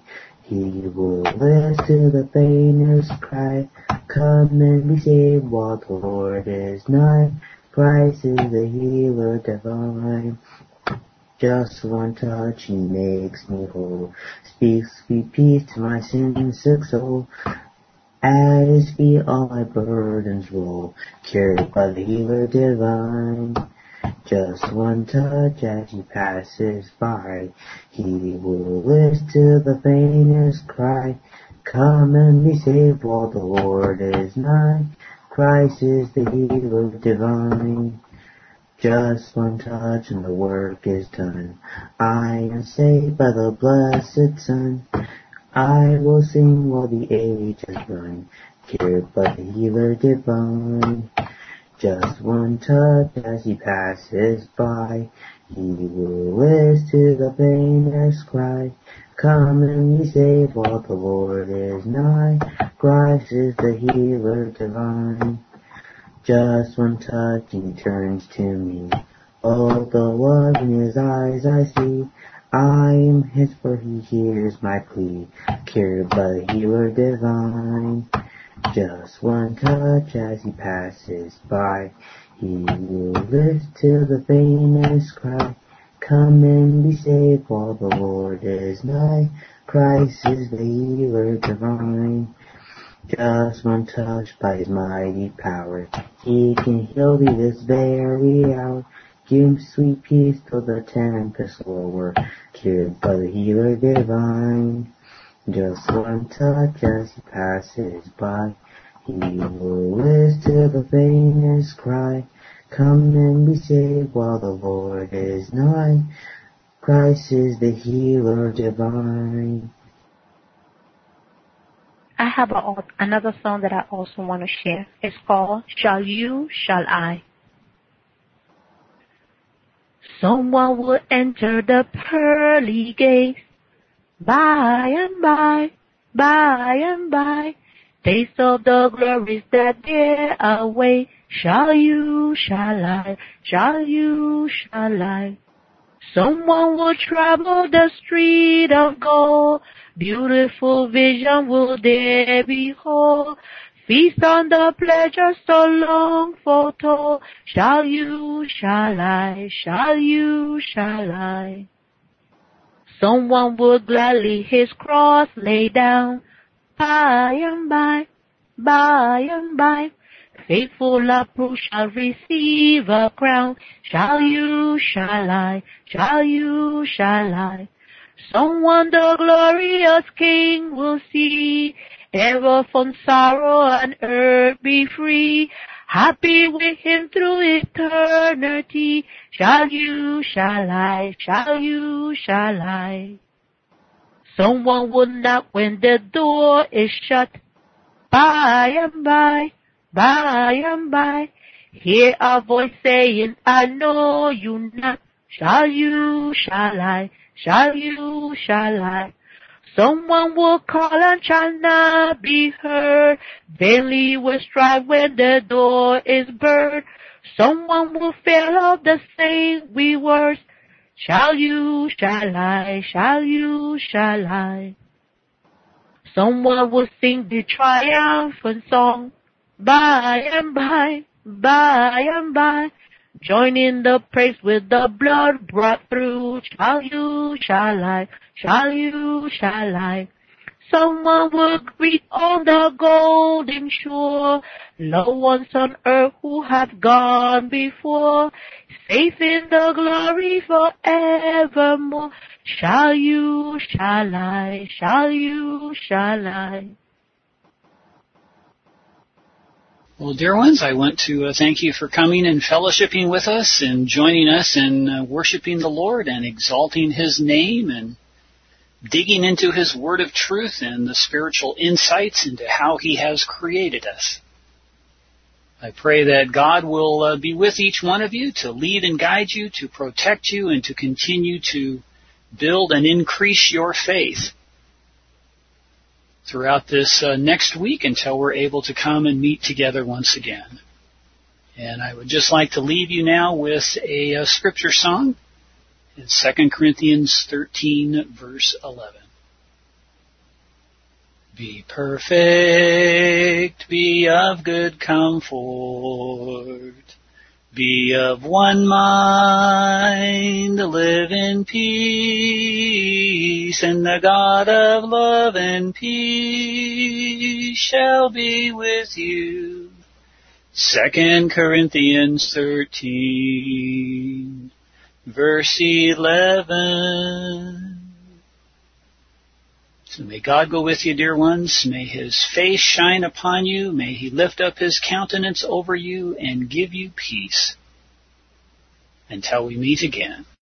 He will listen to the faintest cry. Come and be saved while the Lord is nigh. Christ is the healer divine. Just one touch, He makes me whole. Speaks sweet peace to my sin-sick soul. At His feet all my burdens roll, carried by the healer divine. Just one touch as He passes by. He will listen to the faintest cry. Come and be saved while the Lord is nigh. Christ is the healer divine. Just one touch and the work is done. I am saved by the blessed Son. I will sing while the ages run, carried by the healer divine. Just one touch as He passes by. He will listen to the faintest cry. Come and be saved while the Lord is nigh. Christ is the healer divine. Just one touch and He turns to me. Oh, the love in His eyes I see. I am His, for He hears my plea, carried by the healer divine. Just one touch as He passes by. He will listen to the faintest cry. Come and be saved while the Lord is nigh. Christ is the healer divine. Just one touch by His mighty power. He can heal thee this very hour. Give sweet peace till the tempest lower, carried by the healer divine. Just one touch as He passes by. He will listen to the faintest cry. Come and be saved while the Lord is nigh. Christ is the healer divine. I have another song that I also want to share. It's called Shall You, Shall I? Someone will enter the pearly gates by and by, by and by. Taste of the glories that there await. Shall you, shall I? Shall you, shall I? Someone will travel the street of gold. Beautiful vision will there behold. Feast on the pleasures so long foretold. Shall you, shall I? Shall you, shall I? Someone will gladly his cross lay down. By and by, by and by. Faithful approve shall receive a crown. Shall you, shall I? Shall you, shall I? Someone the glorious King will see. Ever from sorrow and earth be free. Happy with Him through eternity. Shall you, shall I? Shall you, shall I? Someone will knock when the door is shut. By and by, by and by. Hear a voice saying, I know you not. Shall you, shall I? Shall you, shall I? Someone will call and shall not be heard. Vainly will strive when the door is barred. Someone will fail of the same we words. Shall you, shall I? Shall you, shall I? Someone will sing the triumphant song. By and by, by and by. Join in the praise with the blood brought through. Shall you, shall I? Shall you, shall I? Someone will greet on the golden shore. Loved ones on earth who have gone before. Safe in the glory forevermore. Shall you, shall I? Shall you, shall I? Well, dear ones, I want to thank you for coming and fellowshipping with us and joining us in worshiping the Lord and exalting His name and digging into His word of truth and the spiritual insights into how He has created us. I pray that God will be with each one of you to lead and guide you, to protect you, and to continue to build and increase your faith throughout this next week until we're able to come and meet together once again. And I would just like to leave you now with a scripture song in 2 Corinthians 13, verse 11. Be perfect, be of good comfort, be of one mind, live in peace, and the God of love and peace shall be with you. 2 Corinthians 13, verse 11. So may God go with you, dear ones. May His face shine upon you. May He lift up His countenance over you and give you peace. Until we meet again.